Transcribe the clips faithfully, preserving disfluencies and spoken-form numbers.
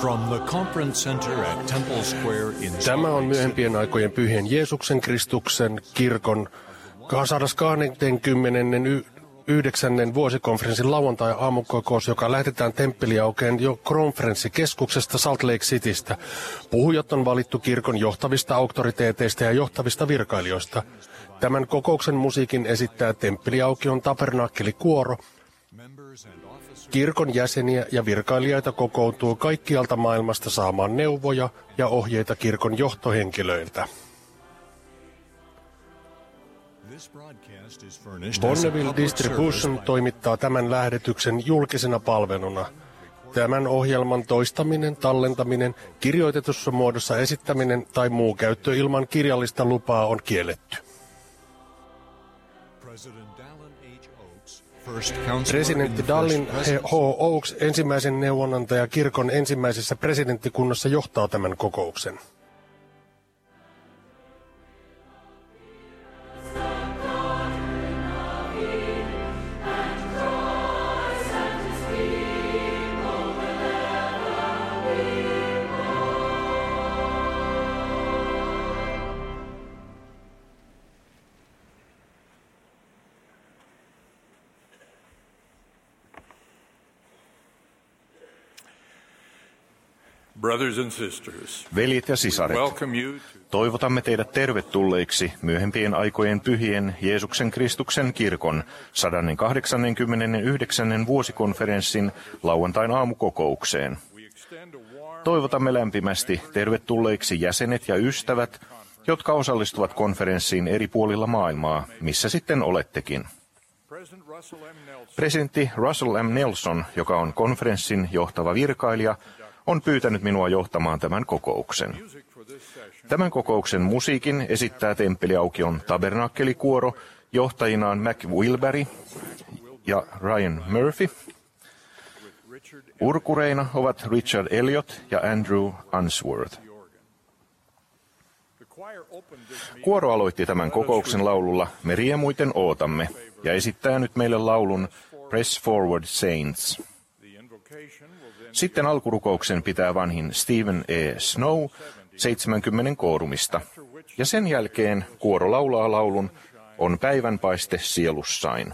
From the conference center at Temple Square in Tämä on myöhempien aikojen pyhien Jeesuksen Kristuksen kirkon kahdeskymmenesyhdeksäs vuosikonferenssin lauantai-aamukokous, joka lähetetään Temppeliaukeen jo konferenssikeskuksesta Salt Lake Citystä. Puhujat on valittu kirkon johtavista auktoriteeteista ja johtavista virkailijoista. Tämän kokouksen musiikin esittää Temppeliaukion Tabernaakkeli-kuoro. Kirkon jäseniä ja virkailijoita kokoutuu kaikkialta maailmasta saamaan neuvoja ja ohjeita kirkon johtohenkilöiltä. Bonneville Distribution toimittaa tämän lähetyksen julkisena palveluna. Tämän ohjelman toistaminen, tallentaminen, kirjoitetussa muodossa esittäminen tai muu käyttö ilman kirjallista lupaa on kielletty. Presidentti Dallin H. Oaks, ensimmäisen neuvonantaja kirkon ensimmäisessä presidenttikunnassa, johtaa tämän kokouksen. Brothers and sisters, veljet ja sisaret, toivotamme teidät tervetulleiksi myöhempien aikojen pyhien Jeesuksen Kristuksen kirkon sata kahdeksankymmentäyhdeksän vuosikonferenssin lauantain aamukokoukseen. Toivotamme lämpimästi tervetulleiksi jäsenet ja ystävät, jotka osallistuvat konferenssiin eri puolilla maailmaa, missä sitten olettekin. Presidentti Russell M. Nelson, joka on konferenssin johtava virkailija, on pyytänyt minua johtamaan tämän kokouksen. Tämän kokouksen musiikin esittää Temppeliaukion Tabernaakkeli-kuoro johtajinaan Mac Wilbury ja Ryan Murphy. Urkureina ovat Richard Elliot ja Andrew Unsworth. Kuoro aloitti tämän kokouksen laululla Me riemuiten ootamme ja esittää nyt meille laulun Press Forward Saints. Sitten alkurukouksen pitää vanhin Stephen E. Snow seitsemänkymmentä koorumista, ja sen jälkeen kuoro laulaa laulun On päivänpaiste sielussain.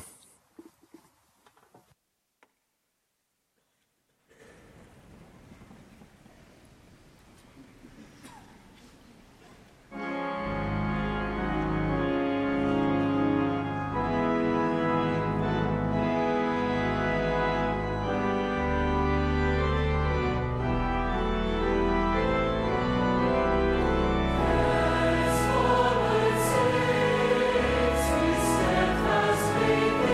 Faith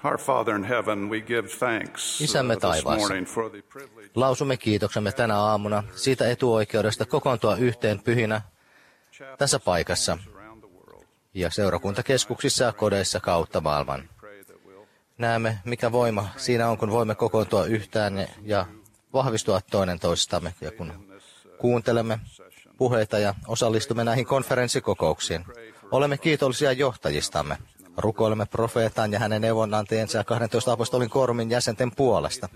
Our Father in heaven, we give thanks Isämme taivaassa, lausumme kiitoksemme tänä aamuna siitä etuoikeudesta kokoontua yhteen pyhinä tässä paikassa ja seurakuntakeskuksissa ja kodeissa kautta maailman. Näemme, mikä voima siinä on, kun voimme kokoontua yhteen ja vahvistua toinen toisistamme ja kun kuuntelemme puheita ja osallistumme näihin konferenssikokouksiin. Olemme kiitollisia johtajistamme. Rukoilemme profeetan ja hänen neuvonantajiensa ja kahdentoista apostolin koorumin jäsenten puolesta.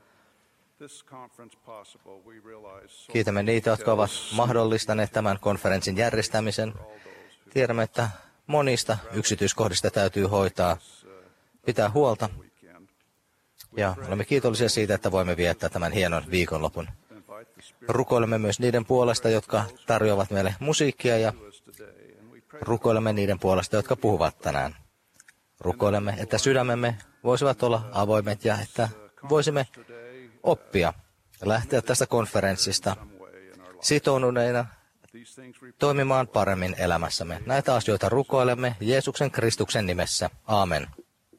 Kiitämme niitä, jotka ovat mahdollistaneet tämän konferenssin järjestämisen. Tiedämme, että monista yksityiskohdista täytyy hoitaa, pitää huolta. Ja olemme kiitollisia siitä, että voimme viettää tämän hienon viikonlopun. Rukoilemme myös niiden puolesta, jotka tarjoavat meille musiikkia ja rukoilemme niiden puolesta, jotka puhuvat tänään. Rukoilemme, että sydämemme voisivat olla avoimet ja että voisimme oppia ja lähteä tästä konferenssista sitoutuneina toimimaan paremmin elämässämme. Näitä asioita rukoilemme Jeesuksen Kristuksen nimessä. Aamen.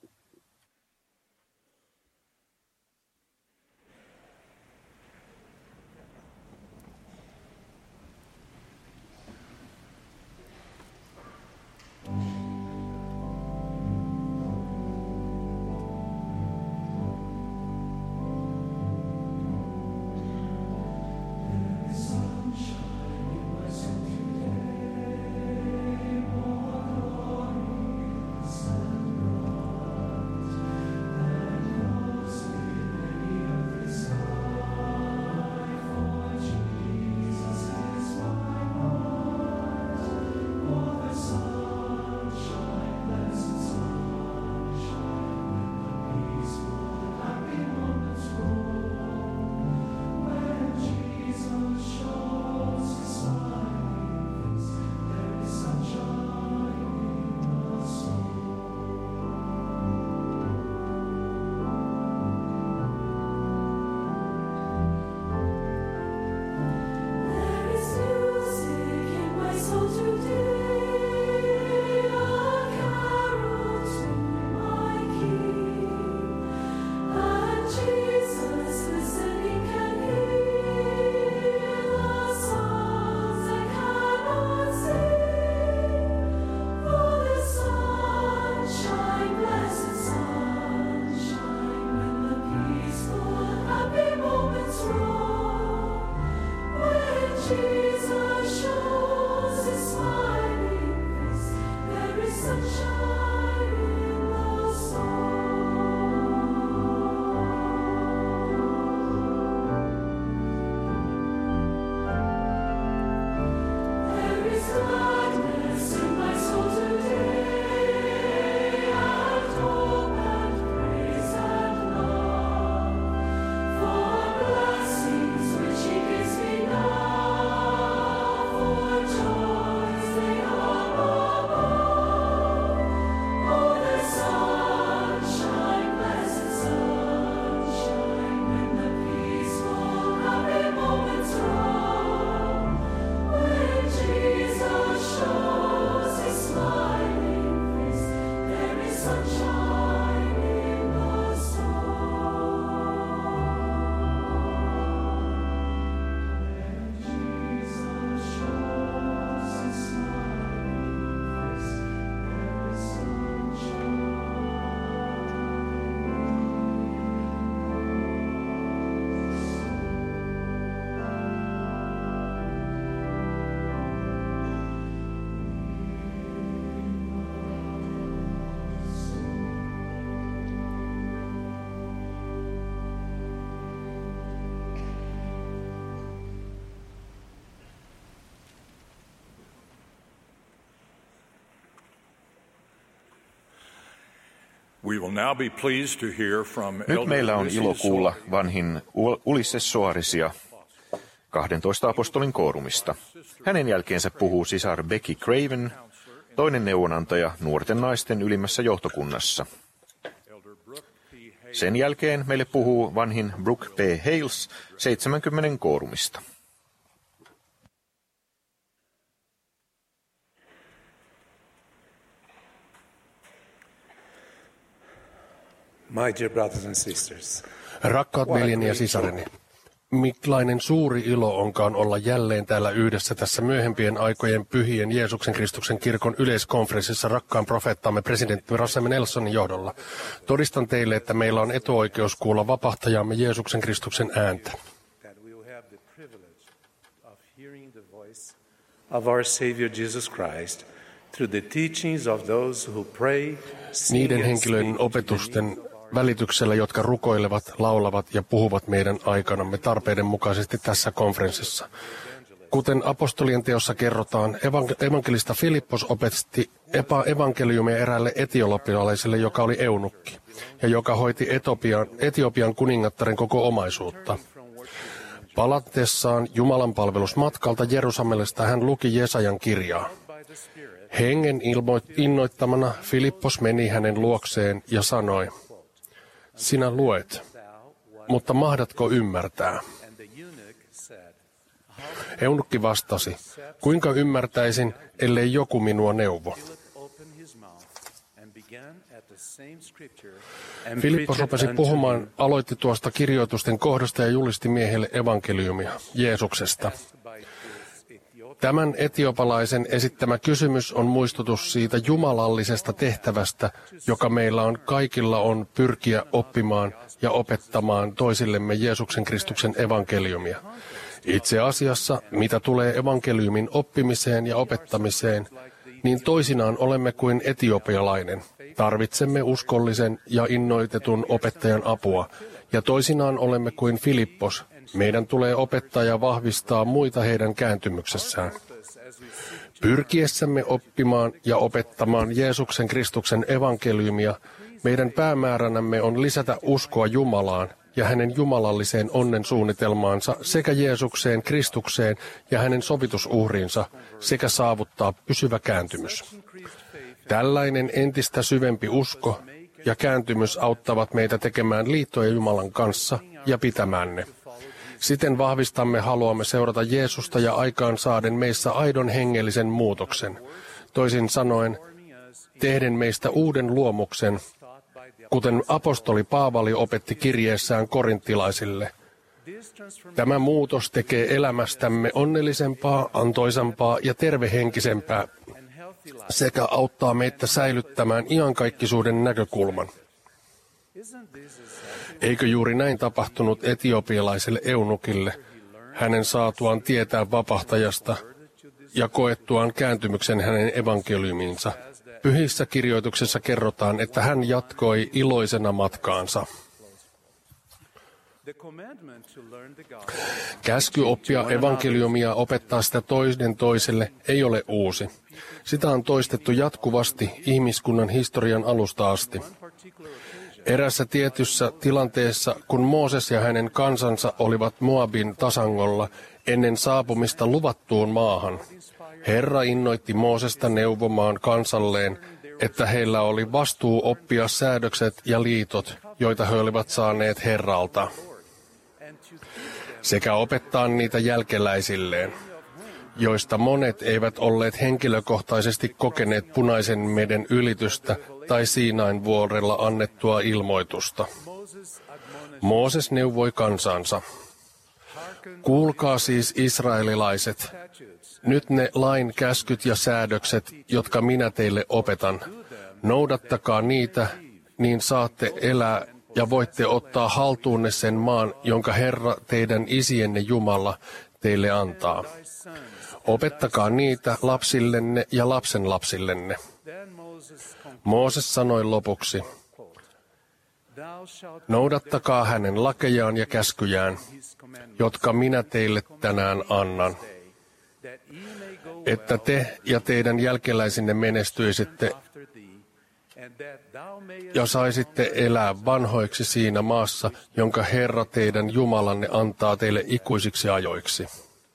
Nyt meillä on ilo kuulla vanhin Ulysses Soarisia kahdentoista apostolin koorumista. Hänen jälkeensä puhuu sisar Becky Craven, toinen neuvonantaja nuorten naisten ylimmässä johtokunnassa. Sen jälkeen meille puhuu vanhin Brooke P. Hales seitsemänkymmentä koorumista. My dear brothers and sisters, Rakkaat veljeni ja sisareni, millainen suuri ilo onkaan olla jälleen täällä yhdessä tässä myöhempien aikojen pyhien Jeesuksen Kristuksen kirkon yleiskonferenssissa rakkaan profeettamme presidentti Russell M. Nelsonin johdolla. Todistan teille, että meillä on etuoikeus kuulla vapahtajamme Jeesuksen Kristuksen ääntä. Of our Savior Jesus Christ, through the teachings of those who pray, niiden henkilöiden opetusten välityksellä, jotka rukoilevat, laulavat ja puhuvat meidän aikanamme tarpeiden mukaisesti tässä konferenssissa. Kuten apostolien teossa kerrotaan, evankelista Filippos opetti evankeliumia eräälle etiopialaiselle, joka oli eunukki, ja joka hoiti Etiopian, Etiopian kuningattaren koko omaisuutta. Palatessaan Jumalan palvelusmatkalta Jerusalemista hän luki Jesajan kirjaa. Hengen innoittamana Filippos meni hänen luokseen ja sanoi, sinä luet, mutta mahdatko ymmärtää? Eunukki vastasi, kuinka ymmärtäisin, ellei joku minua neuvo? Filippos rupesi puhumaan, aloitti tuosta kirjoitusten kohdasta ja julisti miehelle evankeliumia Jeesuksesta. Tämän etiopalaisen esittämä kysymys on muistutus siitä jumalallisesta tehtävästä, joka meillä on kaikilla on pyrkiä oppimaan ja opettamaan toisillemme Jeesuksen Kristuksen evankeliumia. Itse asiassa, mitä tulee evankeliumin oppimiseen ja opettamiseen, niin toisinaan olemme kuin etiopialainen. Tarvitsemme uskollisen ja innoitetun opettajan apua, ja toisinaan olemme kuin Filippos. Meidän tulee opettaa ja vahvistaa muita heidän kääntymyksessään. Pyrkiessämme oppimaan ja opettamaan Jeesuksen Kristuksen evankeliumia, meidän päämääränämme on lisätä uskoa Jumalaan ja hänen jumalalliseen onnen suunnitelmaansa sekä Jeesukseen Kristukseen ja hänen sovitusuhriinsa sekä saavuttaa pysyvä kääntymys. Tällainen entistä syvempi usko ja kääntymys auttavat meitä tekemään liittoja Jumalan kanssa ja pitämään ne. Siten vahvistamme haluamme seurata Jeesusta ja aikaan saaden meissä aidon hengellisen muutoksen. Toisin sanoen, tehden meistä uuden luomuksen, kuten apostoli Paavali opetti kirjeessään korinttilaisille. Tämä muutos tekee elämästämme onnellisempaa, antoisampaa ja tervehenkisempää sekä auttaa meitä säilyttämään iankaikkisuuden näkökulman. Eikö juuri näin tapahtunut etiopialaiselle eunukille, hänen saatuaan tietää vapahtajasta ja koettuaan kääntymyksen hänen evankeliumiinsa? Pyhissä kirjoituksissa kerrotaan, että hän jatkoi iloisena matkaansa. Käsky oppia evankeliumia opettaa sitä toinen toiselle ei ole uusi. Sitä on toistettu jatkuvasti ihmiskunnan historian alusta asti. Erässä tietyssä tilanteessa, kun Mooses ja hänen kansansa olivat Moabin tasangolla ennen saapumista luvattuun maahan, Herra innoitti Moosesta neuvomaan kansalleen, että heillä oli vastuu oppia säädökset ja liitot, joita he olivat saaneet Herralta, sekä opettaa niitä jälkeläisilleen, joista monet eivät olleet henkilökohtaisesti kokeneet Punaisen meren ylitystä tai Siinain vuorella annettua ilmoitusta. Mooses neuvoi kansansa. Kuulkaa siis israelilaiset, nyt ne lain käskyt ja säädökset, jotka minä teille opetan. Noudattakaa niitä, niin saatte elää ja voitte ottaa haltuunne sen maan, jonka Herra teidän isienne Jumala teille antaa. Opettakaa niitä lapsillenne ja lapsenlapsillenne. Mooses sanoi lopuksi, noudattakaa hänen lakejaan ja käskyjään, jotka minä teille tänään annan, että te ja teidän jälkeläisinne menestyisitte ja saisitte elää vanhoiksi siinä maassa, jonka Herra teidän Jumalanne antaa teille ikuisiksi ajoiksi.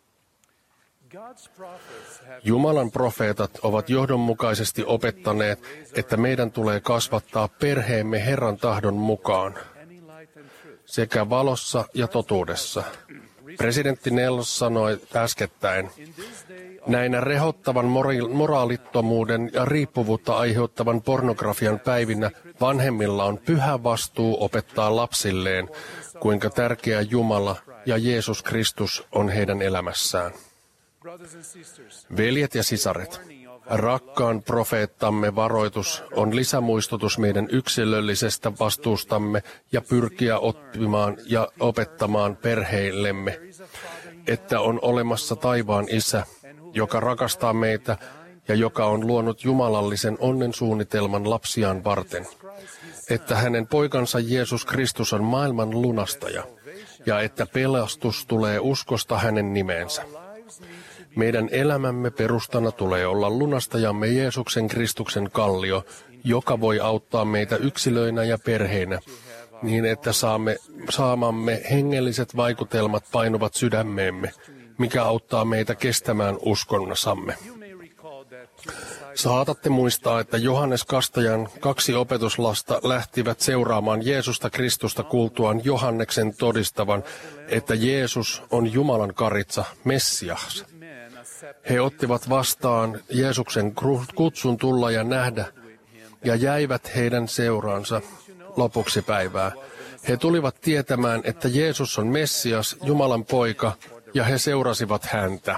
Jumalan profeetat ovat johdonmukaisesti opettaneet, että meidän tulee kasvattaa perheemme Herran tahdon mukaan, sekä valossa ja totuudessa. Presidentti Nelson sanoi äskettäin, Näinä rehottavan moraalittomuuden ja riippuvuutta aiheuttavan pornografian päivinä vanhemmilla on pyhä vastuu opettaa lapsilleen, kuinka tärkeä Jumala ja Jeesus Kristus on heidän elämässään. Veljet ja sisaret, rakkaan profeettamme varoitus on lisämuistutus meidän yksilöllisestä vastuustamme ja pyrkiä oppimaan ja opettamaan perheillemme, että on olemassa taivaan Isä, joka rakastaa meitä ja joka on luonut jumalallisen onnen suunnitelman lapsiaan varten, että hänen poikansa Jeesus Kristus on maailman lunastaja ja että pelastus tulee uskosta hänen nimeensä. Meidän elämämme perustana tulee olla lunastajamme Jeesuksen Kristuksen kallio, joka voi auttaa meitä yksilöinä ja perheinä, niin että saamme, saamamme hengelliset vaikutelmat painuvat sydämeemme, mikä auttaa meitä kestämään uskonnassamme. Saatatte muistaa, että Johannes Kastajan kaksi opetuslasta lähtivät seuraamaan Jeesusta Kristusta kuultuaan Johanneksen todistavan, että Jeesus on Jumalan karitsa, Messias. He ottivat vastaan Jeesuksen kutsun tulla ja nähdä ja jäivät heidän seuraansa lopuksi päivää. He tulivat tietämään, että Jeesus on Messias, Jumalan poika, ja he seurasivat häntä.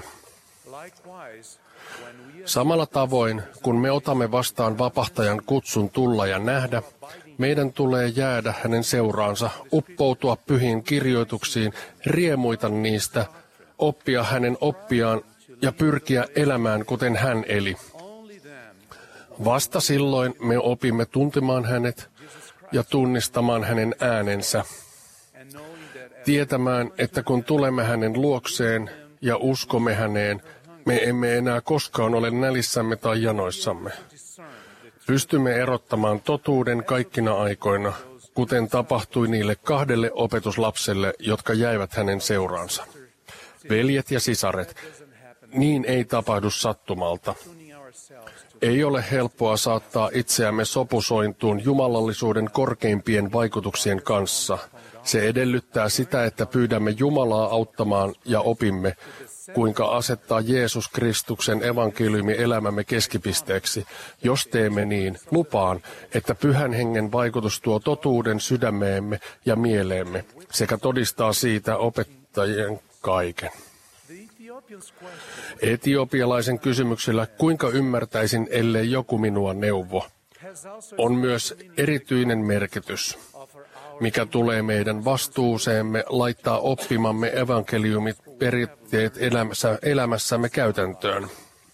Samalla tavoin, kun me otamme vastaan vapahtajan kutsun tulla ja nähdä, meidän tulee jäädä hänen seuraansa, uppoutua pyhiin kirjoituksiin, riemuita niistä, oppia hänen oppiaan ja pyrkiä elämään kuten hän eli. Vasta silloin me opimme tuntemaan hänet ja tunnistamaan hänen äänensä, tietämään, että kun tulemme hänen luokseen ja uskomme häneen, me emme enää koskaan ole nälissämme tai janoissamme. Pystymme erottamaan totuuden kaikkina aikoina, kuten tapahtui niille kahdelle opetuslapselle, jotka jäivät hänen seuraansa. Veljet ja sisaret, niin ei tapahdu sattumalta. Ei ole helppoa saattaa itseämme sopusointuun jumalallisuuden korkeimpien vaikutuksien kanssa. Se edellyttää sitä, että pyydämme Jumalaa auttamaan ja opimme, kuinka asettaa Jeesus Kristuksen evankeliumi elämämme keskipisteeksi. Jos teemme niin, lupaan, että Pyhän Hengen vaikutus tuo totuuden sydämeemme ja mieleemme, sekä todistaa siitä opettajien kaiken. Etiopialaisen kysymyksellä, kuinka ymmärtäisin, ellei joku minua neuvo, on myös erityinen merkitys, mikä tulee meidän vastuuseemme laittaa oppimamme evankeliumit periaatteet elämässä, elämässämme käytäntöön.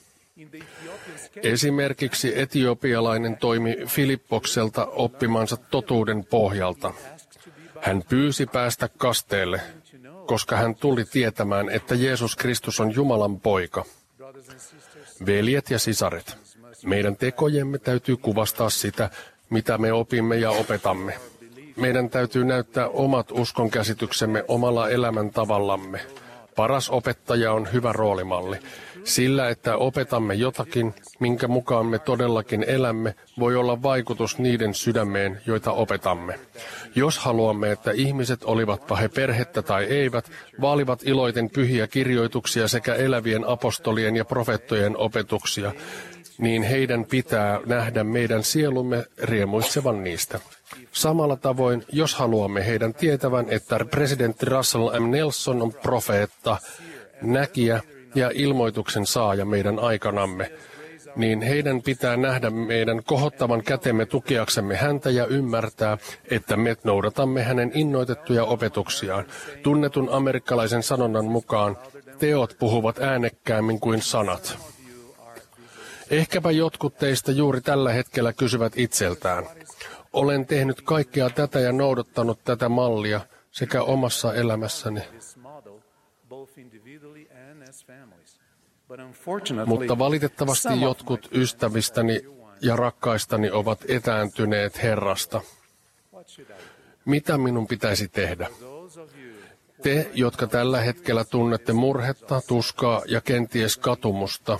Esimerkiksi etiopialainen toimi Filippokselta oppimansa totuuden pohjalta. Hän pyysi päästä kasteelle, koska hän tuli tietämään, että Jeesus Kristus on Jumalan poika. Veljet ja sisaret, meidän tekojemme täytyy kuvastaa sitä, mitä me opimme ja opetamme. Meidän täytyy näyttää omat uskonkäsityksemme omalla elämäntavallamme. Paras opettaja on hyvä roolimalli. Sillä, että opetamme jotakin, minkä mukaan me todellakin elämme, voi olla vaikutus niiden sydämeen, joita opetamme. Jos haluamme, että ihmiset, olivatpa he perhettä tai eivät, vaalivat iloiten pyhiä kirjoituksia sekä elävien apostolien ja profeettojen opetuksia, niin heidän pitää nähdä meidän sielumme riemuitsevan niistä. Samalla tavoin, jos haluamme heidän tietävän, että presidentti Russell M. Nelson on profeetta, näkijä ja ilmoituksen saaja meidän aikanamme, niin heidän pitää nähdä meidän kohottavan kätemme tukeaksemme häntä ja ymmärtää, että me noudatamme hänen innoitettuja opetuksiaan. Tunnetun amerikkalaisen sanonnan mukaan teot puhuvat äänekkäämmin kuin sanat. Ehkäpä jotkut teistä juuri tällä hetkellä kysyvät itseltään, olen tehnyt kaikkea tätä ja noudattanut tätä mallia sekä omassa elämässäni. Mutta valitettavasti jotkut ystävistäni ja rakkaistani ovat etääntyneet Herrasta. Mitä minun pitäisi tehdä? Te, jotka tällä hetkellä tunnette murhetta, tuskaa ja kenties katumusta,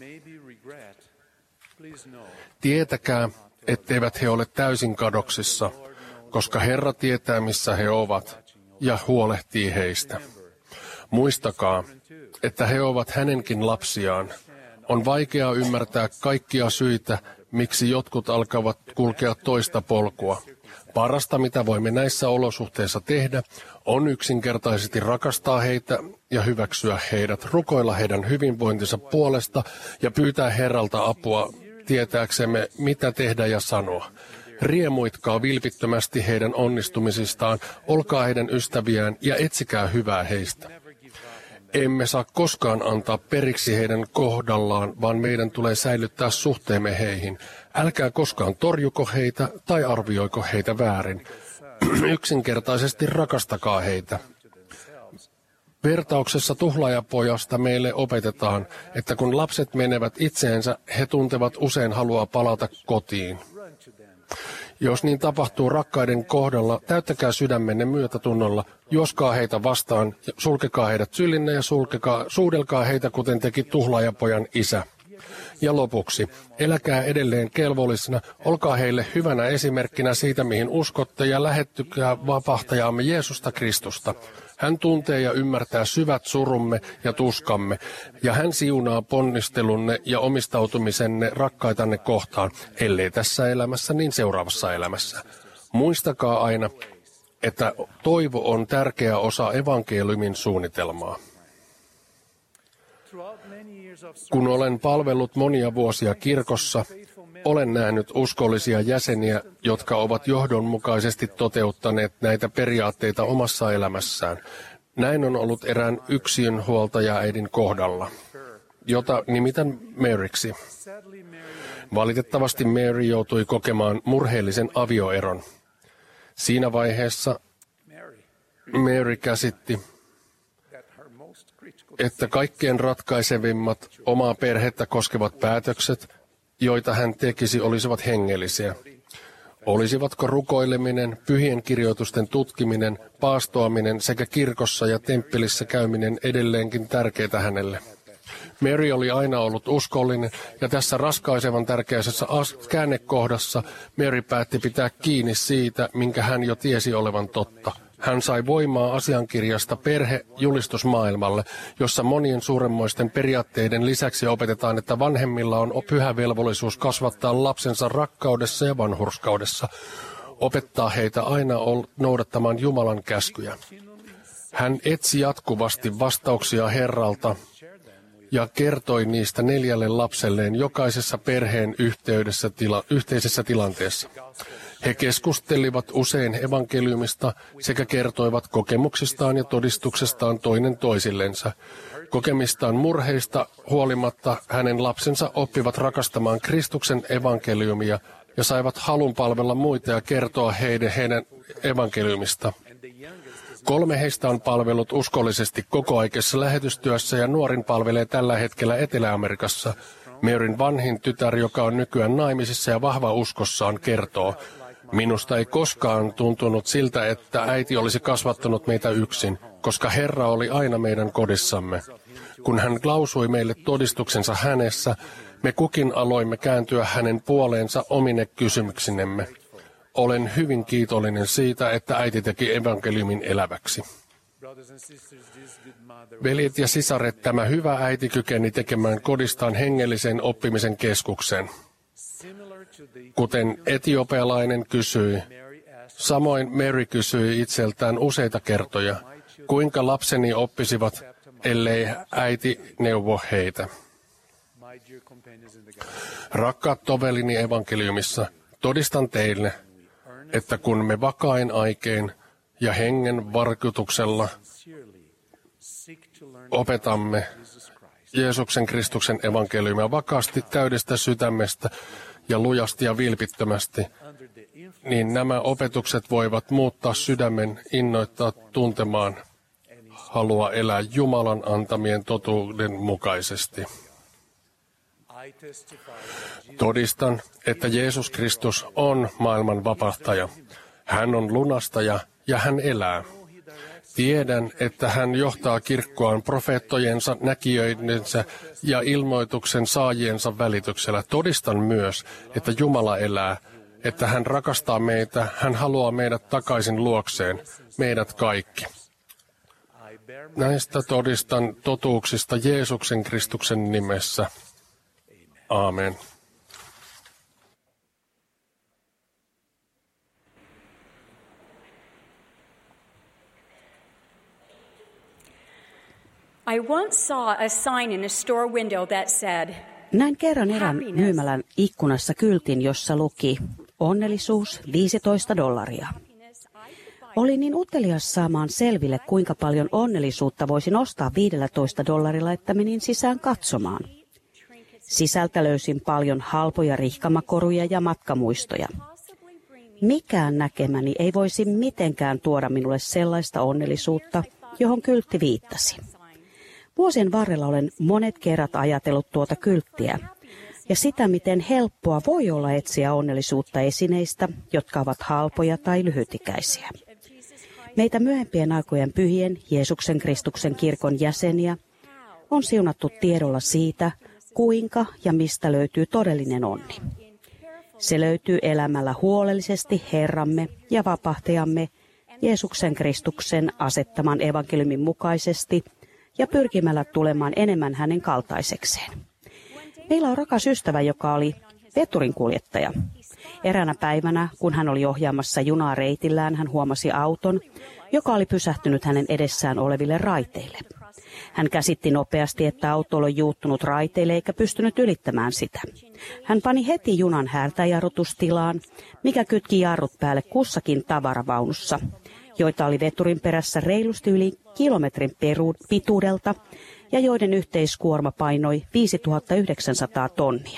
tietäkää, etteivät he ole täysin kadoksissa, koska Herra tietää, missä he ovat, ja huolehtii heistä. Muistakaa, että he ovat hänenkin lapsiaan. On vaikeaa ymmärtää kaikkia syitä, miksi jotkut alkavat kulkea toista polkua. Parasta, mitä voimme näissä olosuhteissa tehdä, on yksinkertaisesti rakastaa heitä ja hyväksyä heidät, rukoilla heidän hyvinvointinsa puolesta ja pyytää Herralta apua tietääksemme, mitä tehdä ja sanoa. Riemuitkaa vilpittömästi heidän onnistumisistaan, olkaa heidän ystäviään ja etsikää hyvää heistä. Emme saa koskaan antaa periksi heidän kohdallaan, vaan meidän tulee säilyttää suhteemme heihin. Älkää koskaan torjuko heitä tai arvioiko heitä väärin. Yksinkertaisesti rakastakaa heitä. Vertauksessa tuhlaajapojasta meille opetetaan, että kun lapset menevät itseensä, he tuntevat usein halua palata kotiin. Jos niin tapahtuu rakkaiden kohdalla, täyttäkää sydämenne myötätunnolla, juoskaa heitä vastaan, sulkekaa heidät sylinne ja sulkekaa, suudelkaa heitä, kuten teki tuhlaajapojan isä. Ja lopuksi, eläkää edelleen kelvollisena, olkaa heille hyvänä esimerkkinä siitä, mihin uskotte, ja lähettykää vapahtajaamme Jeesusta Kristusta. Hän tuntee ja ymmärtää syvät surumme ja tuskamme, ja hän siunaa ponnistelunne ja omistautumisenne rakkaitanne kohtaan, ellei tässä elämässä, niin seuraavassa elämässä. Muistakaa aina, että toivo on tärkeä osa evankeliumin suunnitelmaa. Kun olen palvellut monia vuosia kirkossa, olen nähnyt uskollisia jäseniä, jotka ovat johdonmukaisesti toteuttaneet näitä periaatteita omassa elämässään. Näin on ollut erään yksinhuoltajaäidin kohdalla, jota nimitän Maryksi. Valitettavasti Mary joutui kokemaan murheellisen avioeron. Siinä vaiheessa Mary käsitti, että kaikkein ratkaisevimmat omaa perhettä koskevat päätökset, joita hän tekisi, olisivat hengellisiä. Olisivatko rukoileminen, pyhien kirjoitusten tutkiminen, paastoaminen sekä kirkossa ja temppelissä käyminen edelleenkin tärkeitä hänelle? Mary oli aina ollut uskollinen, ja tässä raskaisevan tärkeässä käännekohdassa Mary päätti pitää kiinni siitä, minkä hän jo tiesi olevan totta. Hän sai voimaa asiankirjasta Perhe julistusmaailmalle, jossa monien suuremmoisten periaatteiden lisäksi opetetaan, että vanhemmilla on pyhä velvollisuus kasvattaa lapsensa rakkaudessa ja vanhurskaudessa, opettaa heitä aina noudattamaan Jumalan käskyjä. Hän etsi jatkuvasti vastauksia Herralta ja kertoi niistä neljälle lapselleen jokaisessa perheen yhteydessä tila, yhteisessä tilanteessa. He keskustelivat usein evankeliumista sekä kertoivat kokemuksistaan ja todistuksestaan toinen toisillensa. Kokemistaan murheista huolimatta hänen lapsensa oppivat rakastamaan Kristuksen evankeliumia ja saivat halun palvella muita ja kertoa heidän, heidän evankeliumista. Kolme heistä on palvellut uskollisesti kokoaikaisessa lähetystyössä ja nuorin palvelee tällä hetkellä Etelä-Amerikassa. Maryn vanhin tytär, joka on nykyään naimisissa ja vahva uskossaan, kertoo: minusta ei koskaan tuntunut siltä, että äiti olisi kasvattanut meitä yksin, koska Herra oli aina meidän kodissamme. Kun hän lausui meille todistuksensa hänessä, me kukin aloimme kääntyä hänen puoleensa omine kysymyksinemme. Olen hyvin kiitollinen siitä, että äiti teki evankeliumin eläväksi. Veljet ja sisaret, tämä hyvä äiti kykeni tekemään kodistaan hengellisen oppimisen keskuksen. Kuten etiopialainen kysyi, samoin Mary kysyi itseltään useita kertoja, kuinka lapseni oppisivat, ellei äiti neuvo heitä. Rakkaat tovellini evankeliumissa, todistan teille, että kun me vakain aikein ja hengen varkutuksella opetamme Jeesuksen Kristuksen evankeliumia vakaasti täydestä sydämestä ja lujasti ja vilpittömästi, niin nämä opetukset voivat muuttaa sydämen, innoittaa tuntemaan halua elää Jumalan antamien totuuden mukaisesti. Todistan, että Jeesus Kristus on maailman vapahtaja. Hän on lunastaja ja hän elää. Tiedän, että hän johtaa kirkkoaan profeettojensa, näkijöidensä ja ilmoituksen saajiensa välityksellä. Todistan myös, että Jumala elää, että hän rakastaa meitä, hän haluaa meidät takaisin luokseen, meidät kaikki. Näistä todistan totuuksista Jeesuksen Kristuksen nimessä. Aamen. I once saw a sign in a store window that said, Näin kerran erään myymälän ikkunassa kyltin, jossa luki onnellisuus viisitoista dollaria. Olin niin utelias saamaan selville, kuinka paljon onnellisuutta voisin ostaa viisitoista dollarilla, että menin sisään katsomaan. Sisältä löysin paljon halpoja rihkamakoruja ja matkamuistoja. Mikään näkemäni ei voisi mitenkään tuoda minulle sellaista onnellisuutta, johon kyltti viittasi. Vuosien varrella olen monet kerrat ajatellut tuota kylttiä ja sitä, miten helppoa voi olla etsiä onnellisuutta esineistä, jotka ovat halpoja tai lyhytikäisiä. Meitä myöhempien aikojen pyhien Jeesuksen Kristuksen kirkon jäseniä on siunattu tiedolla siitä, kuinka ja mistä löytyy todellinen onni. Se löytyy elämällä huolellisesti Herramme ja vapahtajamme Jeesuksen Kristuksen asettaman evankeliumin mukaisesti ja pyrkimällä tulemaan enemmän hänen kaltaisekseen. Meillä on rakas ystävä, joka oli veturinkuljettaja. Eräänä päivänä, kun hän oli ohjaamassa junaa reitillään, hän huomasi auton, joka oli pysähtynyt hänen edessään oleville raiteille. Hän käsitti nopeasti, että auto oli juuttunut raiteille eikä pystynyt ylittämään sitä. Hän pani heti junan häärtäjarrutustilaan, mikä kytki jarrut päälle kussakin tavaravaunussa, joita oli veturin perässä reilusti yli kilometrin pituudelta ja joiden yhteiskuorma painoi viisituhattayhdeksänsataa tonnia.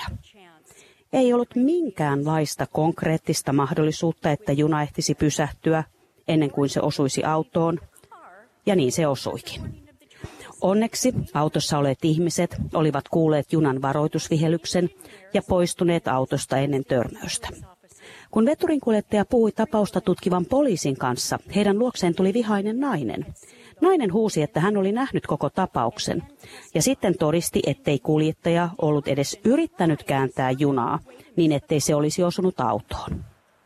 Ei ollut minkäänlaista konkreettista mahdollisuutta, että juna ehtisi pysähtyä ennen kuin se osuisi autoon, ja niin se osuikin. Onneksi autossa olleet ihmiset olivat kuulleet junan varoitusvihelyksen ja poistuneet autosta ennen törmäystä. Kun veturinkuljettaja puhui tapausta tutkivan poliisin kanssa, heidän luokseen tuli vihainen nainen. Nainen huusi, että hän oli nähnyt koko tapauksen, ja sitten todisti, ettei kuljettaja ollut edes yrittänyt kääntää junaa, niin ettei se olisi osunut autoon.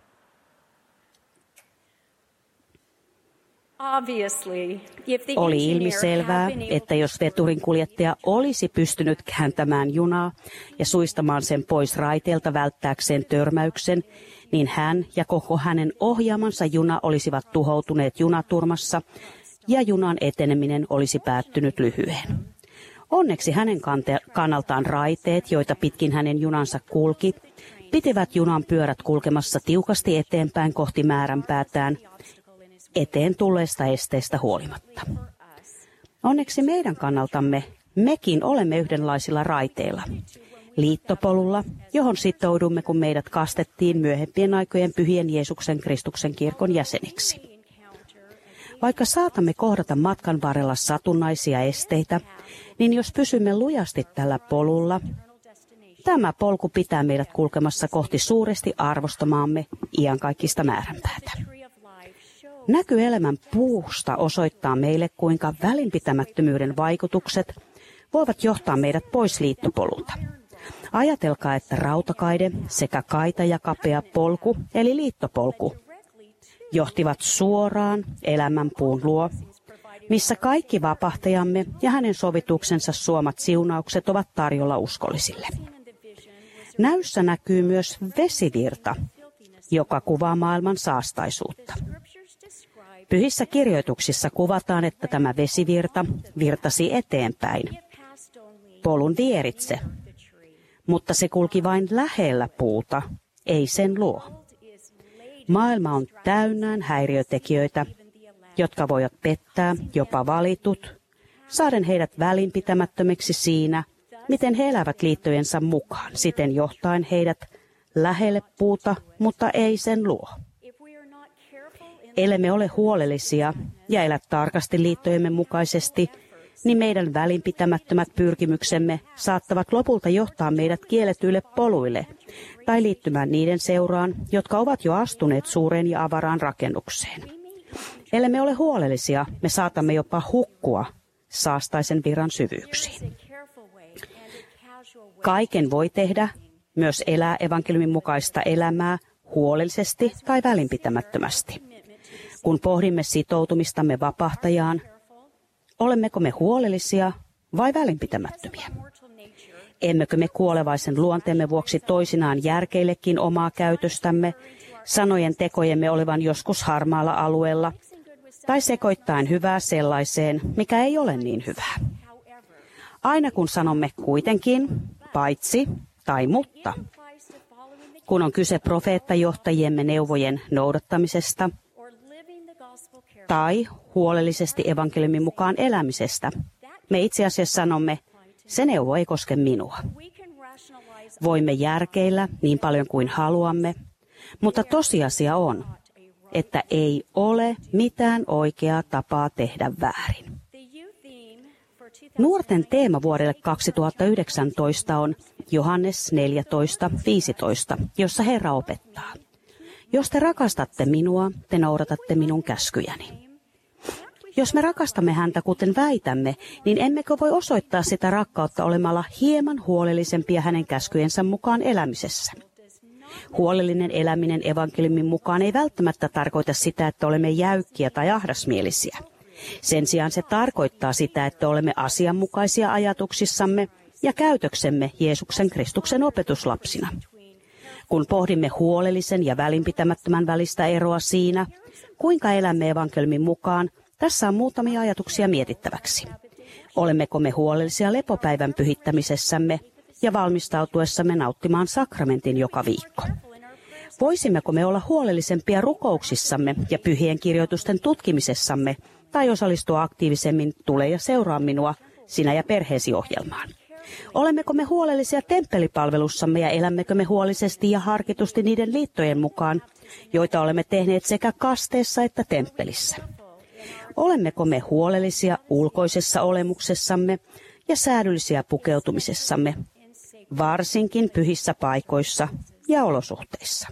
Oli ilmiselvää, että jos veturinkuljettaja olisi pystynyt kääntämään junaa ja suistamaan sen pois raiteelta välttääkseen törmäyksen, niin hän ja koko hänen ohjaamansa juna olisivat tuhoutuneet junaturmassa ja junan eteneminen olisi päättynyt lyhyen. Onneksi hänen kannaltaan raiteet, joita pitkin hänen junansa kulki, pitivät junan pyörät kulkemassa tiukasti eteenpäin kohti määränpäätään, eteen tulleesta esteestä huolimatta. Onneksi meidän kannaltamme mekin olemme yhdenlaisilla raiteilla. Liittopolulla, johon sitoudumme, kun meidät kastettiin myöhempien aikojen pyhien Jeesuksen Kristuksen kirkon jäseniksi. Vaikka saatamme kohdata matkan varrella satunnaisia esteitä, niin jos pysymme lujasti tällä polulla, tämä polku pitää meidät kulkemassa kohti suuresti arvostamaamme iankaikkista määränpäätä. Näky elämän puusta osoittaa meille, kuinka välinpitämättömyyden vaikutukset voivat johtaa meidät pois liittopolulta. Ajatelkaa, että rautakaide sekä kaita ja kapea polku, eli liittopolku, johtivat suoraan elämänpuun luo, missä kaikki vapahtajamme ja hänen sovituksensa suomat siunaukset ovat tarjolla uskollisille. Näyssä näkyy myös vesivirta, joka kuvaa maailman saastaisuutta. Pyhissä kirjoituksissa kuvataan, että tämä vesivirta virtasi eteenpäin, polun vieritse, mutta se kulki vain lähellä puuta, ei sen luo. Maailma on täynnään häiriötekijöitä, jotka voivat pettää jopa valitut, saaden heidät välinpitämättömiksi siinä, miten he elävät liittojensa mukaan, siten johtaen heidät lähelle puuta, mutta ei sen luo. Ellemme ole huolellisia ja elä tarkasti liittojemme mukaisesti, niin meidän välinpitämättömät pyrkimyksemme saattavat lopulta johtaa meidät kielletyille poluille tai liittymään niiden seuraan, jotka ovat jo astuneet suureen ja avaraan rakennukseen. Ellemme ole huolellisia, me saatamme jopa hukkua saastaisen virran syvyyksiin. Kaiken voi tehdä, myös elää evankeliumin mukaista elämää huolellisesti tai välinpitämättömästi. Kun pohdimme sitoutumistamme vapahtajaan, Olemmeko me huolellisia vai välinpitämättömiä? Emmekö me kuolevaisen luonteemme vuoksi toisinaan järkeillekin omaa käytöstämme, sanojen tekojemme olevan joskus harmaalla alueella, tai sekoittain hyvää sellaiseen, mikä ei ole niin hyvää? Aina kun sanomme kuitenkin, paitsi tai mutta, kun on kyse profeettajohtajiemme neuvojen noudattamisesta tai huolellisesti evankeliumin mukaan elämisestä, me itse asiassa sanomme, se neuvo ei koske minua. Voimme järkeillä niin paljon kuin haluamme, mutta tosiasia on, että ei ole mitään oikeaa tapaa tehdä väärin. Nuorten teema vuodelle kaksituhattayhdeksäntoista on Johannes neljätoista viisitoista, jossa Herra opettaa. Jos te rakastatte minua, te noudatatte minun käskyjäni. Jos me rakastamme häntä kuten väitämme, niin emmekö voi osoittaa sitä rakkautta olemalla hieman huolellisempia hänen käskyjensä mukaan elämisessä. Huolellinen eläminen evankeliumin mukaan ei välttämättä tarkoita sitä, että olemme jäykkiä tai ahdasmielisiä. Sen sijaan se tarkoittaa sitä, että olemme asianmukaisia ajatuksissamme ja käytöksemme Jeesuksen Kristuksen opetuslapsina. Kun pohdimme huolellisen ja välinpitämättömän välistä eroa siinä, kuinka elämme evankeliumin mukaan, tässä on muutamia ajatuksia mietittäväksi. Olemmeko me huolellisia lepopäivän pyhittämisessämme ja valmistautuessamme nauttimaan sakramentin joka viikko? Voisimmeko me olla huolellisempia rukouksissamme ja pyhien kirjoitusten tutkimisessamme tai osallistua aktiivisemmin Tule ja seuraa minua, sinä ja perheesi ohjelmaan? Olemmeko me huolellisia temppelipalvelussamme ja elämmekö me huolellisesti ja harkitusti niiden liittojen mukaan, joita olemme tehneet sekä kasteessa että temppelissä? Olemmeko me huolellisia ulkoisessa olemuksessamme ja säädyllisiä pukeutumisessamme, varsinkin pyhissä paikoissa ja olosuhteissa?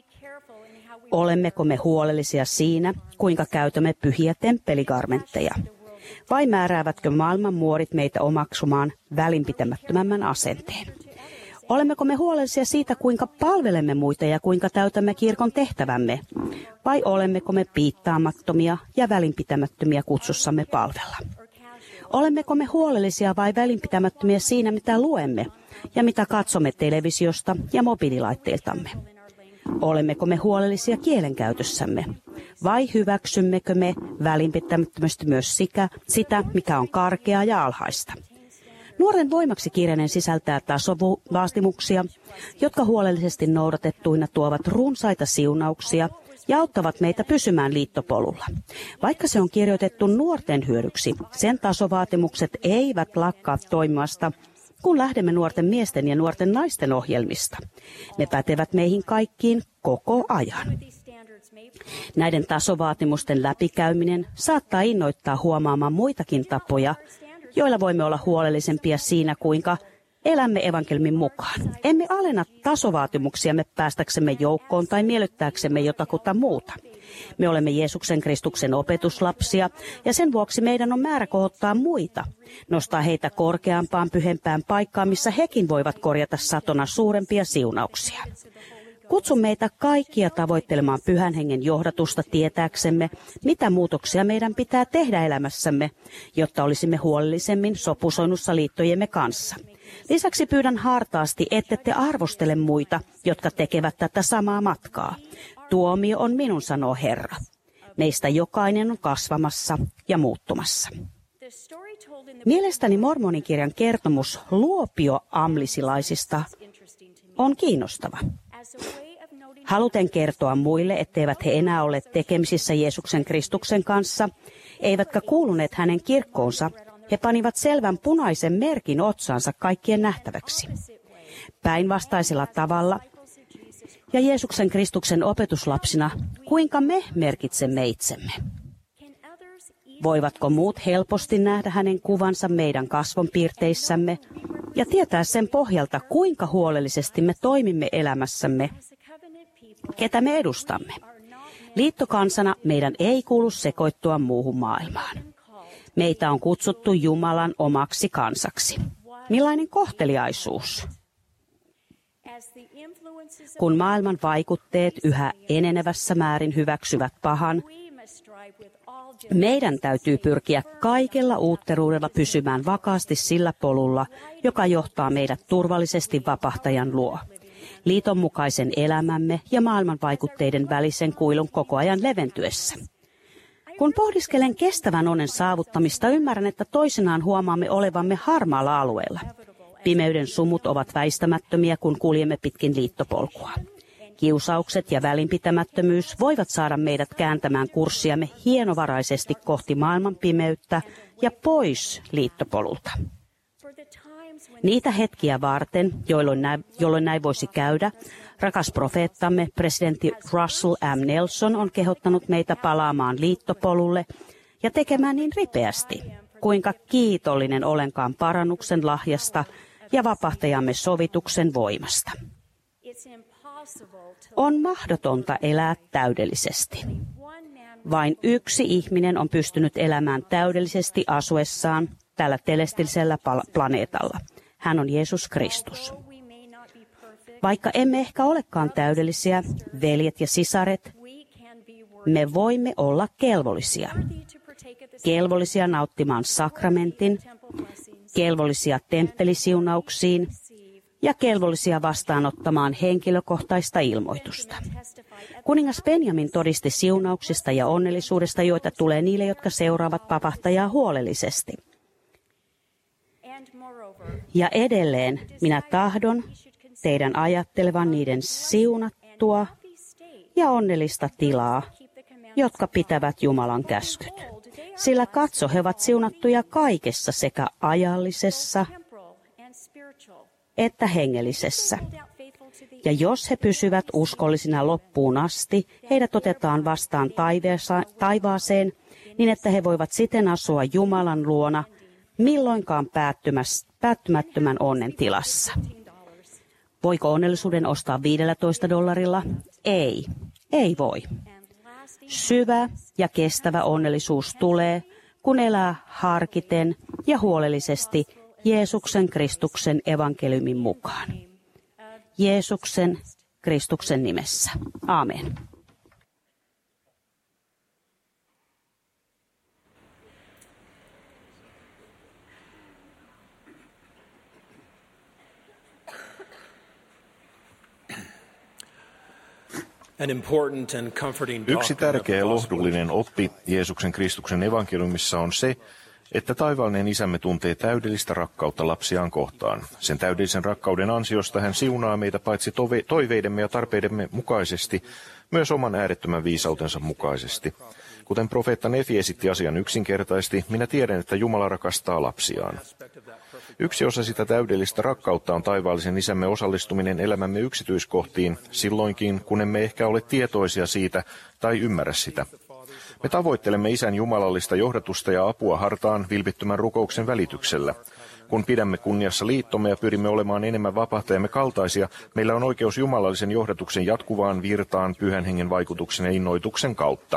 Olemmeko me huolellisia siinä, kuinka käytämme pyhiä temppeligarmentteja? Vai määräävätkö maailman muodit meitä omaksumaan välinpitämättömämmän asenteen? Olemmeko me huolellisia siitä, kuinka palvelemme muita ja kuinka täytämme kirkon tehtävämme? Vai olemmeko me piittaamattomia ja välinpitämättömiä kutsussamme palvella? Olemmeko me huolellisia vai välinpitämättömiä siinä, mitä luemme ja mitä katsomme televisiosta ja mobiililaitteiltamme? Olemmeko me huolellisia kielenkäytössämme? Vai hyväksymmekö me välinpitämättömästi myös sitä, sitä, mikä on karkeaa ja alhaista? Nuoren voimaksi kirjainen sisältää tasovaatimuksia, jotka huolellisesti noudatettuina tuovat runsaita siunauksia ja auttavat meitä pysymään liittopolulla. Vaikka se on kirjoitettu nuorten hyödyksi, sen tasovaatimukset eivät lakkaa toimimasta, kun lähdemme nuorten miesten ja nuorten naisten ohjelmista. Ne pätevät meihin kaikkiin koko ajan. Näiden tasovaatimusten läpikäyminen saattaa innoittaa huomaamaan muitakin tapoja, joilla voimme olla huolellisempia siinä, kuinka elämme evankeliumin mukaan. Emme alenna tasovaatimuksiamme päästäksemme joukkoon tai miellyttääksemme jotakuta muuta. Me olemme Jeesuksen Kristuksen opetuslapsia ja sen vuoksi meidän on määrä kohottaa muita, nostaa heitä korkeampaan pyhempään paikkaan, missä hekin voivat korjata satona suurempia siunauksia. Kutsun meitä kaikkia tavoittelemaan Pyhän Hengen johdatusta tietääksemme, mitä muutoksia meidän pitää tehdä elämässämme, jotta olisimme huolellisemmin sopusoinnussa liittojemme kanssa. Lisäksi pyydän hartaasti, ettette arvostele muita, jotka tekevät tätä samaa matkaa. Tuomio on minun, sanoo Herra. Meistä jokainen on kasvamassa ja muuttumassa. Mielestäni mormonikirjan kertomus luopioamlisilaisista on kiinnostava. Haluten kertoa muille, etteivät he enää ole tekemisissä Jeesuksen Kristuksen kanssa, eivätkä kuuluneet hänen kirkkoonsa, he panivat selvän punaisen merkin otsaansa kaikkien nähtäväksi. Päinvastaisella tavalla ja Jeesuksen Kristuksen opetuslapsina, kuinka me merkitsemme itsemme? Voivatko muut helposti nähdä hänen kuvansa meidän kasvonpiirteissämme ja tietää sen pohjalta, kuinka huolellisesti me toimimme elämässämme, ketä me edustamme? Liittokansana meidän ei kuulu sekoittua muuhun maailmaan. Meitä on kutsuttu Jumalan omaksi kansaksi. Millainen kohteliaisuus? Kun maailman vaikutteet yhä enenevässä määrin hyväksyvät pahan, Meidän täytyy pyrkiä kaikella uutteruudella pysymään vakaasti sillä polulla, joka johtaa meidät turvallisesti vapahtajan luo. Liiton mukaisen elämämme ja maailmanvaikutteiden välisen kuilun koko ajan leventyessä. Kun pohdiskelen kestävän onnen saavuttamista, ymmärrän, että toisinaan huomaamme olevamme harmaalla alueella. Pimeyden sumut ovat väistämättömiä, kun kuljemme pitkin liittopolkua. Kiusaukset ja välinpitämättömyys voivat saada meidät kääntämään kurssiamme hienovaraisesti kohti maailman pimeyttä ja pois liittopolulta. Niitä hetkiä varten, jolloin näin, jolloin näin voisi käydä, rakas profeettamme, presidentti Russell M. Nelson on kehottanut meitä palaamaan liittopolulle ja tekemään niin ripeästi, kuinka kiitollinen olenkaan parannuksen lahjasta ja vapahtajamme sovituksen voimasta. On mahdotonta elää täydellisesti. Vain yksi ihminen on pystynyt elämään täydellisesti asuessaan tällä telestillisellä planeetalla. Hän on Jeesus Kristus. Vaikka emme ehkä olekaan täydellisiä, veljet ja sisaret, me voimme olla kelvollisia. Kelvollisia nauttimaan sakramentin, kelvollisia temppelisiunauksiin ja kelvollisia vastaanottamaan henkilökohtaista ilmoitusta. Kuningas Benjamin todisti siunauksista ja onnellisuudesta, joita tulee niille, jotka seuraavat vapahtajaa huolellisesti. Ja edelleen minä tahdon teidän ajattelevan niiden siunattua ja onnellista tilaa, jotka pitävät Jumalan käskyt. Sillä katso, he ovat siunattuja kaikessa sekä ajallisessa että hengellisessä. Ja jos he pysyvät uskollisina loppuun asti, heidät otetaan vastaan taivaaseen, niin että he voivat siten asua Jumalan luona milloinkaan päättymättömän onnen tilassa. Voiko onnellisuuden ostaa viidellätoista dollarilla? Ei, ei voi. Syvä ja kestävä onnellisuus tulee, kun elää harkiten ja huolellisesti Jeesuksen Kristuksen evankeliumin mukaan. Jeesuksen Kristuksen nimessä. Aamen. Yksi tärkeä ja lohdullinen oppi Jeesuksen Kristuksen evankeliumissa on se, että taivaallinen Isämme tuntee täydellistä rakkautta lapsiaan kohtaan. Sen täydellisen rakkauden ansiosta hän siunaa meitä paitsi tove- toiveidemme ja tarpeidemme mukaisesti, myös oman äärettömän viisautensa mukaisesti. Kuten profeetta Nefi esitti asian yksinkertaisesti, minä tiedän, että Jumala rakastaa lapsiaan. Yksi osa sitä täydellistä rakkautta on taivaallisen Isämme osallistuminen elämämme yksityiskohtiin, silloinkin kun emme ehkä ole tietoisia siitä tai ymmärrä sitä. Me tavoittelemme Isän jumalallista johdatusta ja apua hartaan vilpittömän rukouksen välityksellä. Kun pidämme kunniassa liittomme ja pyrimme olemaan enemmän vapahtajamme kaltaisia, meillä on oikeus jumalallisen johdatuksen jatkuvaan virtaan pyhän hengen vaikutuksen ja innoituksen kautta.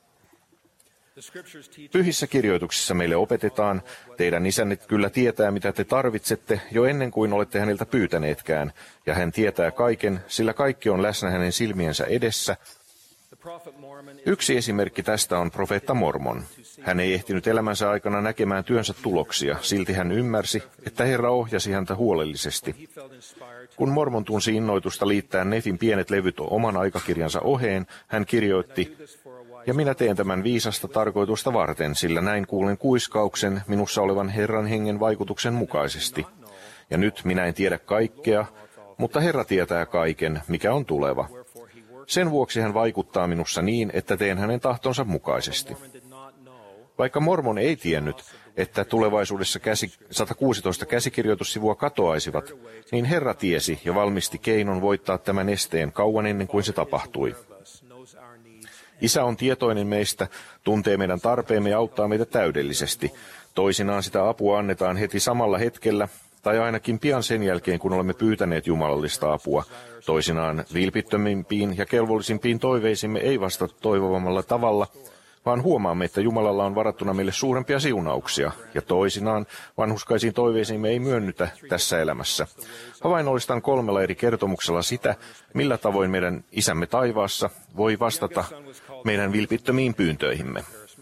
Pyhissä kirjoituksissa meille opetetaan, teidän isänne kyllä tietää, mitä te tarvitsette, jo ennen kuin olette häneltä pyytäneetkään, ja hän tietää kaiken, sillä kaikki on läsnä hänen silmiensä edessä. Yksi esimerkki tästä on profeetta Mormon. Hän ei ehtinyt elämänsä aikana näkemään työnsä tuloksia, silti hän ymmärsi, että Herra ohjasi häntä huolellisesti. Kun Mormon tunsi innoitusta liittää Nefin pienet levyt oman aikakirjansa oheen, hän kirjoitti, ja minä teen tämän viisasta tarkoitusta varten, sillä näin kuulen kuiskauksen minussa olevan Herran hengen vaikutuksen mukaisesti. Ja nyt minä en tiedä kaikkea, mutta Herra tietää kaiken, mikä on tuleva. Sen vuoksi hän vaikuttaa minussa niin, että teen hänen tahtonsa mukaisesti. Vaikka Mormon ei tiennyt, että tulevaisuudessa käsi, sata kuusitoista käsikirjoitussivua katoaisivat, niin Herra tiesi ja valmisti keinon voittaa tämän esteen kauan ennen kuin se tapahtui. Isä on tietoinen meistä, tuntee meidän tarpeemme ja auttaa meitä täydellisesti. Toisinaan sitä apua annetaan heti samalla hetkellä, tai ainakin pian sen jälkeen, kun olemme pyytäneet jumalallista apua. Toisinaan vilpittömimpiin ja kelvollisimpiin toiveisimme ei vastata toivovammalla tavalla, vaan huomaamme, että Jumalalla on varattuna meille suurempia siunauksia, ja toisinaan vanhuskaisiin toiveisiimme ei myönnytä tässä elämässä. Havainnollistan kolmella eri kertomuksella sitä, millä tavoin meidän Isämme taivaassa voi vastata meidän vilpittömiin pyyntöihimme.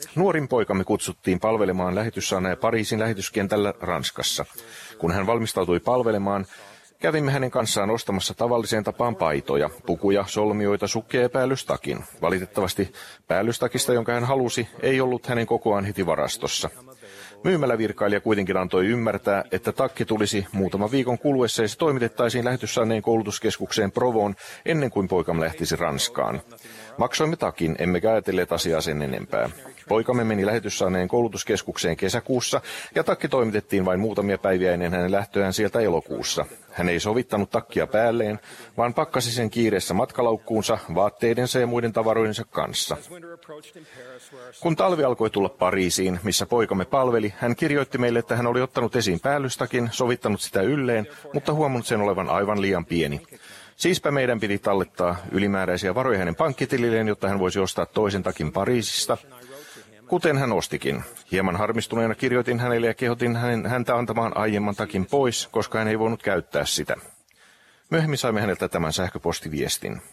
Nuorin poikamme kutsuttiin palvelemaan lähetyssaarnaaja Pariisin lähetyskentällä Ranskassa. Kun hän valmistautui palvelemaan, kävimme hänen kanssaan ostamassa tavalliseen tapaan paitoja, pukuja, solmioita, sukkia ja päällystakin. Valitettavasti päällystakista, jonka hän halusi, ei ollut hänen kokoaan heti varastossa. Myymälävirkailija kuitenkin antoi ymmärtää, että takki tulisi muutaman viikon kuluessa ja se toimitettaisiin lähetyssaarneen koulutuskeskukseen Provoon ennen kuin poikamme lähtisi Ranskaan. Maksoimme takin, emmekä ajatelleet asiaa sen enempää. Poikamme meni lähetyssaarneen koulutuskeskukseen kesäkuussa ja takki toimitettiin vain muutamia päiviä ennen hänen lähtöään sieltä elokuussa. Hän ei sovittanut takkia päälleen, vaan pakkasi sen kiireessä matkalaukkuunsa vaatteidensa ja muiden tavaroidensa kanssa. Kun talvi alkoi tulla Pariisiin, missä poikamme palveli, hän kirjoitti meille, että hän oli ottanut esiin päällystakin, sovittanut sitä ylleen, mutta huomannut sen olevan aivan liian pieni. Siispä meidän piti tallettaa ylimääräisiä varoja hänen pankkitililleen, jotta hän voisi ostaa toisen takin Pariisista, kuten hän ostikin. Hieman harmistuneena kirjoitin hänelle ja kehotin hänen, häntä antamaan aiemman takin pois, koska hän ei voinut käyttää sitä. Myöhemmin saimme häneltä tämän sähköpostiviestin.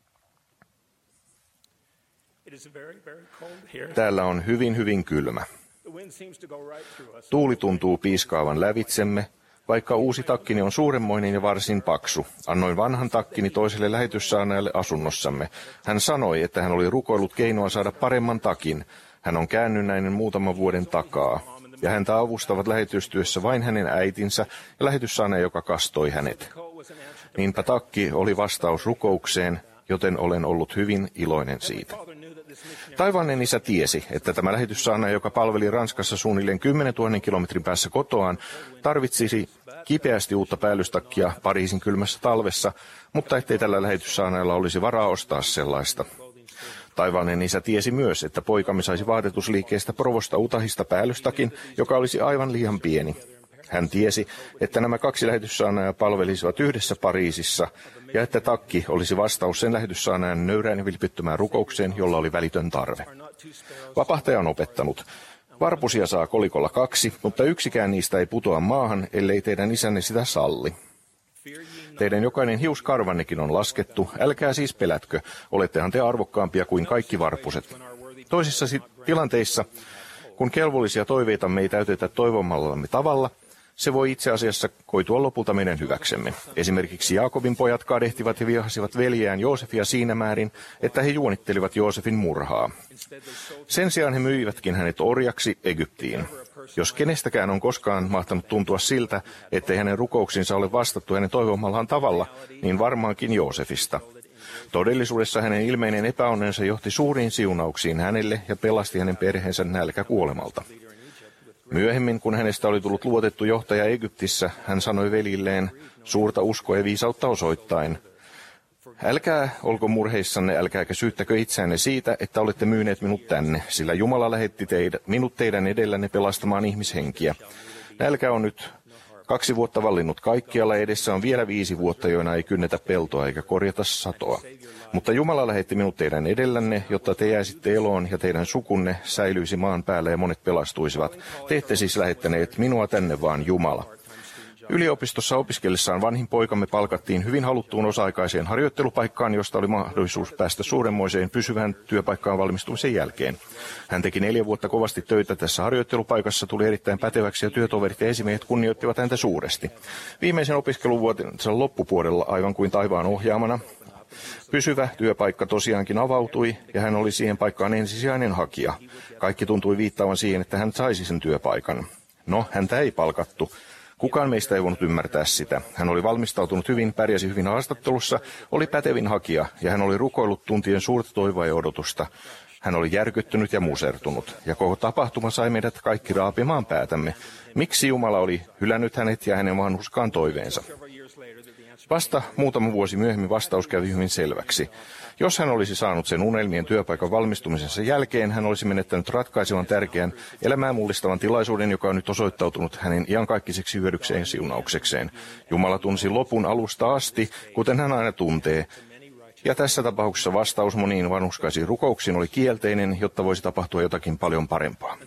Täällä on hyvin, hyvin kylmä. Tuuli tuntuu piiskaavan lävitsemme, vaikka uusi takkini on suuremmoinen ja varsin paksu. Annoin vanhan takkini toiselle lähetyssaarnaajalle asunnossamme. Hän sanoi, että hän oli rukoillut keinoa saada paremman takin. Hän on käännynnäinen muutaman vuoden takaa, ja häntä avustavat lähetystyössä vain hänen äitinsä ja lähetyssaarnaaja, joka kastoi hänet. Niinpä takki oli vastaus rukoukseen, joten olen ollut hyvin iloinen siitä. Taivaallinen isä tiesi, että tämä lähetyssaarnaaja, joka palveli Ranskassa suunnilleen kymmenentuhannen kilometrin päässä kotoaan, tarvitsisi kipeästi uutta päällystakkia Pariisin kylmässä talvessa, mutta ettei tällä lähetyssaarnaajalla olisi varaa ostaa sellaista. Taivaallinen isä tiesi myös, että poikamme saisi vaatetusliikkeestä Provosta Utahista päällystakin, joka olisi aivan liian pieni. Hän tiesi, että nämä kaksi lähetyssaarnaajaa palvelisivat yhdessä Pariisissa, ja että takki olisi vastaus sen lähetyssaarnaajan nöyrään ja vilpittömään rukoukseen, jolla oli välitön tarve. Vapahtaja on opettanut. Varpusia saa kolikolla kaksi, mutta yksikään niistä ei putoa maahan, ellei teidän isänne sitä salli. Teidän jokainen hiuskarvannekin on laskettu, älkää siis pelätkö, olettehan te arvokkaampia kuin kaikki varpuset. Toisissa tilanteissa, kun kelvollisia toiveitamme ei täytetä toivomallamme tavalla, se voi itse asiassa koitua lopulta meidän hyväksemme. Esimerkiksi Jaakobin pojat kadehtivat ja vihasivat veljeään Joosefia siinä määrin, että he juonittelivat Joosefin murhaa. Sen sijaan he myivätkin hänet orjaksi Egyptiin. Jos kenestäkään on koskaan mahtanut tuntua siltä, ettei hänen rukouksinsa ole vastattu hänen toivomallaan tavalla, niin varmaankin Joosefista. Todellisuudessa hänen ilmeinen epäonnensa johti suuriin siunauksiin hänelle ja pelasti hänen perheensä nälkäkuolemalta. Myöhemmin, kun hänestä oli tullut luotettu johtaja Egyptissä, hän sanoi velilleen suurta uskoa ja viisautta osoittain: älkää olko murheissanne, älkääkä syyttäkö itseänne siitä, että olette myyneet minut tänne, sillä Jumala lähetti teidät, minut teidän edellänne pelastamaan ihmishenkiä. Nälkä on nyt kaksi vuotta vallinnut kaikkialla, edessä on vielä viisi vuotta, joina ei kynnetä peltoa eikä korjata satoa. Mutta Jumala lähetti minut teidän edellänne, jotta te jäisitte eloon ja teidän sukunne säilyisi maan päällä ja monet pelastuisivat. Te ette siis lähettäneet minua tänne, vaan Jumala. Yliopistossa opiskellessaan vanhin poikamme palkattiin hyvin haluttuun osa-aikaiseen harjoittelupaikkaan, josta oli mahdollisuus päästä suuremmoiseen pysyvään työpaikkaan valmistumisen jälkeen. Hän teki neljä vuotta kovasti töitä tässä harjoittelupaikassa, tuli erittäin päteväksi ja työtoverit ja esimiehet kunnioittivat häntä suuresti. Viimeisen opiskeluvuotensa loppupuolella, aivan kuin taivaan ohjaamana, pysyvä työpaikka tosiaankin avautui ja hän oli siihen paikkaan ensisijainen hakija. Kaikki tuntui viittaavan siihen, että hän saisi sen työpaikan. No, häntä ei palkattu. Kukaan meistä ei voinut ymmärtää sitä. Hän oli valmistautunut hyvin, pärjäsi hyvin haastattelussa, oli pätevin hakija ja hän oli rukoillut tuntien suurta toivoa ja odotusta. Hän oli järkyttynyt ja musertunut ja koko tapahtuma sai meidät kaikki raapimaan päätämme. Miksi Jumala oli hylännyt hänet ja hänen vanhuskaan toiveensa? Vasta muutama vuosi myöhemmin vastaus kävi hyvin selväksi. Jos hän olisi saanut sen unelmien työpaikan valmistumisensa jälkeen, hän olisi menettänyt ratkaisevan tärkeän elämää mullistavan tilaisuuden, joka on nyt osoittautunut hänen iankaikkisiksi hyödykseen ja siunauksekseen. Jumala tunsi lopun alusta asti, kuten hän aina tuntee. Ja tässä tapauksessa vastaus moniin vanhuskaisiin rukouksiin oli kielteinen, jotta voisi tapahtua jotakin paljon parempaa.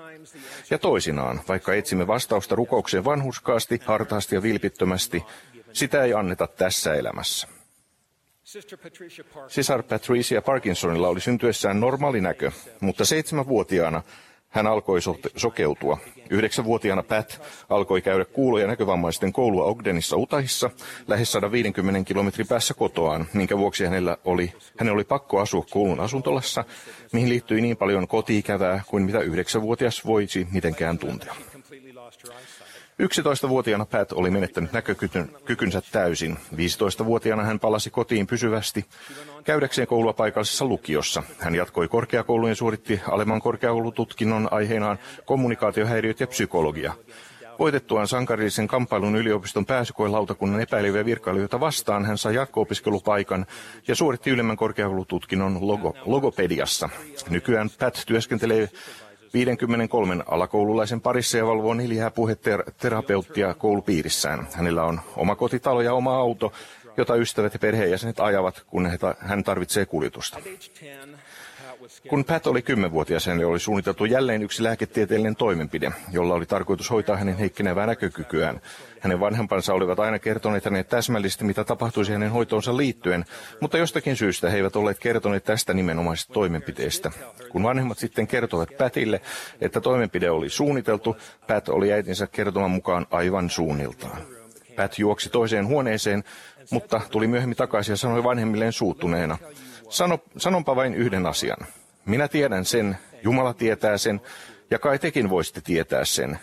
Ja toisinaan, vaikka etsimme vastausta rukoukseen vanhurskaasti, hartaasti ja vilpittömästi, sitä ei anneta tässä elämässä. Sisar Patricia Parkinsonilla oli syntyessään normaali näkö, mutta seitsemänvuotiaana hän alkoi sokeutua. Yhdeksänvuotiaana Pat alkoi käydä kuulo- ja näkövammaisten koulua Ogdenissa Utahissa lähes sata viisikymmentä kilometrin päässä kotoaan, minkä vuoksi hänellä oli, hänen oli pakko asua koulun asuntolassa, mihin liittyi niin paljon koti-ikävää kuin mitä yhdeksänvuotias voisi mitenkään tuntea. yksitoistavuotiaana Pat oli menettänyt näkökykynsä täysin. viisitoistavuotiaana hän palasi kotiin pysyvästi käydäkseen koulua paikallisessa lukiossa. Hän jatkoi korkeakouluun ja suoritti alemman korkeakoulututkinnon aiheinaan kommunikaatiohäiriöt ja psykologia. Voitettuaan sankarillisen kamppailun yliopiston pääsykoelautakunnan epäileviä virkailijoita vastaan hän sai jatko-opiskelupaikan ja suoritti ylemmän korkeakoulututkinnon logo- logopediassa. Nykyään Pat työskentelee viisikymmentäkolme alakoululaisen parissa ja valvoo neljää puheterapeuttia koulupiirissään. Hänellä on oma kotitalo ja oma auto, jota ystävät ja perheenjäsenet ajavat, kun hän tarvitsee kuljetusta. Kun Pat oli kymmenvuotias, hänelle oli suunniteltu jälleen yksi lääketieteellinen toimenpide, jolla oli tarkoitus hoitaa hänen heikkenevää näkökykyään. Hänen vanhempansa olivat aina kertoneet hänelle täsmällisesti, mitä tapahtuisi hänen hoitoonsa liittyen, mutta jostakin syystä he eivät olleet kertoneet tästä nimenomaisesta toimenpiteestä. Kun vanhemmat sitten kertoivat Patille, että toimenpide oli suunniteltu, Pat oli äitinsä kertoman mukaan aivan suunniltaan. Pat juoksi toiseen huoneeseen, mutta tuli myöhemmin takaisin ja sanoi vanhemmilleen suuttuneena: Sano, sanonpa vain yhden asian. Minä tiedän sen, Jumala tietää sen, ja kai tekin voisitte tietää sen.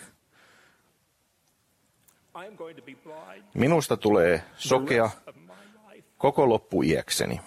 Minusta tulee sokea koko loppuiäkseni.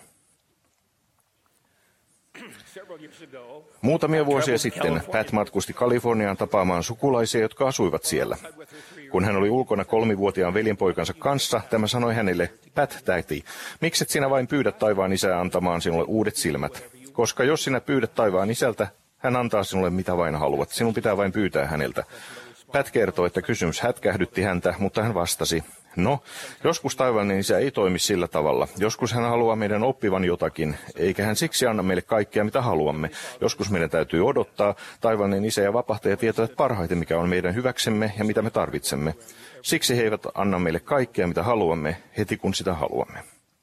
Muutamia vuosia sitten Pat matkusti Kaliforniaan tapaamaan sukulaisia, jotka asuivat siellä. Kun hän oli ulkona kolmivuotiaan veljenpoikansa kanssa, tämä sanoi hänelle: Pat, täti, mikset sinä vain pyydät taivaan isää antamaan sinulle uudet silmät? Koska jos sinä pyydät taivaan isältä, hän antaa sinulle mitä vain haluat. Sinun pitää vain pyytää häneltä. Pat kertoi, että kysymys hätkähdytti häntä, mutta hän vastasi: No, joskus taivaallinen isä ei toimi sillä tavalla. Joskus hän haluaa meidän oppivan jotakin, eikä hän siksi anna meille kaikkea, mitä haluamme. Joskus meidän täytyy odottaa. Taivaallinen isä ja vapahtaja tietävät parhaiten, mikä on meidän hyväksemme ja mitä me tarvitsemme. Siksi he eivät anna meille kaikkea, mitä haluamme, heti kun sitä haluamme.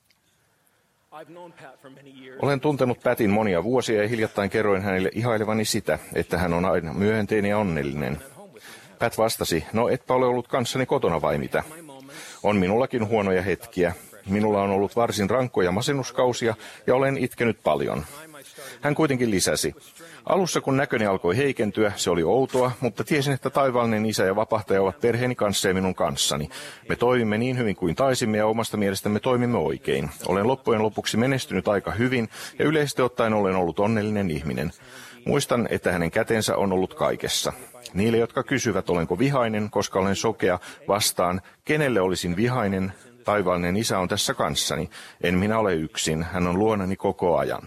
Olen tuntenut Patin monia vuosia ja hiljattain kerroin hänelle ihailevani sitä, että hän on aina myönteinen ja onnellinen. Pat vastasi: No, etpä ole ollut kanssani kotona vai mitä? On minullakin huonoja hetkiä. Minulla on ollut varsin rankkoja masennuskausia ja olen itkenyt paljon. Hän kuitenkin lisäsi: Alussa kun näköni alkoi heikentyä, se oli outoa, mutta tiesin, että taivaallinen isä ja vapahtaja ovat perheeni kanssa ja minun kanssani. Me toimimme niin hyvin kuin taisimme ja omasta mielestämme toimimme oikein. Olen loppujen lopuksi menestynyt aika hyvin ja yleisesti ottaen olen ollut onnellinen ihminen. Muistan, että hänen kätensä on ollut kaikessa. Niille, jotka kysyvät, olenko vihainen, koska olen sokea, vastaan: kenelle olisin vihainen? Taivaallinen isä on tässä kanssani. En minä ole yksin, hän on luonani koko ajan.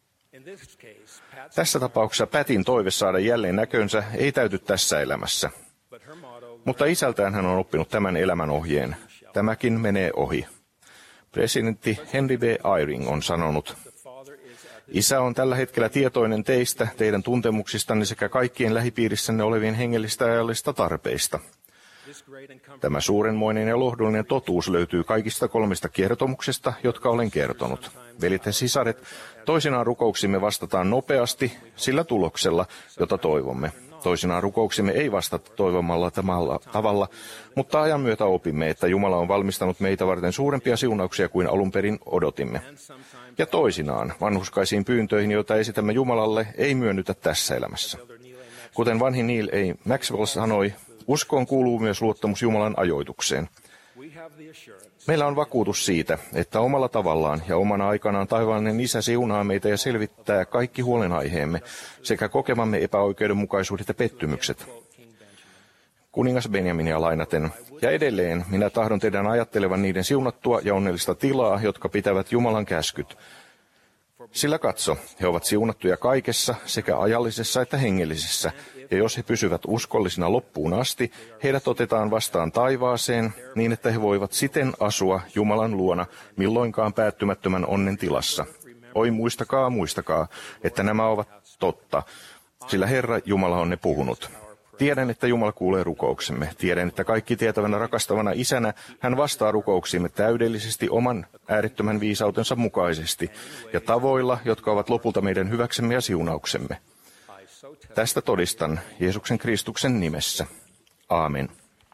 Tässä tapauksessa Patin toive saada jälleen näkönsä ei täyty tässä elämässä. Mutta isältään hän on oppinut tämän elämän ohjeen. Tämäkin menee ohi. Presidentti Henry B. Eyring on sanonut: Isä on tällä hetkellä tietoinen teistä, teidän tuntemuksistanne sekä kaikkien lähipiirissänne olevien hengellistä ja ajallista tarpeista. Tämä suurenmoinen ja lohdullinen totuus löytyy kaikista kolmesta kertomuksesta, jotka olen kertonut. Veljet ja sisaret, toisinaan rukouksimme vastataan nopeasti sillä tuloksella, jota toivomme. Toisinaan rukouksimme ei vastata toivomalla tavalla, mutta ajan myötä opimme, että Jumala on valmistanut meitä varten suurempia siunauksia kuin alun perin odotimme. Ja toisinaan vanhurskaisiin pyyntöihin, joita esitämme Jumalalle, ei myönnytä tässä elämässä. Kuten vanhin Neil A. Maxwell sanoi, uskoon kuuluu myös luottamus Jumalan ajoitukseen. Meillä on vakuutus siitä, että omalla tavallaan ja omana aikanaan taivaallinen isä siunaa meitä ja selvittää kaikki huolenaiheemme sekä kokemamme epäoikeudenmukaisuudet ja pettymykset. Kuningas Benjaminia lainaten: Ja edelleen minä tahdon teidän ajattelevan niiden siunattua ja onnellista tilaa, jotka pitävät Jumalan käskyt. Sillä katso, he ovat siunattuja kaikessa, sekä ajallisessa että hengellisessä, ja jos he pysyvät uskollisina loppuun asti, heidät otetaan vastaan taivaaseen, niin että he voivat siten asua Jumalan luona milloinkaan päättymättömän onnen tilassa. Oi muistakaa, muistakaa, että nämä ovat totta, sillä Herra Jumala on ne puhunut. Tiedän, että Jumala kuulee rukouksemme. Tiedän, että kaikki tietävänä rakastavana isänä hän vastaa rukouksiimme täydellisesti oman äärettömän viisautensa mukaisesti ja tavoilla, jotka ovat lopulta meidän hyväksemme ja siunauksemme. Tästä todistan Jeesuksen Kristuksen nimessä. Aamen.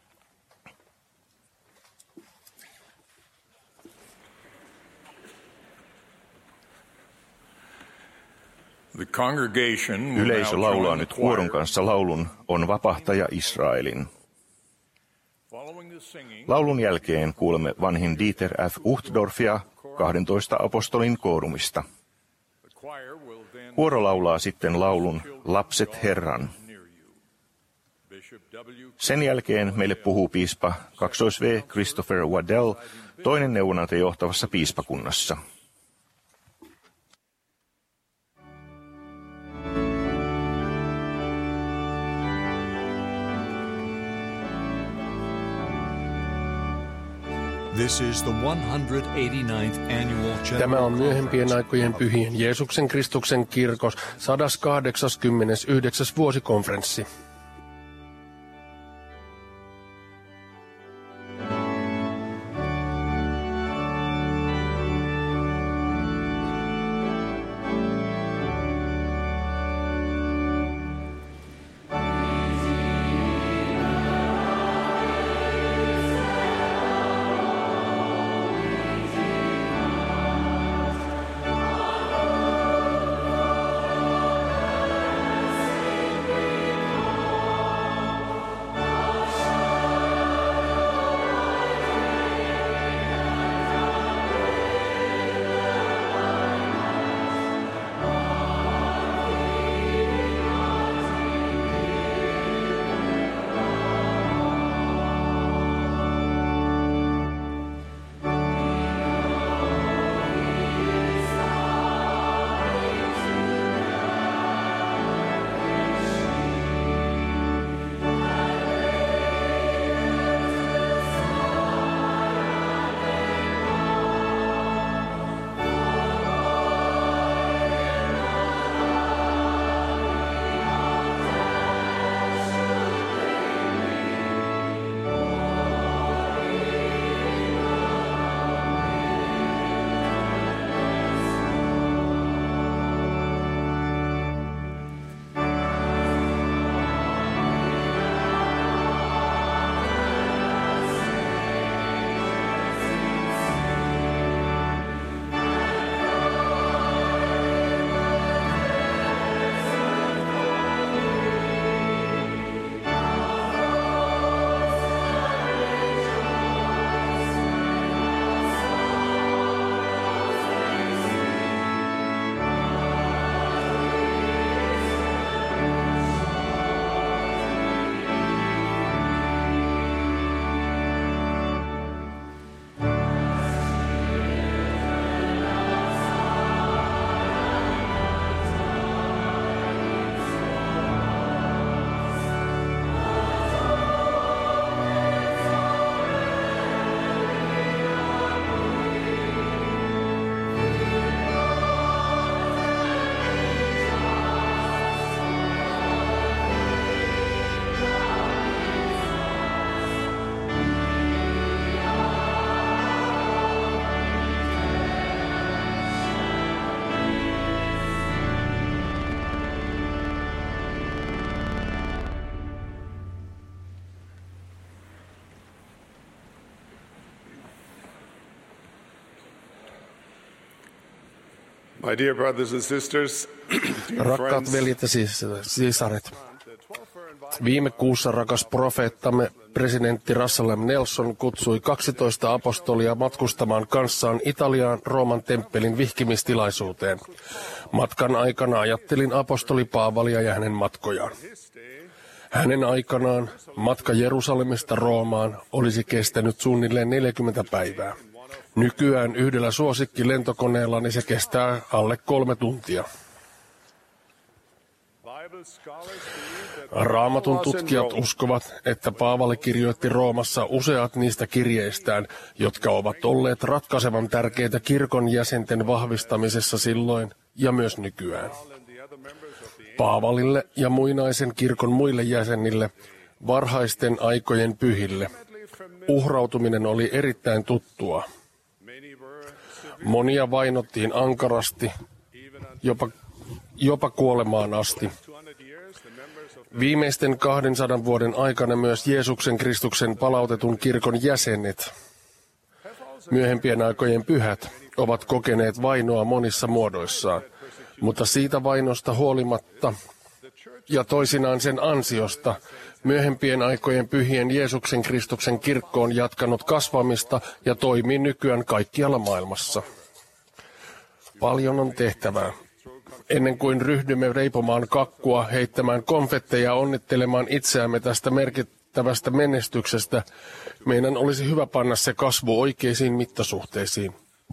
Yleisö laulaa nyt kuoron kanssa laulun On vapahtaja Israelin. Laulun jälkeen kuulemme vanhin Dieter F. Uchtdorfia kahdentoista apostolin koorumista. Kuoro laulaa sitten laulun Lapset Herran. Sen jälkeen meille puhuu piispa kaksois V. Christopher Waddell, toinen neuvonantaja johtavassa piispakunnassa. This is the one hundred eighty-ninth annual General Tämä on myöhempien aikojen pyhien Jeesuksen Kristuksen kirkos sata kahdeksankymmentäyhdeksän vuosikonferenssi. My dear brothers and sisters, Rakkaat veljet ja sisaret, viime kuussa rakas profeettamme presidentti Russell M. Nelson kutsui kaksitoista apostolia matkustamaan kanssaan Italiaan Rooman temppelin vihkimistilaisuuteen. Matkan aikana ajattelin apostoli Paavalia ja hänen matkojaan. Hänen aikanaan matka Jerusalemista Roomaan olisi kestänyt suunnilleen neljäkymmentä päivää. Nykyään yhdellä suosikkilentokoneellani se kestää alle kolme tuntia. Raamatun tutkijat uskovat, että Paavali kirjoitti Roomassa useat niistä kirjeistään, jotka ovat olleet ratkaisevan tärkeitä kirkon jäsenten vahvistamisessa silloin ja myös nykyään. Paavalille ja muinaisen kirkon muille jäsenille, varhaisten aikojen pyhille. Uhrautuminen oli erittäin tuttua. Monia vainottiin ankarasti, jopa, jopa kuolemaan asti. Viimeisten kahdensadan vuoden aikana myös Jeesuksen Kristuksen palautetun kirkon jäsenet, myöhempien aikojen pyhät, ovat kokeneet vainoa monissa muodoissaan, mutta siitä vainosta huolimatta ja toisinaan sen ansiosta myöhempien aikojen pyhien Jeesuksen Kristuksen kirkko on jatkanut kasvamista ja toimii nykyään kaikkialla maailmassa. Paljon on tehtävää. Ennen kuin ryhdymme reipomaan kakkua, heittämään konfetteja ja onnittelemaan itseämme tästä merkittävästä menestyksestä, meidän olisi hyvä panna se kasvu oikeisiin mittasuhteisiin.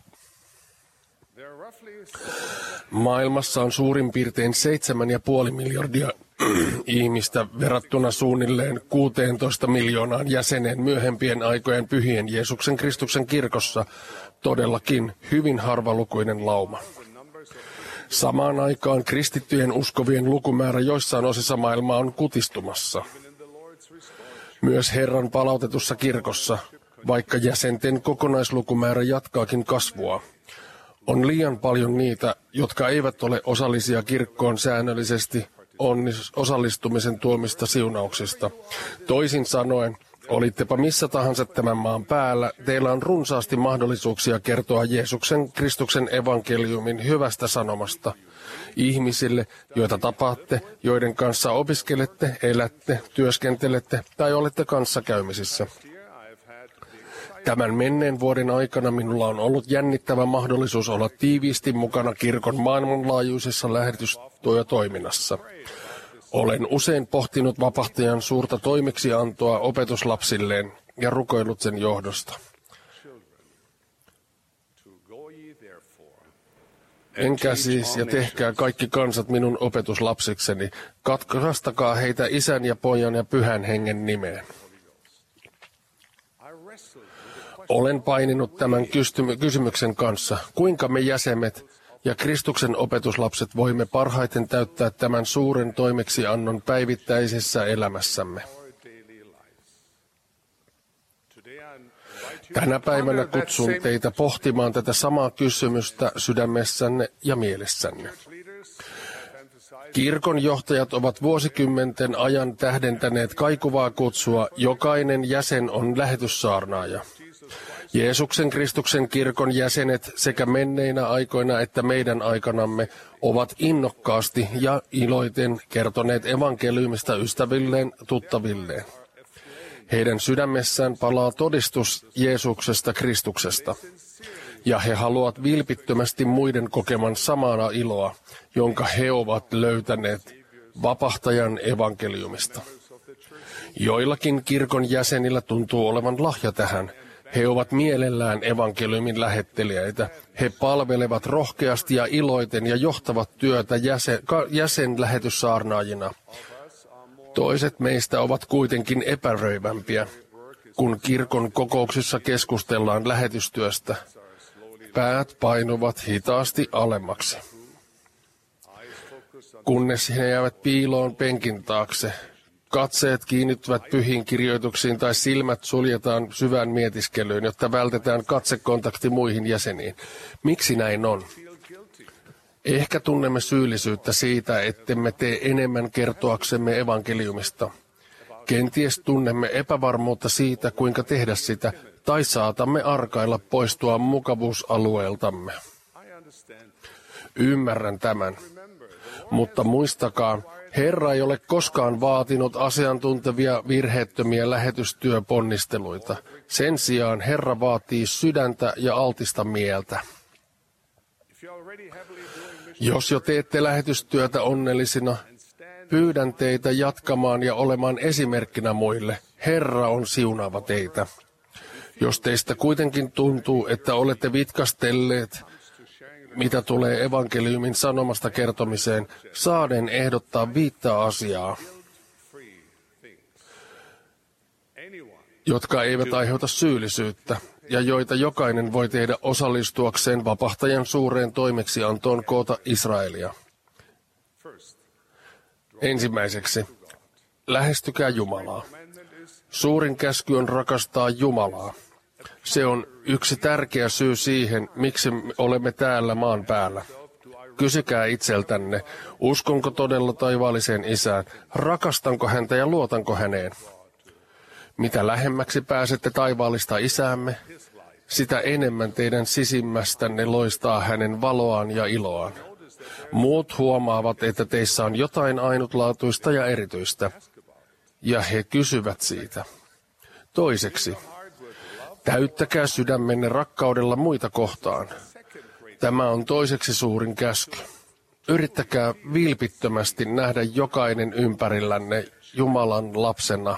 Maailmassa on suurin piirtein seitsemän ja puoli miljardia ihmistä verrattuna suunnilleen kuusitoista miljoonaan jäseneen myöhempien aikojen pyhien Jeesuksen Kristuksen kirkossa, todellakin hyvin harvalukuinen lauma. Samaan aikaan kristittyjen uskovien lukumäärä joissain osissa maailmaa on kutistumassa. Myös Herran palautetussa kirkossa, vaikka jäsenten kokonaislukumäärä jatkaakin kasvua, on liian paljon niitä, jotka eivät ole osallisia kirkkoon säännöllisesti osallistumisen tuomista siunauksista. Toisin sanoen, olittepa missä tahansa tämän maan päällä, teillä on runsaasti mahdollisuuksia kertoa Jeesuksen Kristuksen evankeliumin hyvästä sanomasta ihmisille, joita tapaatte, joiden kanssa opiskelette, elätte, työskentelette tai olette kanssakäymisissä. Tämän menneen vuoden aikana minulla on ollut jännittävä mahdollisuus olla tiiviisti mukana kirkon maailmanlaajuisessa lähetystyötoiminnassa. Olen usein pohtinut vapahtajan suurta toimeksiantoa opetuslapsilleen ja rukoillut sen johdosta. Enkä siis, ja tehkää kaikki kansat minun opetuslapsikseni, katkastakaa heitä isän ja pojan ja pyhän hengen nimeen. Olen paininut tämän kysymyksen kanssa, kuinka me jäsenet ja Kristuksen opetuslapset voimme parhaiten täyttää tämän suuren toimeksiannon päivittäisessä elämässämme. Tänä päivänä kutsun teitä pohtimaan tätä samaa kysymystä sydämessänne ja mielessänne. Kirkon johtajat ovat vuosikymmenten ajan tähdentäneet kaikuvaa kutsua, jokainen jäsen on lähetyssaarnaaja. Jeesuksen Kristuksen kirkon jäsenet sekä menneinä aikoina että meidän aikanamme ovat innokkaasti ja iloiten kertoneet evankeliumista ystävilleen, tuttavilleen. Heidän sydämessään palaa todistus Jeesuksesta Kristuksesta, ja he haluavat vilpittömästi muiden kokeman samana iloa, jonka he ovat löytäneet vapahtajan evankeliumista. Joillakin kirkon jäsenillä tuntuu olevan lahja tähän. He ovat mielellään evankeliumin lähettelijöitä. He palvelevat rohkeasti ja iloiten ja johtavat työtä jäsen, jäsenlähetyssaarnaajina. Toiset meistä ovat kuitenkin epäröivämpiä, kun kirkon kokouksissa keskustellaan lähetystyöstä. Päät painuvat hitaasti alemmaksi, kunnes he jäävät piiloon penkin taakse. Katseet kiinnittyvät pyhiin kirjoituksiin tai silmät suljetaan syvään mietiskelyyn, jotta vältetään katsekontakti muihin jäseniin. Miksi näin on? Ehkä tunnemme syyllisyyttä siitä, ettemme tee enemmän kertoaksemme evankeliumista. Kenties tunnemme epävarmuutta siitä, kuinka tehdä sitä, tai saatamme arkailla poistua mukavuusalueeltamme. Ymmärrän tämän, mutta muistakaa, Herra ei ole koskaan vaatinut asiantuntevia virheettömiä lähetystyöponnisteluita. Sen sijaan Herra vaatii sydäntä ja altista mieltä. Jos jo teette lähetystyötä onnellisina, pyydän teitä jatkamaan ja olemaan esimerkkinä muille. Herra on siunaava teitä. Jos teistä kuitenkin tuntuu, että olette vitkastelleet, mitä tulee evankeliumin sanomasta kertomiseen, saaden ehdottaa viittä asiaa, jotka eivät aiheuta syyllisyyttä ja joita jokainen voi tehdä osallistuakseen vapahtajan suureen toimeksiantoon koota Israelia. Ensimmäiseksi, lähestykää Jumalaa. Suurin käsky on rakastaa Jumalaa. Se on yksi tärkeä syy siihen, miksi olemme täällä maan päällä. Kysykää itseltänne, uskonko todella taivaalliseen Isään, rakastanko häntä ja luotanko häneen. Mitä lähemmäksi pääsette taivaallista Isäämme, sitä enemmän teidän sisimmästänne loistaa hänen valoaan ja iloaan. Muut huomaavat, että teissä on jotain ainutlaatuista ja erityistä, ja he kysyvät siitä. Toiseksi, täyttäkää sydämenne rakkaudella muita kohtaan. Tämä on toiseksi suurin käsky. Yrittäkää vilpittömästi nähdä jokainen ympärillänne Jumalan lapsena.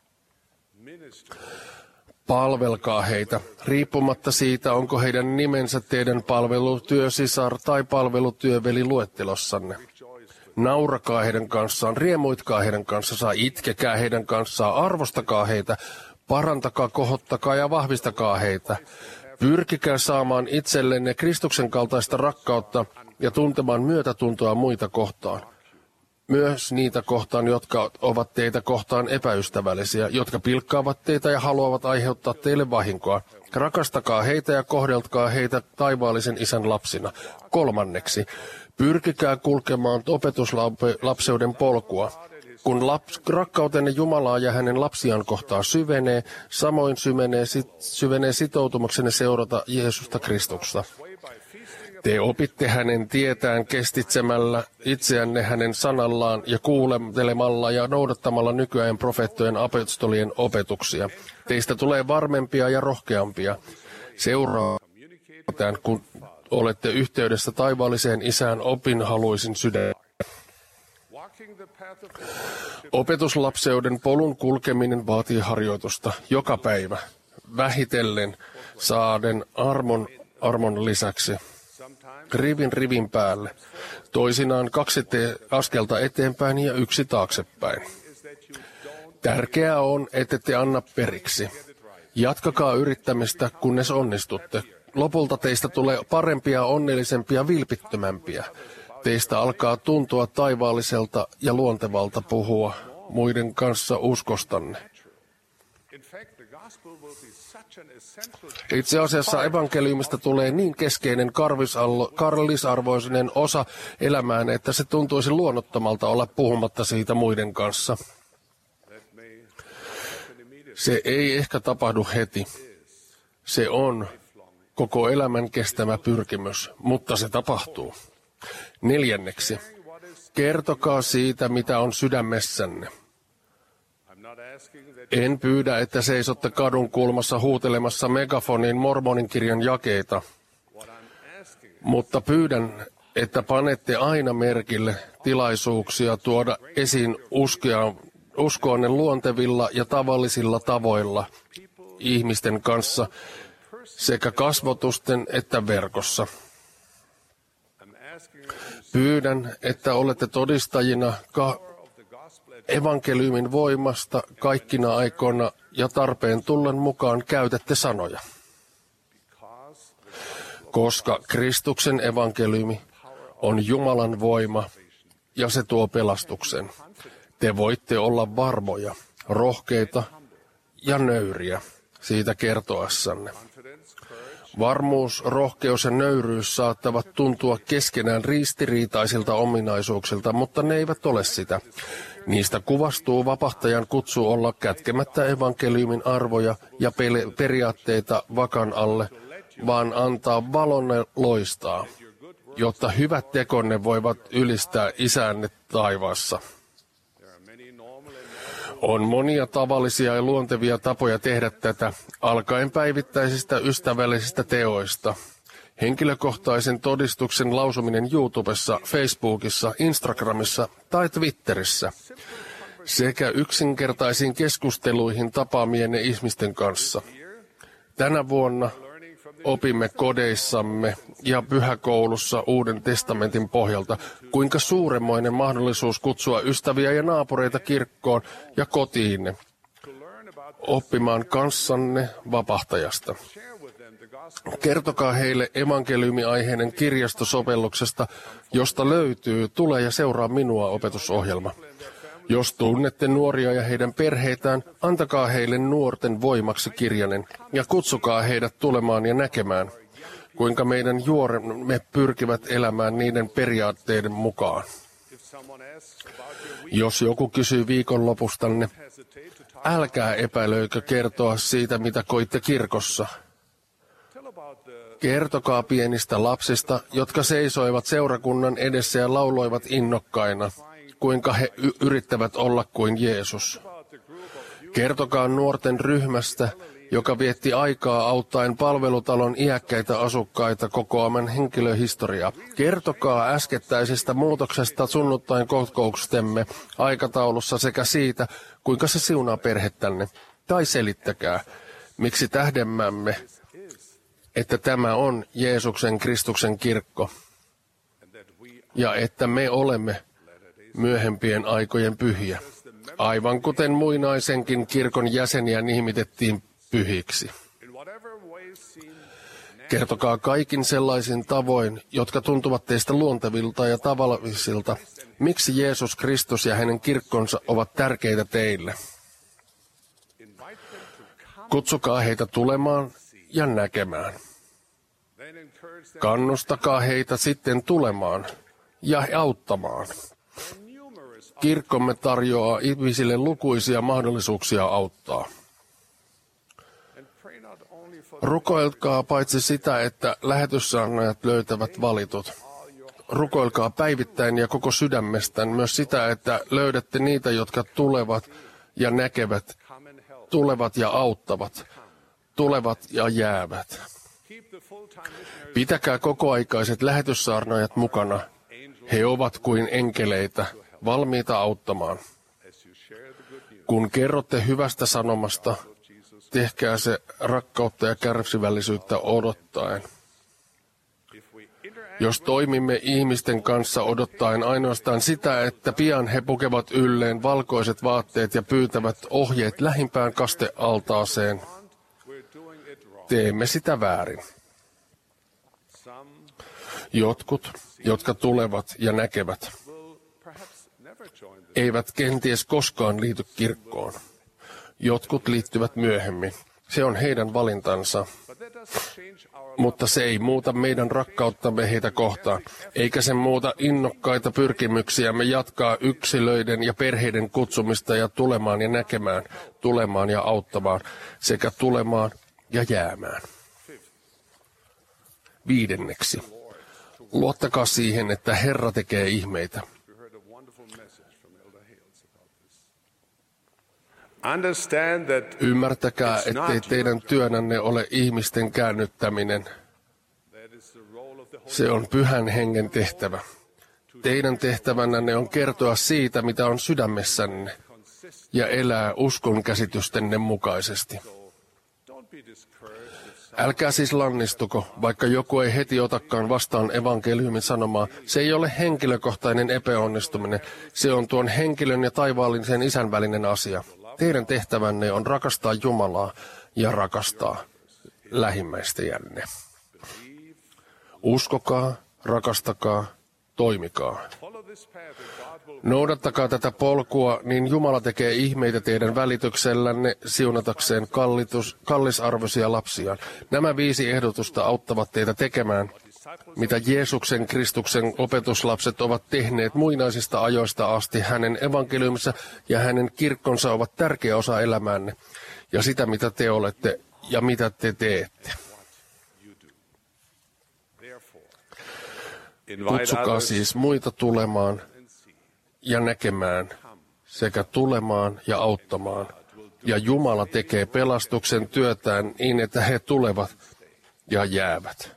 Palvelkaa heitä, riippumatta siitä, onko heidän nimensä teidän palvelutyösisar tai palvelutyöveli luettelossanne. Naurakaa heidän kanssaan, riemuitkaa heidän kanssaan, itkekää heidän kanssaan, arvostakaa heitä, parantakaa, kohottakaa ja vahvistakaa heitä. Pyrkikää saamaan itsellenne Kristuksen kaltaista rakkautta ja tuntemaan myötätuntoa muita kohtaan. Myös niitä kohtaan, jotka ovat teitä kohtaan epäystävällisiä, jotka pilkkaavat teitä ja haluavat aiheuttaa teille vahinkoa. Rakastakaa heitä ja kohdeltkaa heitä taivaallisen Isän lapsina. Kolmanneksi, pyrkikää kulkemaan opetuslapseuden polkua. Kun laps, rakkautenne Jumalaa ja hänen lapsiaan kohtaan syvenee, samoin syvenee, syvenee sitoutumuksenne seurata Jeesusta Kristusta. Te opitte hänen tietään kestitsemällä itseänne hänen sanallaan ja kuulemtelemalla ja noudattamalla nykyajan profeettojen apostolien opetuksia. Teistä tulee varmempia ja rohkeampia. Seuraataan, kun olette yhteydessä taivaalliseen Isään opinhaluisin sydän. Opetuslapseuden polun kulkeminen vaatii harjoitusta joka päivä, vähitellen saaden armon armon lisäksi. Rivin rivin päälle, toisinaan kaksi te- askelta eteenpäin ja yksi taaksepäin. Tärkeää on, että te anna periksi. Jatkakaa yrittämistä, kunnes onnistutte. Lopulta teistä tulee parempia, onnellisempia, vilpittömämpiä. Teistä alkaa tuntua taivaalliselta ja luontevalta puhua muiden kanssa uskostanne. Itse asiassa evankeliumista tulee niin keskeinen karlisarvoinen osa elämään, että se tuntuisi luonnottomalta olla puhumatta siitä muiden kanssa. Se ei ehkä tapahdu heti. Se on koko elämän kestävä pyrkimys, mutta se tapahtuu. Neljänneksi, kertokaa siitä, mitä on sydämessänne. En pyydä, että seisotte kadun kulmassa huutelemassa megafonin mormonin kirjan jakeita, mutta pyydän, että panette aina merkille tilaisuuksia tuoda esiin uskoanne luontevilla ja tavallisilla tavoilla ihmisten kanssa sekä kasvotusten että verkossa. Pyydän, että olette todistajina ka- evankeliumin voimasta kaikkina aikoina ja tarpeen tullen mukaan käytätte sanoja. Koska Kristuksen evankeliumi on Jumalan voima ja se tuo pelastuksen. Te voitte olla varmoja, rohkeita ja nöyriä siitä kertoessanne. Varmuus, rohkeus ja nöyryys saattavat tuntua keskenään ristiriitaisilta ominaisuuksilta, mutta ne eivät ole sitä. Niistä kuvastuu vapahtajan kutsu olla kätkemättä evankeliumin arvoja ja periaatteita vakan alle, vaan antaa valonne loistaa, jotta hyvät tekonne voivat ylistää Isänne taivaassa. On monia tavallisia ja luontevia tapoja tehdä tätä, alkaen päivittäisistä ystävällisistä teoista. Henkilökohtaisen todistuksen lausuminen YouTubessa, Facebookissa, Instagramissa tai Twitterissä sekä yksinkertaisiin keskusteluihin tapaamienne ihmisten kanssa. Tänä vuonna opimme kodeissamme ja pyhäkoulussa Uuden testamentin pohjalta, kuinka suuremmoinen mahdollisuus kutsua ystäviä ja naapureita kirkkoon ja kotiinne, oppimaan kanssanne vapahtajasta. Kertokaa heille evankeliumiaiheinen kirjastosovelluksesta, josta löytyy Tule ja seuraa minua -opetusohjelma. Jos tunnette nuoria ja heidän perheitään, antakaa heille nuorten voimaksi kirjanen ja kutsukaa heidät tulemaan ja näkemään, kuinka meidän juoremme pyrkivät elämään niiden periaatteiden mukaan. Jos joku kysyy viikonlopustanne, älkää epäilöikö kertoa siitä, mitä koitte kirkossa. Kertokaa pienistä lapsista, jotka seisoivat seurakunnan edessä ja lauloivat innokkaina, kuinka he y- yrittävät olla kuin Jeesus. Kertokaa nuorten ryhmästä, joka vietti aikaa auttaen palvelutalon iäkkäitä asukkaita kokoaman henkilöhistoriaa. Kertokaa äskettäisestä muutoksesta sunnuntain kokoustemme aikataulussa sekä siitä, kuinka se siunaa perhettänne. Tai selittäkää, miksi tähdemmämme, että tämä on Jeesuksen Kristuksen kirkko ja että me olemme myöhempien aikojen pyhiä, aivan kuten muinaisenkin kirkon jäseniä nimitettiin pyhiksi. Kertokaa kaikin sellaisin tavoin, jotka tuntuvat teistä luontevilta ja tavallisilta, miksi Jeesus Kristus ja hänen kirkkonsa ovat tärkeitä teille. Kutsukaa heitä tulemaan ja näkemään. Kannustakaa heitä sitten tulemaan ja auttamaan. Kirkkomme tarjoaa ihmisille lukuisia mahdollisuuksia auttaa. Rukoilkaa paitsi sitä, että lähetyssaarnaajat löytävät valitut. Rukoilkaa päivittäin ja koko sydämestään myös sitä, että löydätte niitä, jotka tulevat ja näkevät, tulevat ja auttavat, tulevat ja jäävät. Pitäkää kokoaikaiset lähetyssaarnaajat mukana. He ovat kuin enkeleitä, valmiita auttamaan. Kun kerrotte hyvästä sanomasta, tehkää se rakkautta ja kärsivällisyyttä odottaen. Jos toimimme ihmisten kanssa odottaen ainoastaan sitä, että pian he pukevat ylleen valkoiset vaatteet ja pyytävät ohjeet lähimpään kastealtaaseen, teemme sitä väärin. Jotkut, jotka tulevat ja näkevät, eivät kenties koskaan liity kirkkoon. Jotkut liittyvät myöhemmin. Se on heidän valintansa. Mutta se ei muuta meidän rakkauttamme heitä kohtaan, eikä se muuta innokkaita pyrkimyksiämme jatkaa yksilöiden ja perheiden kutsumista ja tulemaan ja näkemään, tulemaan ja auttamaan, sekä tulemaan ja jäämään. Viidenneksi. Luottakaa siihen, että Herra tekee ihmeitä. Ymmärtäkää, ettei teidän työnänne ole ihmisten käännyttäminen. Se on Pyhän Hengen tehtävä. Teidän tehtävänänne on kertoa siitä, mitä on sydämessänne, ja elää uskon käsitystenne mukaisesti. Älkää siis lannistuko, vaikka joku ei heti otakaan vastaan evankeliumin sanomaa. Se ei ole henkilökohtainen epäonnistuminen. Se on tuon henkilön ja taivaallisen Isän välinen asia. Teidän tehtävänne on rakastaa Jumalaa ja rakastaa lähimmäistäjänne. Uskokaa, rakastakaa, toimikaa. Noudattakaa tätä polkua, niin Jumala tekee ihmeitä teidän välityksellänne siunatakseen kallitus, kallisarvoisia lapsiaan. Nämä viisi ehdotusta auttavat teitä tekemään, mitä Jeesuksen Kristuksen opetuslapset ovat tehneet muinaisista ajoista asti. Hänen evankeliumissa ja hänen kirkkonsa ovat tärkeä osa elämänne ja sitä, mitä te olette ja mitä te teette. Kutsukaa siis muita tulemaan ja näkemään sekä tulemaan ja auttamaan. Ja Jumala tekee pelastuksen työtään niin, että he tulevat ja jäävät.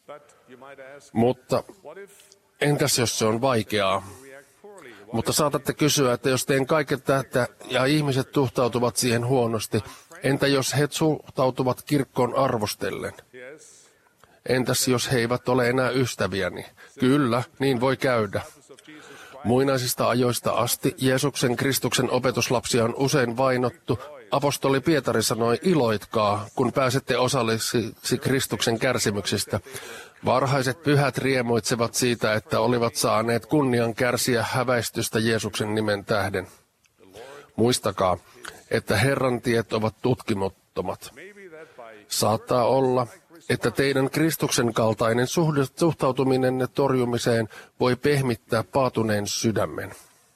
Mutta entäs jos se on vaikeaa? Mutta saatatte kysyä, että jos teen kaiken tätä ja ihmiset suhtautuvat siihen huonosti, entä jos he suhtautuvat kirkkoon arvostellen? Entäs jos he eivät ole enää ystäviäni? Kyllä, niin voi käydä. Muinaisista ajoista asti Jeesuksen Kristuksen opetuslapsia on usein vainottu Apostoli Pietari sanoi, iloitkaa, kun pääsette osallisiksi Kristuksen kärsimyksistä. Varhaiset pyhät riemuitsevat siitä, että olivat saaneet kunnian kärsiä häväistystä Jeesuksen nimen tähden. Muistakaa, että Herran tiet ovat tutkimuttomat. Saattaa olla, että teidän Kristuksen kaltainen suhtautumisenne torjumiseen voi pehmittää paatuneen sydämen.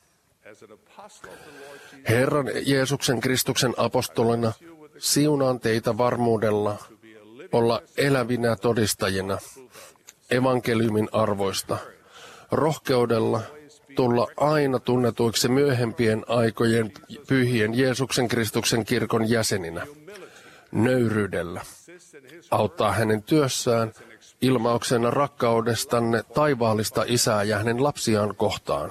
Herran Jeesuksen Kristuksen apostolina siunaan teitä varmuudella olla elävinä todistajina evankeliumin arvoista, rohkeudella tulla aina tunnetuiksi myöhempien aikojen pyhien Jeesuksen Kristuksen kirkon jäseninä, nöyryydellä, auttaa hänen työssään ilmauksena rakkaudestanne taivaallista Isää ja hänen lapsiaan kohtaan.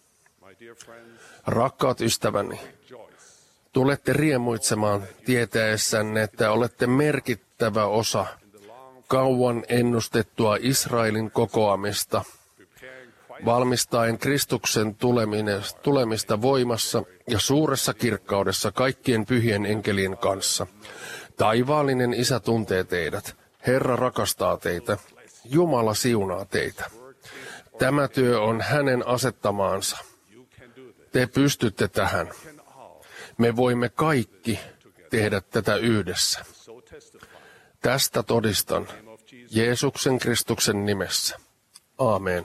Rakkaat ystäväni, tulette riemuitsemaan tietäessänne, että olette merkittävä osa kauan ennustettua Israelin kokoamista, valmistaen Kristuksen tulemista voimassa ja suuressa kirkkaudessa kaikkien pyhien enkelien kanssa. Taivaallinen Isä tuntee teidät, Herra rakastaa teitä, Jumala siunaa teitä. Tämä työ on hänen asettamaansa. Te pystytte tähän. Me voimme kaikki tehdä tätä yhdessä. Tästä todistan Jeesuksen Kristuksen nimessä. Aamen.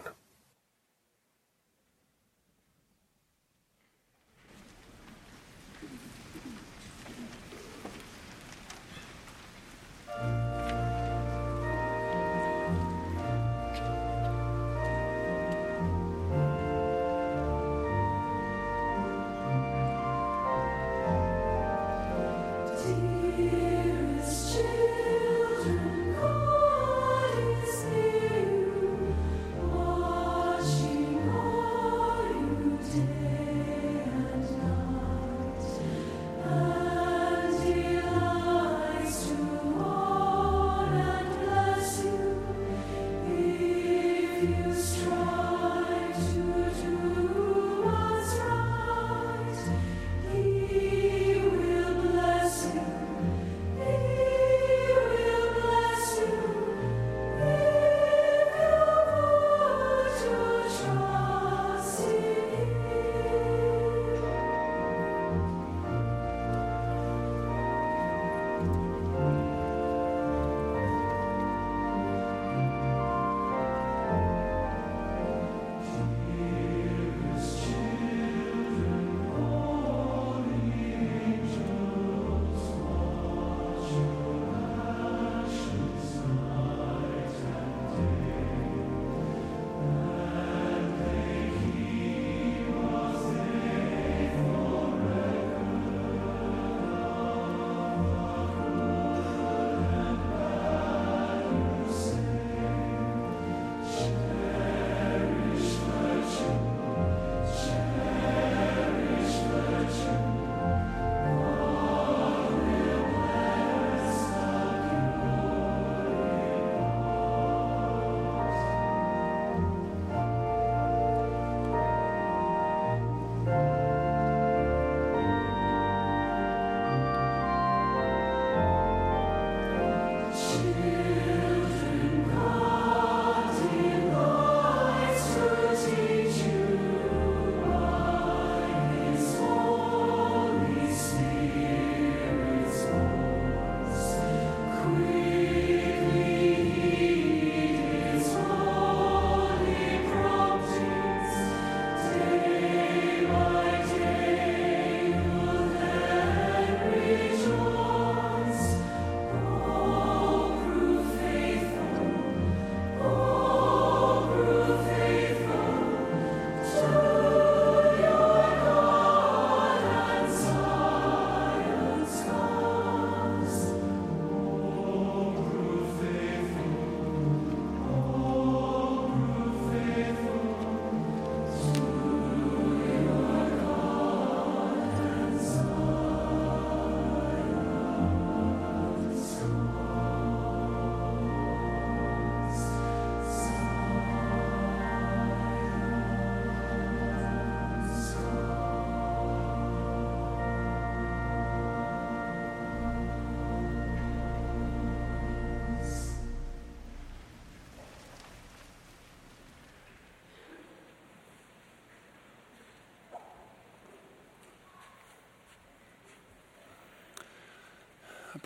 Children, God is near.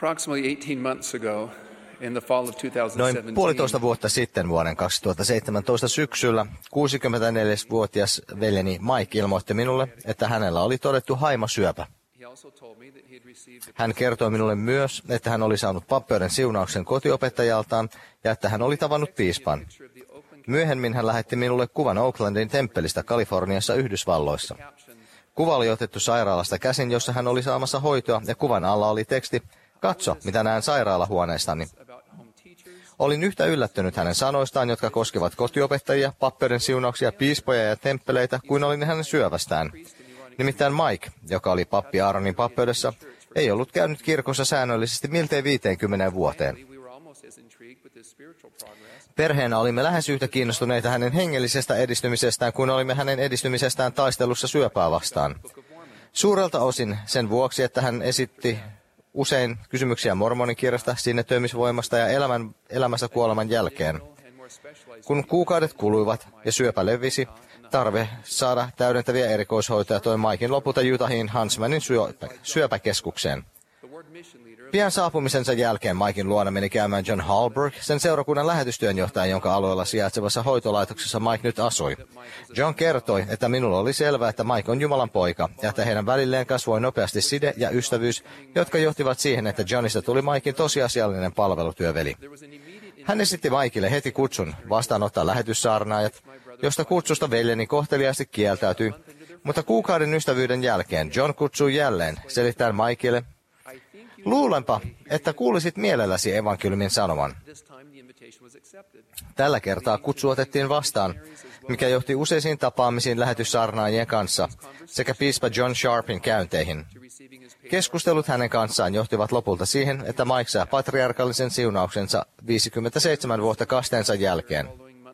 Approximately eighteen months ago, in the fall of Noin twenty puolitoista vuotta sitten vuoden kaksituhattaseitsemäntoista syksyllä kuusikymmentäneljävuotias veljeni Mike ilmoitti minulle, että hänellä oli todettu haimasyöpä. Hän kertoi minulle myös, että hän oli saanut pappeuden siunauksen kotiopettajaltaan ja että hän oli tavannut piispan. Myöhemmin hän lähetti minulle kuvan Oaklandin temppelistä Kaliforniassa Yhdysvalloissa. Kuva oli otettu sairaalasta käsin, jossa hän oli saamassa hoitoa, ja kuvan alla oli teksti, katso, mitä näen sairaalahuoneestani. Olin yhtä yllättynyt hänen sanoistaan, jotka koskevat kotiopettajia, pappeuden siunauksia, piispoja ja temppeleitä, kuin olin hänen syövästään. Nimittäin Mike, joka oli pappi Aaronin pappeudessa, ei ollut käynyt kirkossa säännöllisesti miltei viiteenkymmeneen vuoteen. Perheenä olimme lähes yhtä kiinnostuneita hänen hengellisestä edistymisestään kuin olimme hänen edistymisestään taistelussa syöpää vastaan. Suurelta osin sen vuoksi, että hän esitti usein kysymyksiä mormonikirjasta, sinnettöimisvoimasta ja elämän, elämästä kuoleman jälkeen. Kun kuukaudet kuluivat ja syöpä levisi, tarve saada täydentäviä erikoishoitoja toi Maikin lopulta Utahin Huntsmanin syöpä, syöpäkeskukseen. Pian saapumisensa jälkeen Maikin luona meni käymään John Hallberg, sen seurakunnan lähetystyönjohtaja, jonka alueella sijaitsevassa hoitolaitoksessa Mike nyt asui. John kertoi, että minulla oli selvää, että Mike on Jumalan poika, ja että heidän välilleen kasvoi nopeasti side ja ystävyys, jotka johtivat siihen, että Johnista tuli Maikin tosiasiallinen palvelutyöveli. Hän esitti Maikille heti kutsun vastaanottaa lähetyssaarnaajat, josta kutsusta veljeni kohteliaasti kieltäytyi, mutta kuukauden ystävyyden jälkeen John kutsui jälleen selittäen Maikille, luulenpa, että kuulisit mielelläsi evankeliumin sanoman. Tällä kertaa kutsu otettiin vastaan, mikä johti useisiin tapaamisiin lähetyssaarnaajien kanssa sekä piispa John Sharpin käynteihin. Keskustelut hänen kanssaan johtivat lopulta siihen, että Mike saa patriarkallisen siunauksensa viisikymmentäseitsemän vuotta kasteensa jälkeen.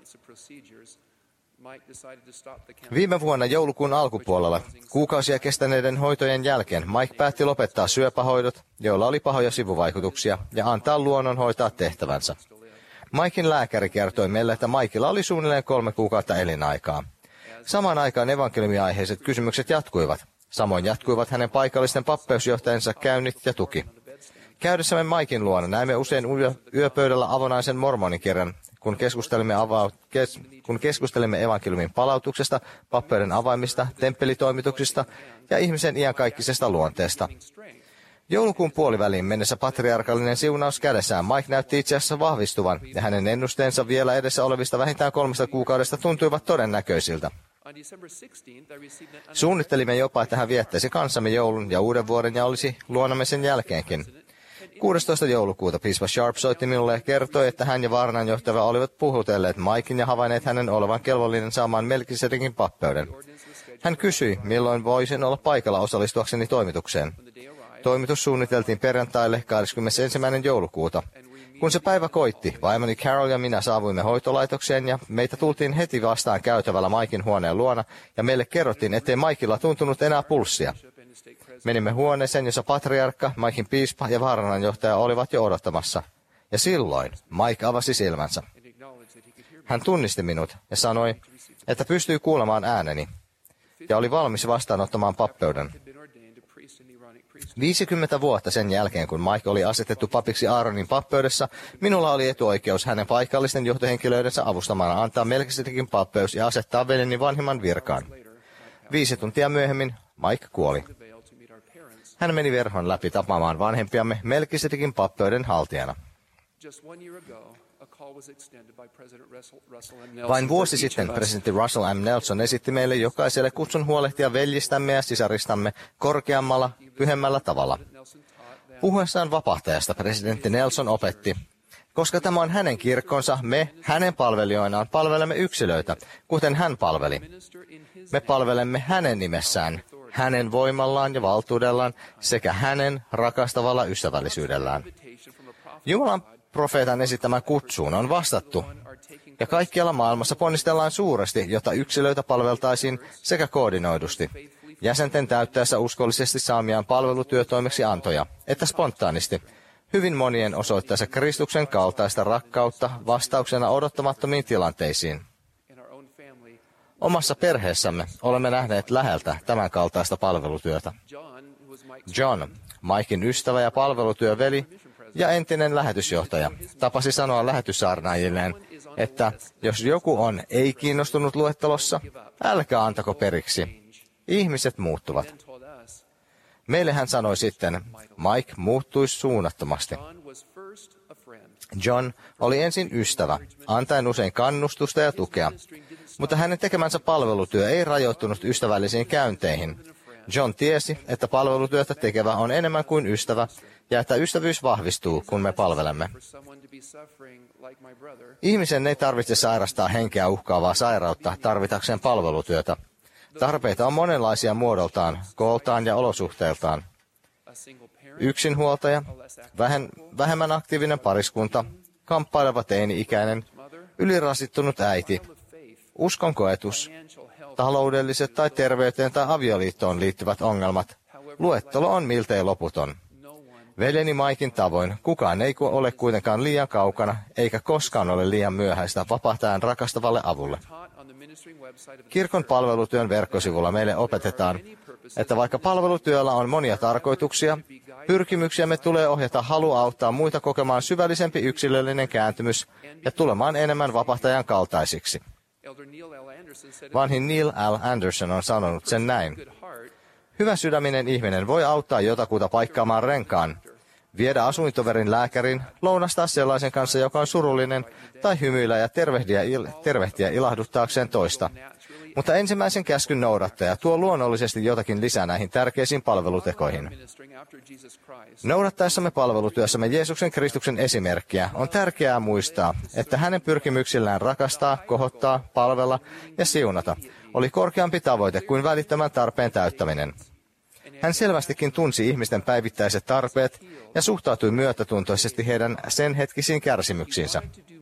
Viime vuonna joulukuun alkupuolella, kuukausia kestäneiden hoitojen jälkeen, Mike päätti lopettaa syöpähoidot, joilla oli pahoja sivuvaikutuksia, ja antaa luonnon hoitaa tehtävänsä. Maikin lääkäri kertoi meille, että Maikilla oli suunnilleen kolme kuukautta elinaikaa. Samaan aikaan evankeliumiaiheiset kysymykset jatkuivat. Samoin jatkuivat hänen paikallisten pappeusjohtajansa käynnit ja tuki. Käydessämme Maikin luona näimme usein yö, yöpöydällä avonaisen mormonikirjan, kun keskustelimme, ava- kes- kun keskustelimme evankeliumin palautuksesta, pappeuden avaimista, temppelitoimituksista ja ihmisen iankaikkisesta luonteesta. Joulukuun puoliväliin mennessä patriarkallinen siunaus kädessään Mike näytti itse asiassa vahvistuvan, ja hänen ennusteensa vielä edessä olevista vähintään kolmesta kuukaudesta tuntuivat todennäköisiltä. Suunnittelimme jopa, että hän viettäisi kanssamme joulun ja uuden vuoden ja olisi luonamme sen jälkeenkin. kuudestoista joulukuuta piispa Sharp soitti minulle ja kertoi, että hän ja vaarnanjohtaja olivat puhutelleet Maikin ja havainneet hänen olevan kelvollinen saamaan Melkisedekin pappeuden. Hän kysyi, milloin voisin olla paikalla osallistuakseni toimitukseen. Toimitus suunniteltiin perjantaille kahdeskymmenesensimmäinen joulukuuta. Kun se päivä koitti, vaimoni Carol ja minä saavuimme hoitolaitokseen ja meitä tultiin heti vastaan käytävällä Maikin huoneen luona ja meille kerrottiin, ettei Maikilla tuntunut enää pulssia. Menimme huoneeseen, jossa patriarkka, Maikin piispa ja vaarnanjohtaja olivat jo odottamassa. Ja silloin Mike avasi silmänsä. Hän tunnisti minut ja sanoi, että pystyi kuulemaan ääneni ja oli valmis vastaanottamaan pappeuden. viisikymmentä vuotta sen jälkeen, kun Mike oli asetettu papiksi Aaronin pappeudessa, minulla oli etuoikeus hänen paikallisten johtohenkilöidensä avustamana antaa Melkisedekin pappeus ja asettaa veljeni vanhimman virkaan. Viisi tuntia myöhemmin Mike kuoli. Hän meni verhon läpi tapaamaan vanhempiamme Melkisedekin pappeuden haltijana. Vain vuosi sitten presidentti Russell M. Nelson esitti meille jokaiselle kutsun huolehtia veljistämme ja sisaristamme korkeammalla, pyhemmällä tavalla. Puhuessaan vapahtajasta presidentti Nelson opetti, koska tämä on hänen kirkkonsa, me, hänen palvelijoinaan, palvelemme yksilöitä, kuten hän palveli. Me palvelemme hänen nimessään, hänen voimallaan ja valtuudellaan sekä hänen rakastavalla ystävällisyydellään. Jumalan profeetan esittämään kutsuun on vastattu, ja kaikkialla maailmassa ponnistellaan suuresti, jotta yksilöitä palveltaisiin sekä koordinoidusti, jäsenten täyttäessä uskollisesti saamiaan palvelutyötoimeksiantoja, että spontaanisti, hyvin monien osoittaessa Kristuksen kaltaista rakkautta vastauksena odottamattomiin tilanteisiin. Omassa perheessämme olemme nähneet läheltä tämän kaltaista palvelutyötä. John, Maikin ystävä ja palvelutyöveli ja entinen lähetysjohtaja, tapasi sanoa lähetyssaarnaajilleen, että jos joku on ei-kiinnostunut luettelossa, älkää antako periksi. Ihmiset muuttuvat. Meille hän sanoi sitten, Mike muuttui suunnattomasti. John oli ensin ystävä, antaen usein kannustusta ja tukea, mutta hänen tekemänsä palvelutyö ei rajoittunut ystävällisiin käynteihin. John tiesi, että palvelutyötä tekevä on enemmän kuin ystävä ja että ystävyys vahvistuu, kun me palvelemme. Ihmisen ei tarvitse sairastaa henkeä uhkaavaa sairautta tarvitakseen palvelutyötä. Tarpeita on monenlaisia muodoltaan, kooltaan ja olosuhteiltaan. Yksinhuoltaja, vähän, vähemmän aktiivinen pariskunta, kamppaileva teini-ikäinen, ylirasittunut äiti, uskonkoetus, taloudelliset tai terveyteen tai avioliittoon liittyvät ongelmat. Luettelo on miltei loputon. Veljeni Maikin tavoin kukaan ei ole kuitenkaan liian kaukana, eikä koskaan ole liian myöhäistä vapahtajan rakastavalle avulle. Kirkon palvelutyön verkkosivulla meille opetetaan, että vaikka palvelutyöllä on monia tarkoituksia, pyrkimyksiämme tulee ohjata halu auttaa muita kokemaan syvällisempi yksilöllinen kääntymys ja tulemaan enemmän vapahtajan kaltaisiksi. Vanhin Neil L. Anderson on sanonut sen näin. Hyvä sydäminen ihminen voi auttaa jotakuta paikkaamaan renkaan, viedä asuintoverin lääkärin, lounastaa sellaisen kanssa, joka on surullinen, tai hymyillä ja tervehtiä, il- tervehtiä ilahduttaakseen toista. Mutta ensimmäisen käskyn noudattaja tuo luonnollisesti jotakin lisää näihin tärkeisiin palvelutekoihin. Noudattaessamme palvelutyössämme Jeesuksen Kristuksen esimerkkiä on tärkeää muistaa, että hänen pyrkimyksillään rakastaa, kohottaa, palvella ja siunata oli korkeampi tavoite kuin välittömän tarpeen täyttäminen. Hän selvästikin tunsi ihmisten päivittäiset tarpeet ja suhtautui myötätuntoisesti heidän sen hetkisiin kärsimyksiinsä.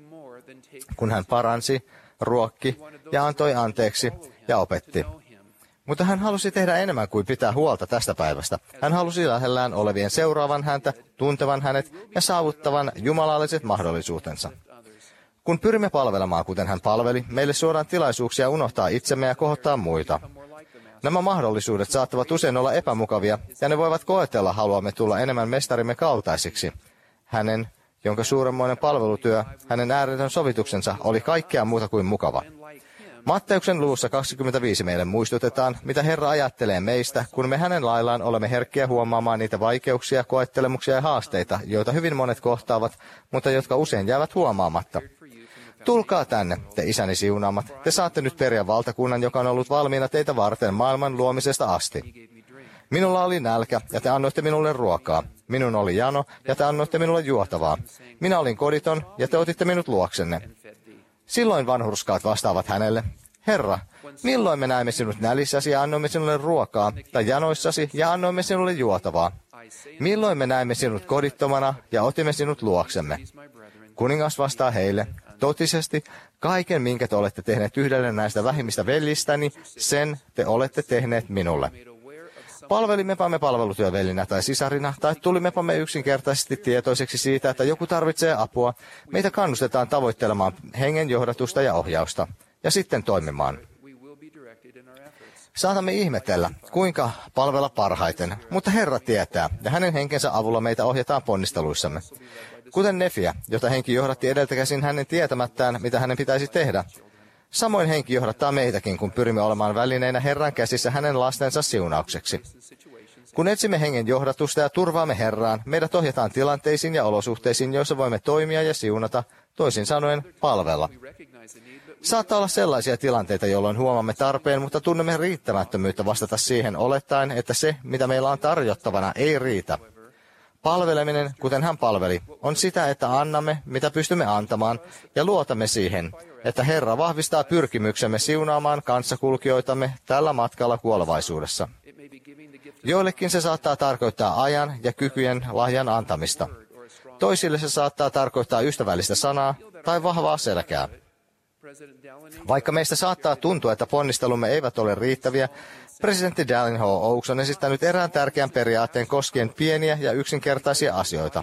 Kun hän paransi, ruokki ja antoi anteeksi ja opetti. Mutta hän halusi tehdä enemmän kuin pitää huolta tästä päivästä. Hän halusi lähellään olevien seuraavan häntä, tuntevan hänet ja saavuttavan jumalalliset mahdollisuutensa. Kun pyrimme palvelemaan, kuten hän palveli, meille suodaan tilaisuuksia unohtaa itsemme ja kohottaa muita. Nämä mahdollisuudet saattavat usein olla epämukavia, ja ne voivat koetella haluamme tulla enemmän mestarimme kaltaisiksi. Hänen, jonka suuremmoinen palvelutyö, hänen ääretön sovituksensa oli kaikkea muuta kuin mukava. Matteuksen luvussa kaksikymmentäviisi meille muistutetaan, mitä Herra ajattelee meistä, kun me hänen laillaan olemme herkkiä huomaamaan niitä vaikeuksia, koettelemuksia ja haasteita, joita hyvin monet kohtaavat, mutta jotka usein jäävät huomaamatta. Tulkaa tänne, te isäni siunaamat, te saatte nyt periä valtakunnan, joka on ollut valmiina teitä varten maailman luomisesta asti. Minulla oli nälkä, ja te annoitte minulle ruokaa. Minun oli jano, ja te annoitte minulle juotavaa. Minä olin koditon, ja te otitte minut luoksenne. Silloin vanhurskaat vastaavat hänelle, Herra, milloin me näimme sinut nälissäsi ja annoimme sinulle ruokaa, tai janoissasi ja annoimme sinulle juotavaa? Milloin me näimme sinut kodittomana ja otimme sinut luoksemme? Kuningas vastaa heille, totisesti, kaiken minkä te olette tehneet yhdelle näistä vähimmistä veljistäni, sen te olette tehneet minulle. Palvelimmepa me palvelutyövelinä tai sisarina, tai tulimmepa me yksinkertaisesti tietoiseksi siitä, että joku tarvitsee apua, meitä kannustetaan tavoittelemaan hengen johdatusta ja ohjausta, ja sitten toimimaan. Saatamme ihmetellä, kuinka palvella parhaiten, mutta Herra tietää, ja hänen henkensä avulla meitä ohjataan ponnisteluissamme. Kuten Nefiä, jota henki johdatti edeltä käsin hänen tietämättään, mitä hänen pitäisi tehdä. Samoin henki johdattaa meitäkin, kun pyrimme olemaan välineinä Herran käsissä hänen lastensa siunaukseksi. Kun etsimme hengen johdatusta ja turvaamme Herraan, meidät ohjataan tilanteisiin ja olosuhteisiin, joissa voimme toimia ja siunata, toisin sanoen palvella. Saattaa olla sellaisia tilanteita, jolloin huomaamme tarpeen, mutta tunnemme riittämättömyyttä vastata siihen olettaen, että se, mitä meillä on tarjottavana, ei riitä. Palveleminen, kuten hän palveli, on sitä, että annamme, mitä pystymme antamaan, ja luotamme siihen, että Herra vahvistaa pyrkimyksemme siunaamaan kanssakulkijoitamme tällä matkalla kuolevaisuudessa. Joillekin se saattaa tarkoittaa ajan ja kykyjen lahjan antamista. Toisille se saattaa tarkoittaa ystävällistä sanaa tai vahvaa selkää. Vaikka meistä saattaa tuntua, että ponnistelumme eivät ole riittäviä, presidentti Dallin H. Oaks on esittänyt erään tärkeän periaatteen koskien pieniä ja yksinkertaisia asioita.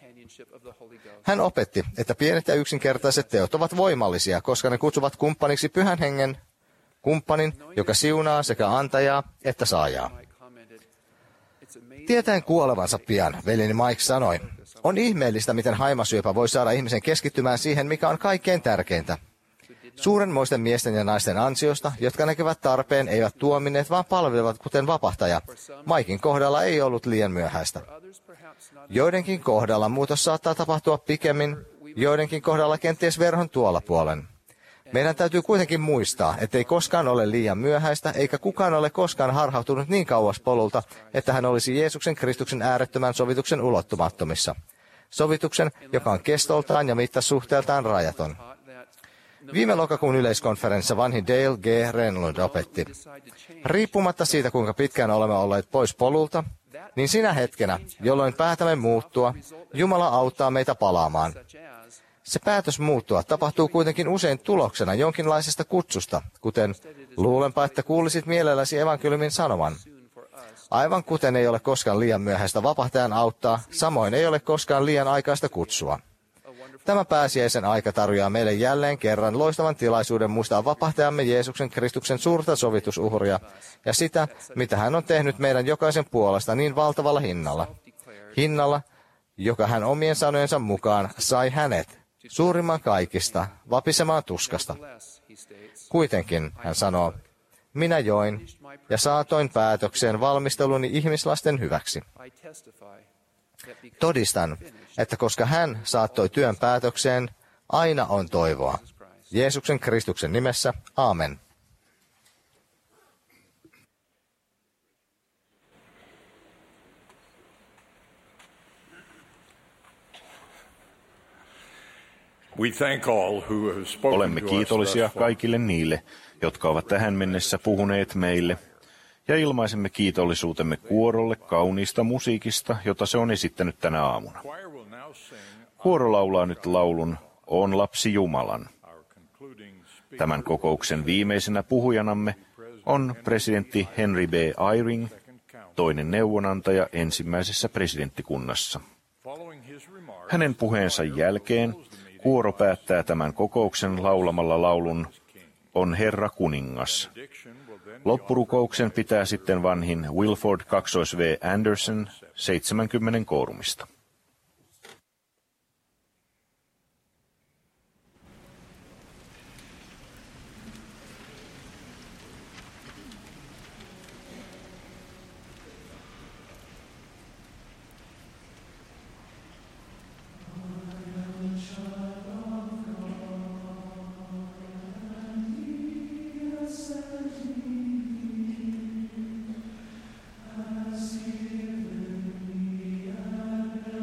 Hän opetti, että pienet ja yksinkertaiset teot ovat voimallisia, koska ne kutsuvat kumppaniksi pyhän hengen, kumppanin, joka siunaa sekä antajaa että saajaa. Tietäen kuolevansa pian, veljeni Mike sanoi, on ihmeellistä, miten haimasyöpä voi saada ihmisen keskittymään siihen, mikä on kaikkein tärkeintä. Suurenmoisten miesten ja naisten ansiosta, jotka näkevät tarpeen, eivät tuomineet, vaan palvelevat kuten vapahtaja. Maikin kohdalla ei ollut liian myöhäistä. Joidenkin kohdalla muutos saattaa tapahtua pikemmin, joidenkin kohdalla kenties verhon tuolla puolen. Meidän täytyy kuitenkin muistaa, ettei koskaan ole liian myöhäistä, eikä kukaan ole koskaan harhautunut niin kauas polulta, että hän olisi Jeesuksen Kristuksen äärettömän sovituksen ulottumattomissa. Sovituksen, joka on kestoltaan ja mittasuhteeltaan rajaton. Viime lokakuun yleiskonferenssissa vanhi Dale G. Renlund opetti, riippumatta siitä, kuinka pitkään olemme olleet pois polulta, niin sinä hetkenä, jolloin päätämme muuttua, Jumala auttaa meitä palaamaan. Se päätös muuttua tapahtuu kuitenkin usein tuloksena jonkinlaisesta kutsusta, kuten luulenpa, että kuulisit mielelläsi evankeliumin sanoman. Aivan kuten ei ole koskaan liian myöhäistä vapahtajan auttaa, samoin ei ole koskaan liian aikaista kutsua. Tämä pääsiäisen aika tarjoaa meille jälleen kerran loistavan tilaisuuden muistaa vapahtajamme Jeesuksen Kristuksen suurta sovitusuhria ja sitä, mitä hän on tehnyt meidän jokaisen puolesta niin valtavalla hinnalla. Hinnalla, joka hän omien sanojensa mukaan sai hänet, suurimman kaikista, vapisemaan tuskasta. Kuitenkin, hän sanoo, minä join ja saatoin päätökseen valmisteluni ihmislasten hyväksi. Todistan, että koska hän saattoi työn päätökseen, aina on toivoa. Jeesuksen Kristuksen nimessä, aamen. Olemme kiitollisia kaikille niille, jotka ovat tähän mennessä puhuneet meille, ja ilmaisemme kiitollisuutemme kuorolle kauniista musiikista, jota se on esittänyt tänä aamuna. Kuoro laulaa nyt laulun "On lapsi Jumalan". Tämän kokouksen viimeisenä puhujanamme on presidentti Henry B. Eyring, toinen neuvonantaja ensimmäisessä presidenttikunnassa. Hänen puheensa jälkeen kuoro päättää tämän kokouksen laulamalla laulun "On Herra kuningas". Loppurukouksen pitää sitten vanhin Wilford V. Anderson seitsemänkymmentä koorumista. As given me an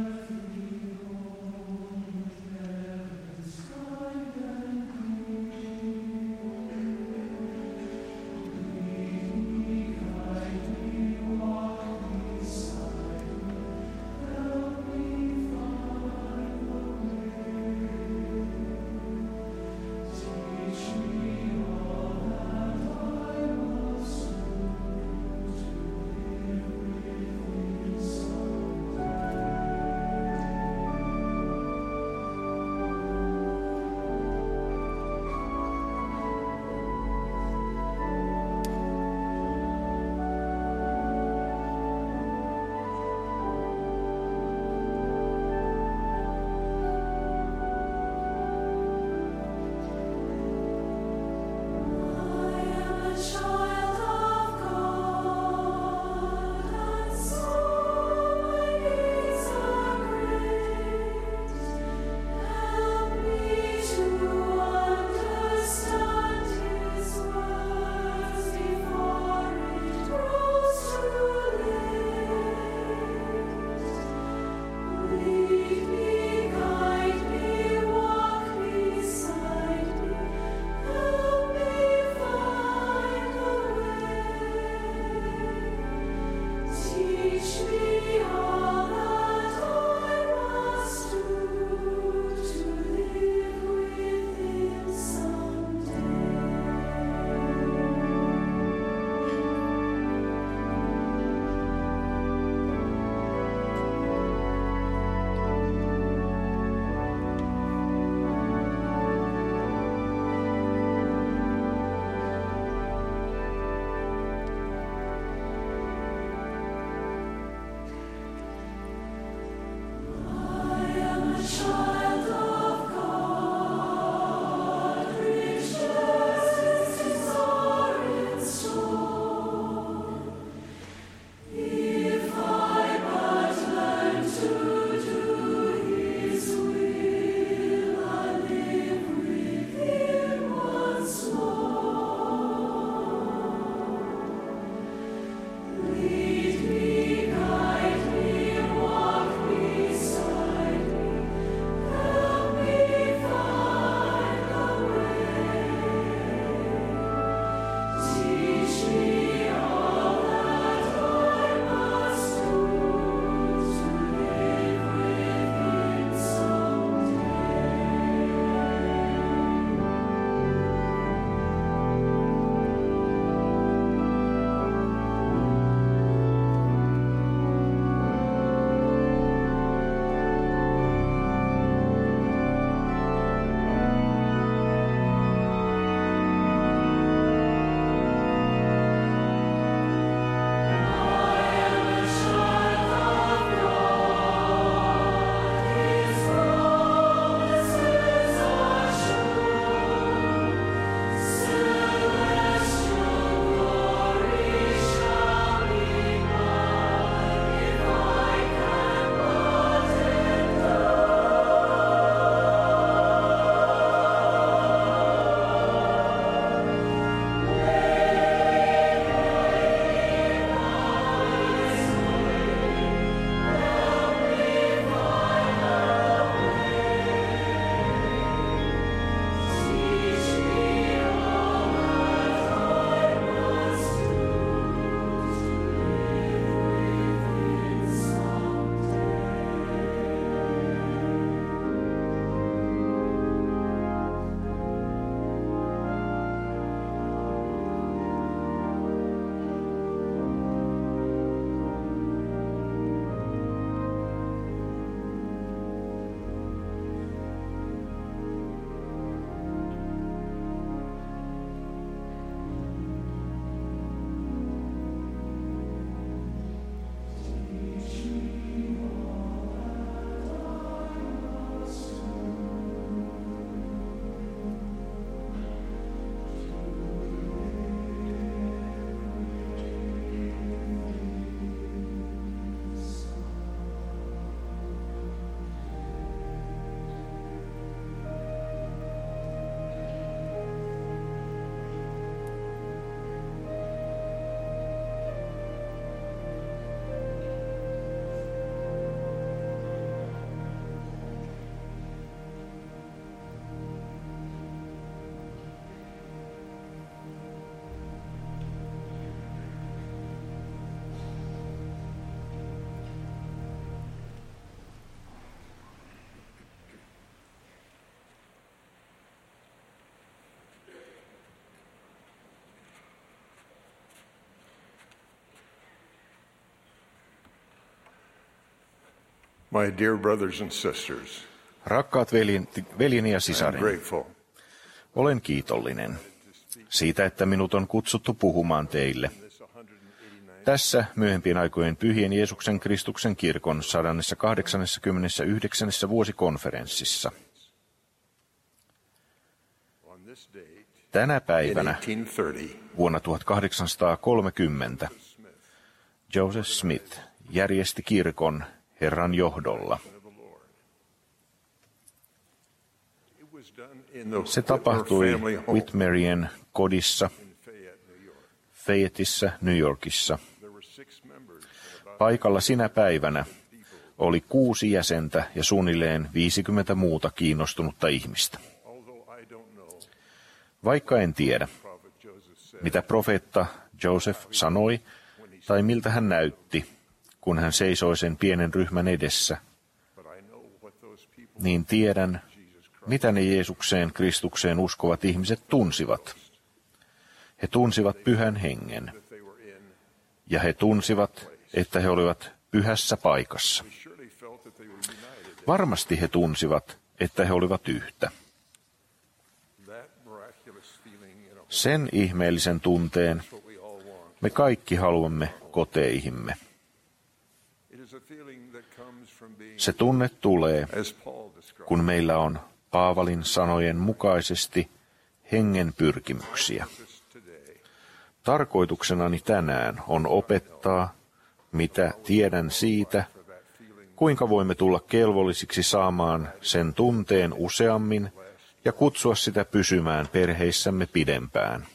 My dear brothers and sisters, Rakkaat velin, veljeni ja I am sisareni, grateful olen kiitollinen siitä, että minut on kutsuttu puhumaan teille tässä myöhempien aikojen pyhien Jeesuksen Kristuksen kirkon sata kahdeksankymmentäyhdeksän vuosikonferenssissa. Tänä päivänä vuonna tuhatkahdeksansataakolmekymmentä Joseph Smith järjesti kirkon Herran johdolla. Se tapahtui Whitmerien kodissa Fayetteissä, New Yorkissa. Paikalla sinä päivänä oli kuusi jäsentä ja suunnilleen viisikymmentä muuta kiinnostunutta ihmistä. Vaikka en tiedä, mitä profeetta Joseph sanoi tai miltä hän näytti, kun hän seisoi sen pienen ryhmän edessä, niin tiedän, mitä ne Jeesukseen Kristukseen uskovat ihmiset tunsivat. He tunsivat pyhän hengen, ja he tunsivat, että he olivat pyhässä paikassa. Varmasti he tunsivat, että he olivat yhtä. Sen ihmeellisen tunteen me kaikki haluamme koteihimme. Se tunne tulee, kun meillä on Paavalin sanojen mukaisesti hengen pyrkimyksiä. Tarkoituksenani tänään on opettaa, mitä tiedän siitä, kuinka voimme tulla kelvollisiksi saamaan sen tunteen useammin ja kutsua sitä pysymään perheissämme pidempään.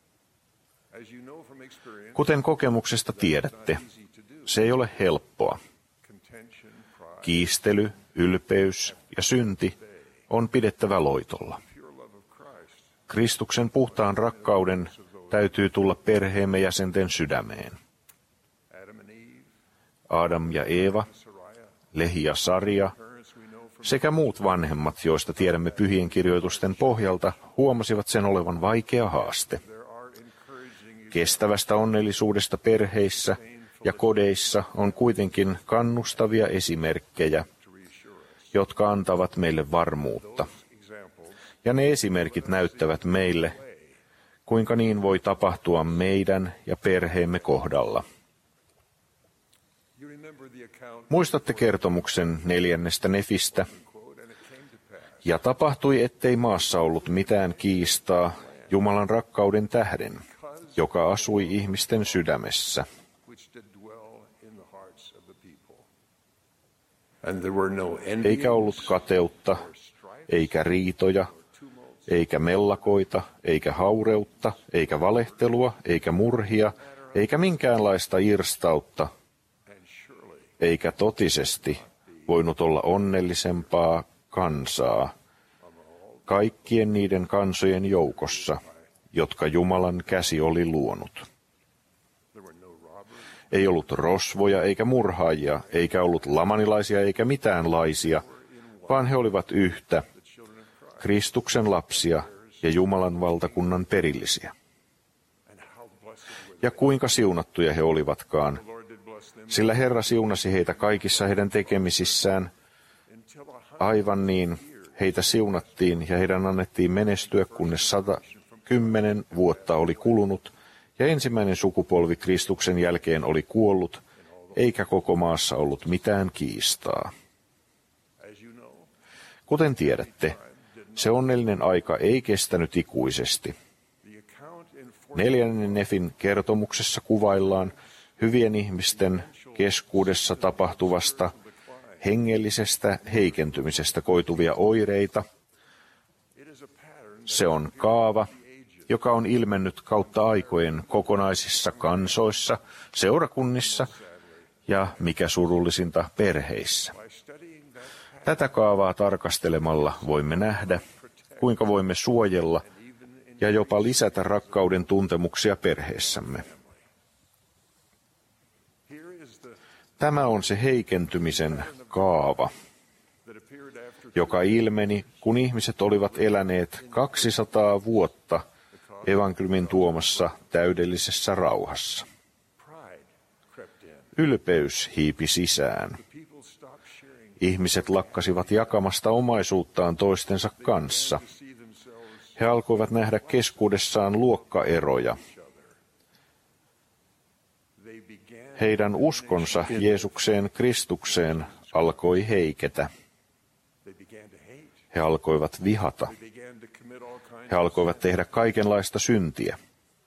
Kuten kokemuksesta tiedätte, se ei ole helppoa. Kiistely, ylpeys ja synti on pidettävä loitolla. Kristuksen puhtaan rakkauden täytyy tulla perheemme jäsenten sydämeen. Adam ja Eeva, Lehi ja Saria sekä muut vanhemmat, joista tiedämme pyhien kirjoitusten pohjalta, huomasivat sen olevan vaikea haaste. Kestävästä onnellisuudesta perheissä ja kodeissa on kuitenkin kannustavia esimerkkejä, jotka antavat meille varmuutta. Ja ne esimerkit näyttävät meille, kuinka niin voi tapahtua meidän ja perheemme kohdalla. Muistatte kertomuksen neljännestä Nefistä, ja tapahtui, ettei maassa ollut mitään kiistaa Jumalan rakkauden tähden, joka asui ihmisten sydämessä. Eikä ollut kateutta, eikä riitoja, eikä mellakoita, eikä haureutta, eikä valehtelua, eikä murhia, eikä minkäänlaista irstautta, eikä totisesti voinut olla onnellisempaa kansaa kaikkien niiden kansojen joukossa, jotka Jumalan käsi oli luonut. Ei ollut rosvoja eikä murhaajia, eikä ollut lamanilaisia eikä mitäänlaisia, vaan he olivat yhtä, Kristuksen lapsia ja Jumalan valtakunnan perillisiä. Ja kuinka siunattuja he olivatkaan, sillä Herra siunasi heitä kaikissa heidän tekemisissään. Aivan niin, heitä siunattiin ja heidän annettiin menestyä, kunnes sata kymmenen vuotta oli kulunut, ja ensimmäinen sukupolvi Kristuksen jälkeen oli kuollut, eikä koko maassa ollut mitään kiistaa. Kuten tiedätte, se onnellinen aika ei kestänyt ikuisesti. Neljännen Nefin kertomuksessa kuvaillaan hyvien ihmisten keskuudessa tapahtuvasta hengellisestä heikentymisestä koituvia oireita. Se on kaava, joka on ilmennyt kautta aikojen kokonaisissa kansoissa, seurakunnissa ja, mikä surullisinta, perheissä. Tätä kaavaa tarkastelemalla voimme nähdä, kuinka voimme suojella ja jopa lisätä rakkauden tuntemuksia perheessämme. Tämä on se heikentymisen kaava, joka ilmeni, kun ihmiset olivat eläneet kaksisataa vuotta evankeliumin tuomassa täydellisessä rauhassa. Ylpeys hiipi sisään. ihmiset lakkasivat jakamasta omaisuuttaan toistensa kanssa. He alkoivat nähdä keskuudessaan luokkaeroja. Heidän uskonsa Jeesukseen Kristukseen alkoi heiketä. He alkoivat vihata. He alkoivat tehdä kaikenlaista syntiä.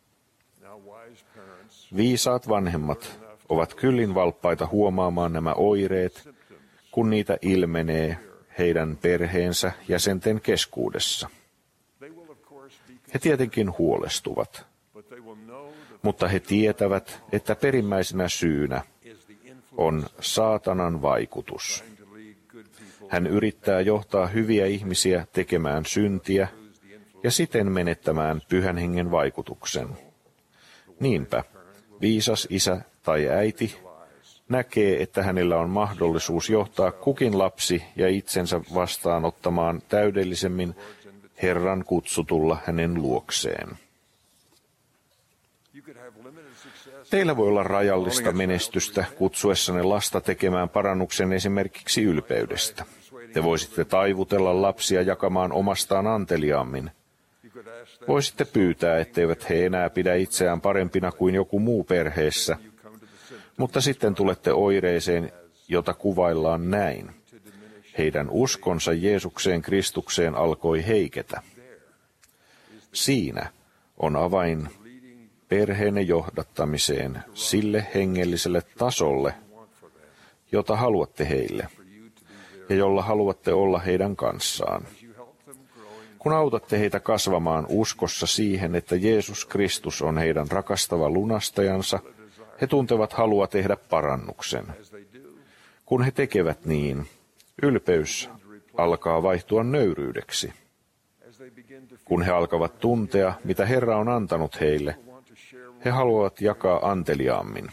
Viisaat vanhemmat ovat kyllin valppaita huomaamaan nämä oireet, kun niitä ilmenee heidän perheensä jäsenten keskuudessa. He tietenkin huolestuvat, mutta he tietävät, että perimmäisenä syynä on saatanan vaikutus. Hän yrittää johtaa hyviä ihmisiä tekemään syntiä ja siten menettämään pyhän hengen vaikutuksen. Niinpä viisas isä tai äiti näkee, että hänellä on mahdollisuus johtaa kukin lapsi ja itsensä vastaanottamaan täydellisemmin Herran kutsutulla hänen luokseen. Teillä voi olla rajallista menestystä kutsuessanne lasta tekemään parannuksen esimerkiksi ylpeydestä. Te voisitte taivutella lapsia jakamaan omastaan anteliaammin. Voisitte pyytää, etteivät he enää pidä itseään parempina kuin joku muu perheessä, mutta sitten tulette oireeseen, jota kuvaillaan näin. Heidän uskonsa Jeesukseen Kristukseen alkoi heiketä. Siinä on avain perheenne johdattamiseen sille hengelliselle tasolle, jota haluatte heille ja jolla haluatte olla heidän kanssaan. Kun autatte heitä kasvamaan uskossa siihen, että Jeesus Kristus on heidän rakastava lunastajansa, he tuntevat halua tehdä parannuksen. Kun he tekevät niin, ylpeys alkaa vaihtua nöyryydeksi. Kun he alkavat tuntea, mitä Herra on antanut heille, he haluavat jakaa anteliaammin.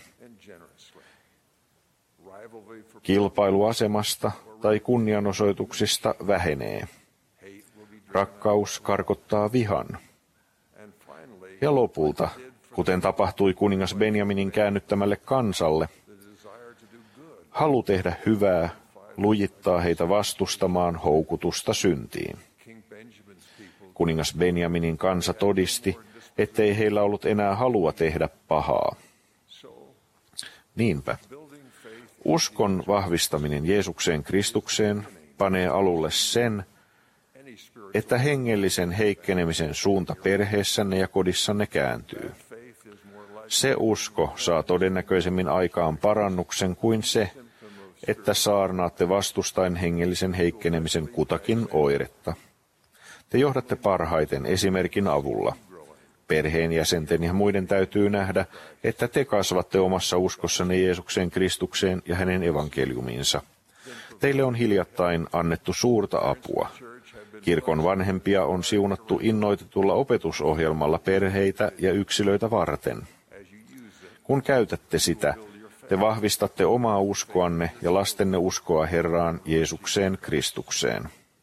Kilpailu asemasta tai kunnianosoituksista vähenee. Rakkaus karkottaa vihan. Ja lopulta, kuten tapahtui kuningas Benjaminin käännyttämälle kansalle, halu tehdä hyvää lujittaa heitä vastustamaan houkutusta syntiin. Kuningas Benjaminin kansa todisti, ettei heillä ollut enää halua tehdä pahaa. Niinpä, uskon vahvistaminen Jeesukseen Kristukseen panee alulle sen, että hengellisen heikkenemisen suunta perheessänne ja kodissanne kääntyy. Se usko saa todennäköisemmin aikaan parannuksen kuin se, että saarnaatte vastustain hengellisen heikkenemisen kutakin oiretta. Te johdatte parhaiten esimerkin avulla. Perheenjäsenten ja muiden täytyy nähdä, että te kasvatte omassa uskossanne Jeesukseen Kristukseen ja hänen evankeliumiinsa. Teille on hiljattain annettu suurta apua. Kirkon vanhempia on siunattu innoitetulla opetusohjelmalla perheitä ja yksilöitä varten. Kun käytätte sitä, te vahvistatte omaa uskoanne ja lastenne uskoa Herraan Jeesukseen Kristukseen.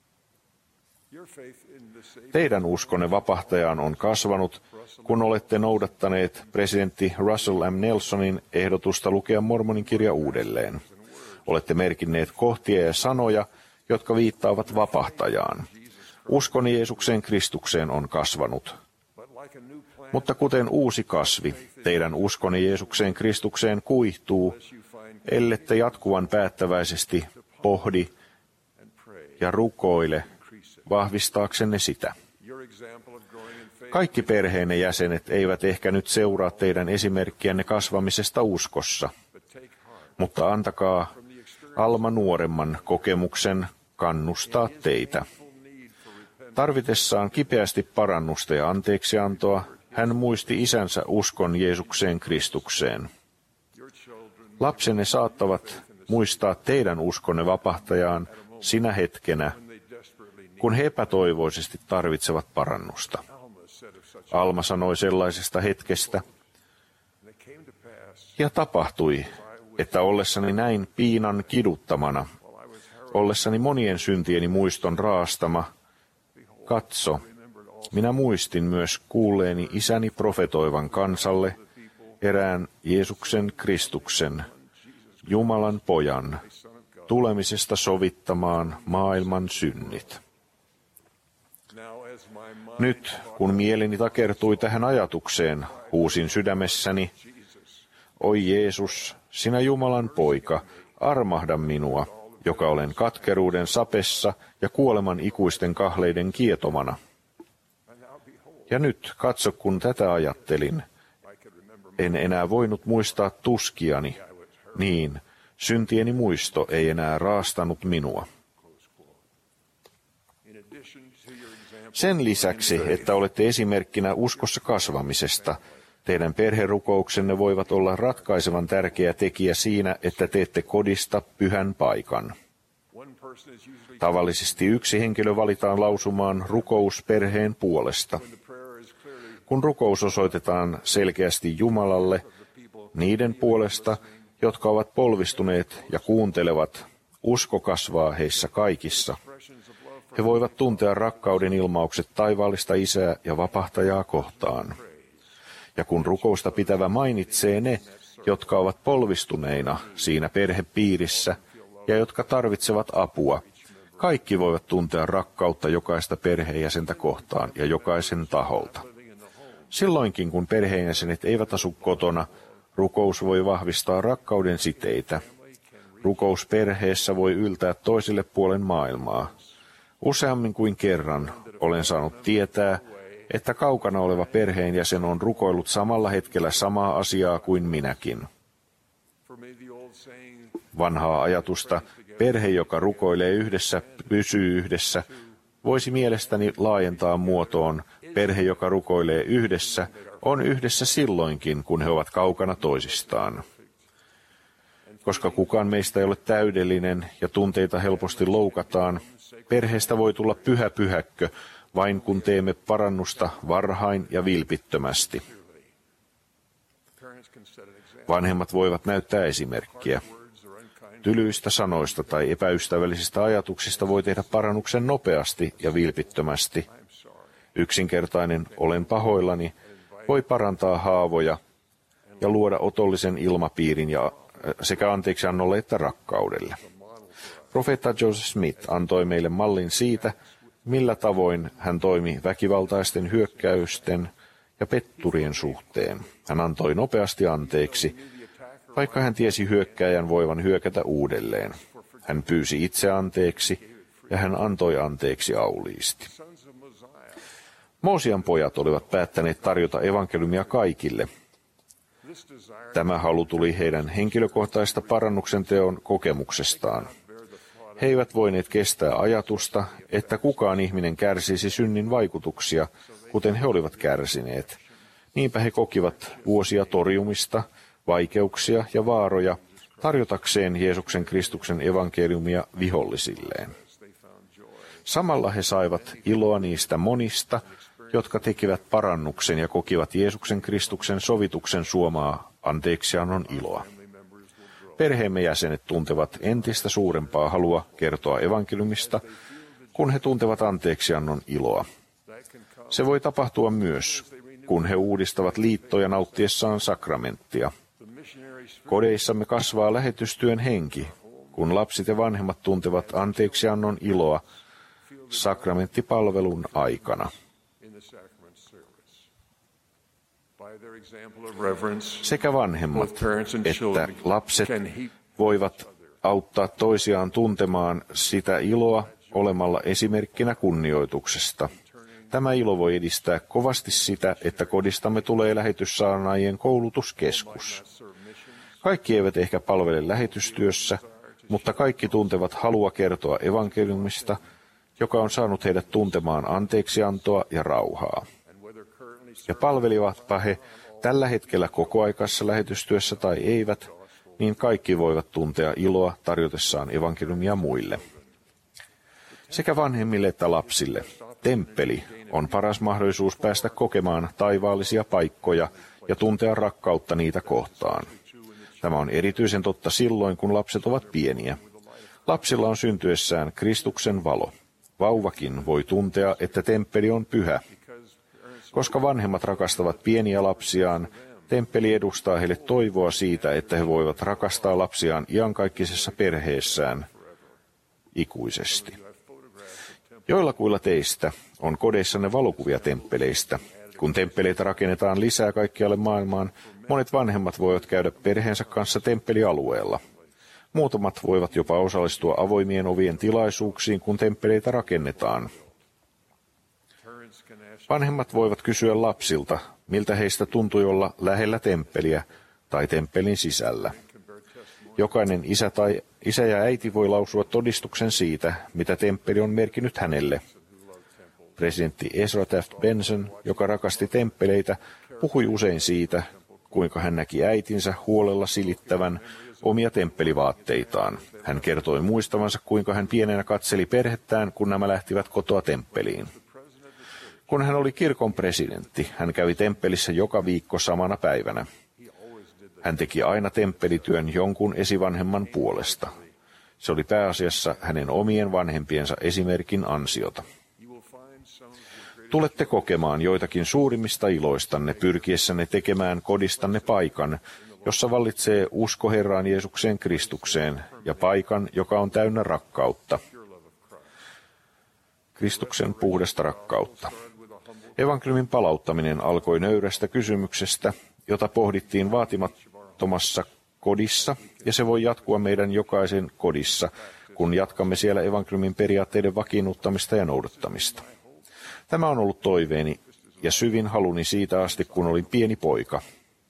Teidän uskonne vapahtajaan on kasvanut, kun olette noudattaneet presidentti Russell M. Nelsonin ehdotusta lukea Mormonin kirja uudelleen. Olette merkinneet kohtia ja sanoja, jotka viittaavat vapahtajaan. Uskoni Jeesukseen Kristukseen on kasvanut. Mutta kuten uusi kasvi, teidän uskoni Jeesukseen Kristukseen kuihtuu, ellette jatkuvan päättäväisesti pohdi ja rukoile vahvistaaksenne sitä. Kaikki perheenne jäsenet eivät ehkä nyt seuraa teidän esimerkkiänne kasvamisesta uskossa, mutta antakaa Alma nuoremman kokemuksen kannustaa teitä. Tarvitessaan kipeästi parannusta ja anteeksiantoa, hän muisti isänsä uskon Jeesukseen Kristukseen. Lapsenne saattavat muistaa teidän uskonne vapahtajaan sinä hetkenä, kun he epätoivoisesti tarvitsevat parannusta. Alma sanoi sellaisesta hetkestä, ja tapahtui, että ollessani näin piinan kiduttamana, ollessani monien syntieni muiston raastama, katso, minä muistin myös kuulleeni isäni profetoivan kansalle erään Jeesuksen Kristuksen, Jumalan pojan, tulemisesta sovittamaan maailman synnit. Nyt, kun mieleni takertui tähän ajatukseen, huusin sydämessäni, oi Jeesus, sinä Jumalan poika, armahda minua, joka olen katkeruuden sapessa ja kuoleman ikuisten kahleiden kietomana. Ja nyt, katso, kun tätä ajattelin, en enää voinut muistaa tuskiani, niin syntieni muisto ei enää raastanut minua. Sen lisäksi, että olette esimerkkinä uskossa kasvamisesta, teidän perherukouksenne voivat olla ratkaisevan tärkeä tekijä siinä, että teette kodista pyhän paikan. Tavallisesti yksi henkilö valitaan lausumaan rukous perheen puolesta. Kun rukous osoitetaan selkeästi Jumalalle, niiden puolesta, jotka ovat polvistuneet ja kuuntelevat, usko kasvaa heissä kaikissa. He voivat tuntea rakkauden ilmaukset taivaallista Isää ja Vapahtajaa kohtaan. Ja kun rukousta pitävä mainitsee ne, jotka ovat polvistuneina siinä perhepiirissä ja jotka tarvitsevat apua, kaikki voivat tuntea rakkautta jokaista perheenjäsentä kohtaan ja jokaisen taholta. Silloinkin, kun perheenjäsenet eivät asu kotona, rukous voi vahvistaa rakkauden siteitä. Rukous perheessä voi yltää toiselle puolen maailmaa. Useammin kuin kerran olen saanut tietää, että kaukana oleva perheenjäsen on rukoillut samalla hetkellä samaa asiaa kuin minäkin. Vanhaa ajatusta, perhe, joka rukoilee yhdessä, pysyy yhdessä, voisi mielestäni laajentaa muotoon, perhe, joka rukoilee yhdessä, on yhdessä silloinkin, kun he ovat kaukana toisistaan. Koska kukaan meistä ei ole täydellinen ja tunteita helposti loukataan, perheestä voi tulla pyhä pyhäkkö, vain kun teemme parannusta varhain ja vilpittömästi. Vanhemmat voivat näyttää esimerkkiä. Tylyistä sanoista tai epäystävällisistä ajatuksista voi tehdä parannuksen nopeasti ja vilpittömästi. Yksinkertainen olen pahoillani voi parantaa haavoja ja luoda otollisen ilmapiirin ja sekä anteeksiannolle että rakkaudelle. Profeetta Joseph Smith antoi meille mallin siitä, millä tavoin hän toimi väkivaltaisten hyökkäysten ja petturien suhteen. Hän antoi nopeasti anteeksi, vaikka hän tiesi hyökkääjän voivan hyökätä uudelleen. Hän pyysi itse anteeksi ja hän antoi anteeksi auliisti. Moosian pojat olivat päättäneet tarjota evankeliumia kaikille. Tämä halu tuli heidän henkilökohtaista parannuksen teon kokemuksestaan. He eivät voineet kestää ajatusta, että kukaan ihminen kärsisi synnin vaikutuksia, kuten he olivat kärsineet. Niinpä he kokivat vuosia torjumista, vaikeuksia ja vaaroja tarjotakseen Jeesuksen Kristuksen evankeliumia vihollisilleen. Samalla he saivat iloa niistä monista, jotka tekivät parannuksen ja kokivat Jeesuksen Kristuksen sovituksen suomaa anteeksiannon iloa. Perheemme jäsenet tuntevat entistä suurempaa halua kertoa evankeliumista, kun he tuntevat anteeksiannon iloa. Se voi tapahtua myös, kun he uudistavat liittoja nauttiessaan sakramenttia. Kodeissamme kasvaa lähetystyön henki, kun lapset ja vanhemmat tuntevat anteeksiannon iloa sakramenttipalvelun aikana. Sekä vanhemmat että lapset voivat auttaa toisiaan tuntemaan sitä iloa olemalla esimerkkinä kunnioituksesta. Tämä ilo voi edistää kovasti sitä, että kodistamme tulee lähetyssaarnaajien koulutuskeskus. Kaikki eivät ehkä palvele lähetystyössä, mutta kaikki tuntevat halua kertoa evankeliumista, joka on saanut heidät tuntemaan anteeksiantoa ja rauhaa. Ja palvelivatpa he tällä hetkellä kokoaikaisessa lähetystyössä tai eivät, niin kaikki voivat tuntea iloa tarjotessaan evankeliumia muille. Sekä vanhemmille että lapsille temppeli on paras mahdollisuus päästä kokemaan taivaallisia paikkoja ja tuntea rakkautta niitä kohtaan. Tämä on erityisen totta silloin, kun lapset ovat pieniä. Lapsilla on syntyessään Kristuksen valo. Vauvakin voi tuntea, että temppeli on pyhä. Koska vanhemmat rakastavat pieniä lapsiaan, temppeli edustaa heille toivoa siitä, että he voivat rakastaa lapsiaan iankaikkisessa perheessään ikuisesti. Joillakuilla teistä on kodeissanne valokuvia temppeleistä. Kun temppeleitä rakennetaan lisää kaikkialle maailmaan, monet vanhemmat voivat käydä perheensä kanssa temppelialueella. Muutamat voivat jopa osallistua avoimien ovien tilaisuuksiin, kun temppeleitä rakennetaan. Vanhemmat voivat kysyä lapsilta, miltä heistä tuntui olla lähellä temppeliä tai temppelin sisällä. Jokainen isä tai isä ja äiti voi lausua todistuksen siitä, mitä temppeli on merkinnyt hänelle. Presidentti Ezra Taft Benson, joka rakasti temppeleitä, puhui usein siitä, kuinka hän näki äitinsä huolella silittävän omia temppelivaatteitaan. Hän kertoi muistavansa, kuinka hän pienenä katseli perhettään, kun nämä lähtivät kotoa temppeliin. Kun hän oli kirkon presidentti, hän kävi temppelissä joka viikko samana päivänä. Hän teki aina temppelityön jonkun esivanhemman puolesta. Se oli pääasiassa hänen omien vanhempiensa esimerkin ansiota. Tulette kokemaan joitakin suurimmista iloistanne pyrkiessänne tekemään kodistanne paikan, jossa vallitsee usko Herraan Jeesukseen Kristukseen ja paikan, joka on täynnä rakkautta. Kristuksen puhdasta rakkautta. Evankeliumin palauttaminen alkoi nöyrästä kysymyksestä, jota pohdittiin vaatimattomassa kodissa, ja se voi jatkua meidän jokaisen kodissa, kun jatkamme siellä evankeliumin periaatteiden vakiinnuttamista ja noudattamista. Tämä on ollut toiveeni ja syvin haluni siitä asti, kun olin pieni poika.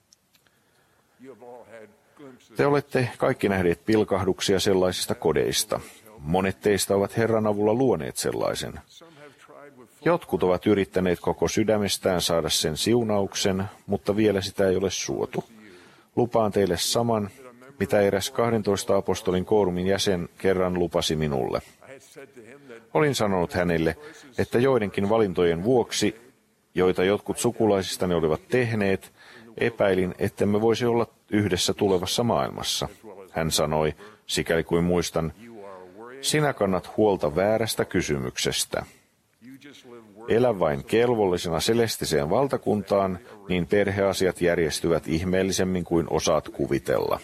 Te olette kaikki nähneet pilkahduksia sellaisista kodeista. Monet teistä ovat Herran avulla luoneet sellaisen. Jotkut ovat yrittäneet koko sydämestään saada sen siunauksen, mutta vielä sitä ei ole suotu. Lupaan teille saman, mitä eräs kahdentoista apostolin koorumin jäsen kerran lupasi minulle. Olin sanonut hänelle, että joidenkin valintojen vuoksi, joita jotkut sukulaisistani olivat tehneet, epäilin, ettemme voisi olla yhdessä tulevassa maailmassa. Hän sanoi, sikäli kuin muistan, sinä kannat huolta väärästä kysymyksestä. Elä vain kelvollisena celestiseen valtakuntaan, niin perheasiat järjestyvät ihmeellisemmin kuin osaat kuvitella.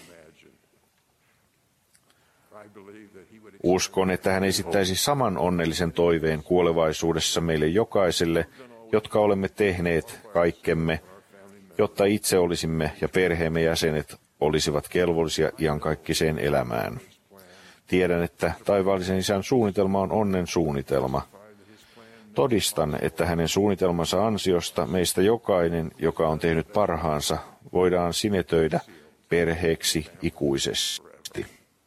Uskon, että hän esittäisi saman onnellisen toiveen kuolevaisuudessa meille jokaiselle, jotka olemme tehneet kaikkemme, jotta itse olisimme ja perheemme jäsenet olisivat kelvollisia iankaikkiseen elämään. Tiedän, että taivaallisen isän suunnitelma on onnen suunnitelma. Todistan, että hänen suunnitelmansa ansiosta meistä jokainen, joka on tehnyt parhaansa, voidaan sinetöidä perheeksi ikuisesti.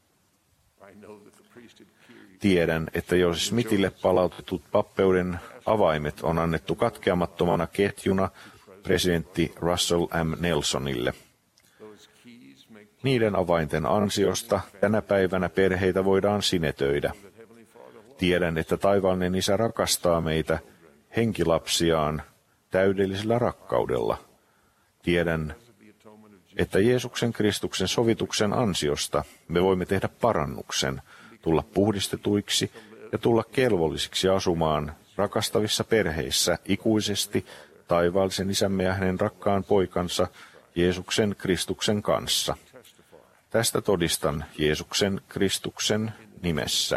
Tiedän, että jos Smithille palautetut pappeuden avaimet on annettu katkeamattomana ketjuna presidentti Russell M. Nelsonille. Niiden avainten ansiosta tänä päivänä perheitä voidaan sinetöidä. Tiedän, että taivaallinen isä rakastaa meitä, henkilapsiaan, täydellisellä rakkaudella. Tiedän, että Jeesuksen Kristuksen sovituksen ansiosta me voimme tehdä parannuksen, tulla puhdistetuiksi ja tulla kelvollisiksi asumaan rakastavissa perheissä ikuisesti taivaallisen isämme ja hänen rakkaan poikansa Jeesuksen Kristuksen kanssa. Tästä todistan Jeesuksen Kristuksen nimessä.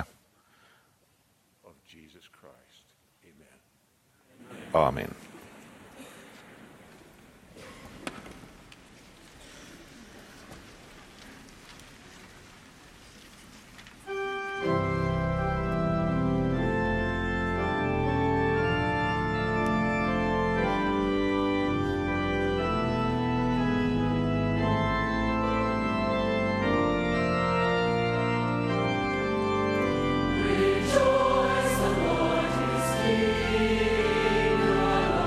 Aamen. Rejoice, the Lord is King.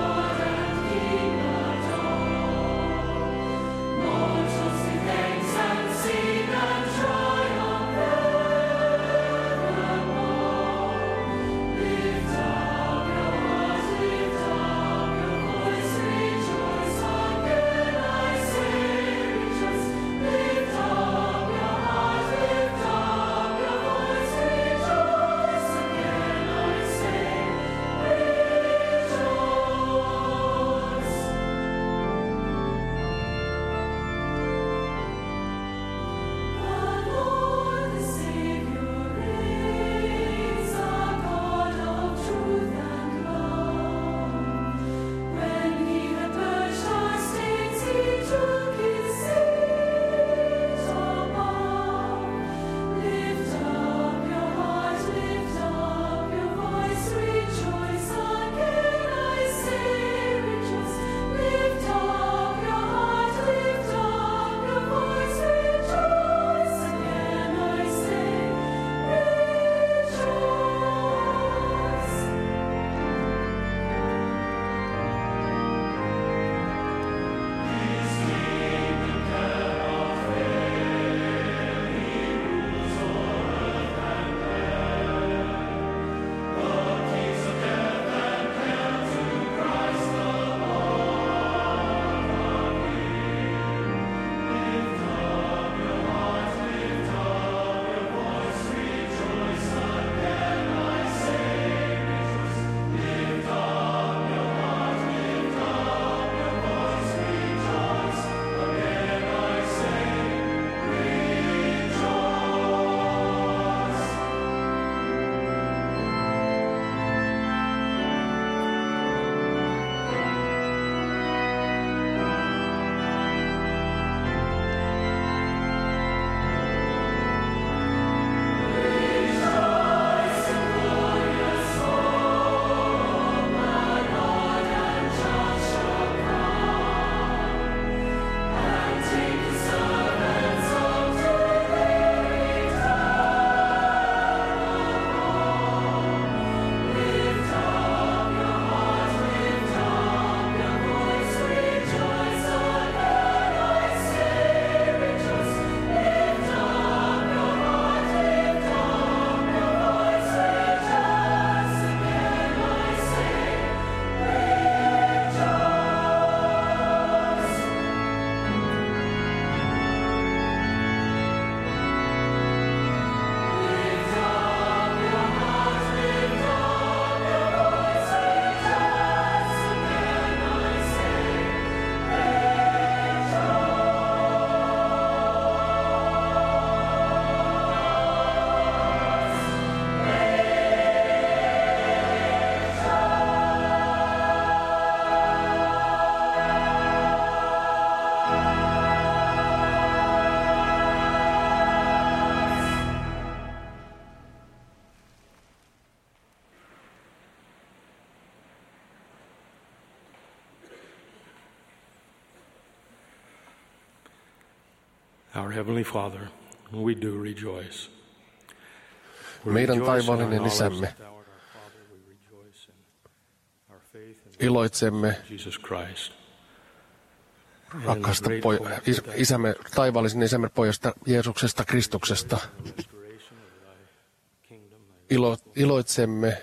Our Heavenly Father, we do rejoice. Meidän taivaallinen isämme, iloitsemme rakkaasta poj- is- isämme, taivaallisen isämme pojasta Jeesuksesta Kristuksesta. Ilo, iloitsemme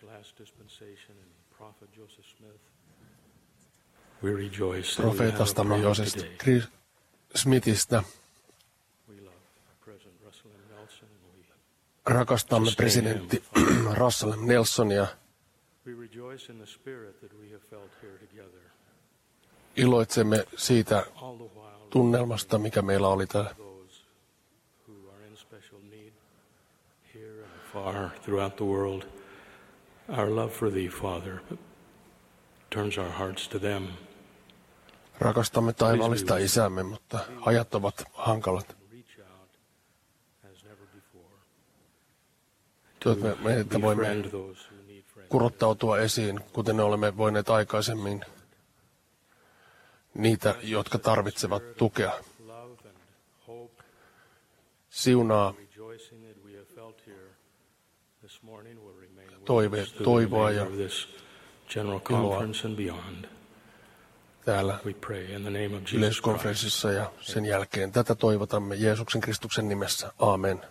profeetastamme Joosesta Smithistä. Rakastamme presidentti Russell Nelsonia. Iloitsemme siitä tunnelmasta, mikä meillä oli täällä. Throughout the world, our love for thee, Father, turns our hearts to them. Rakastamme taivaallista isämme, mutta ajat ovat hankalat. Työt me, että voimme kurottautua esiin, kuten olemme voineet aikaisemmin, niitä, jotka tarvitsevat tukea. Siunaa toive, toivoa ja iloa täällä yleiskonferenssissa ja sen jälkeen. Tätä toivotamme Jeesuksen Kristuksen nimessä. Aamen.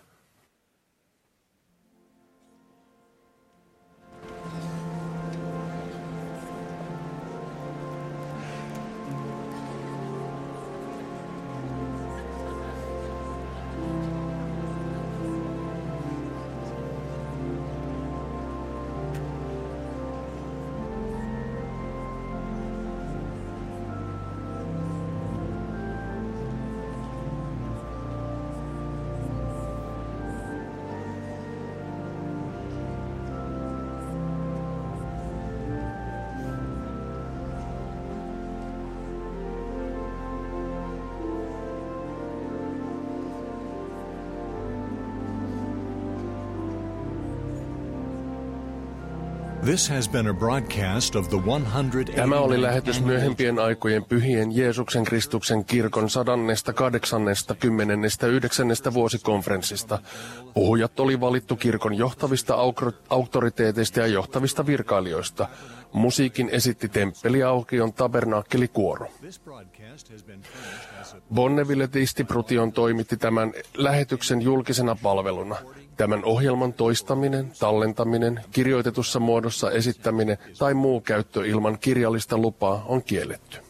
This has been a broadcast of the one hundred eighty-ninth Tämä oli lähetys myöhempien aikojen pyhien Jeesuksen Kristuksen kirkon sadannesta kahdeksannesta kymmenennestä yhdeksännestä vuosikonferenssista. Puhujat oli valittu kirkon johtavista auktoriteeteista ja johtavista virkailijoista. Musiikin esitti Temppeliaukion tabernaakelikuoro. Bonneville Distribution toimitti tämän lähetyksen julkisena palveluna. Tämän ohjelman toistaminen, tallentaminen, kirjoitetussa muodossa esittäminen tai muu käyttö ilman kirjallista lupaa on kielletty.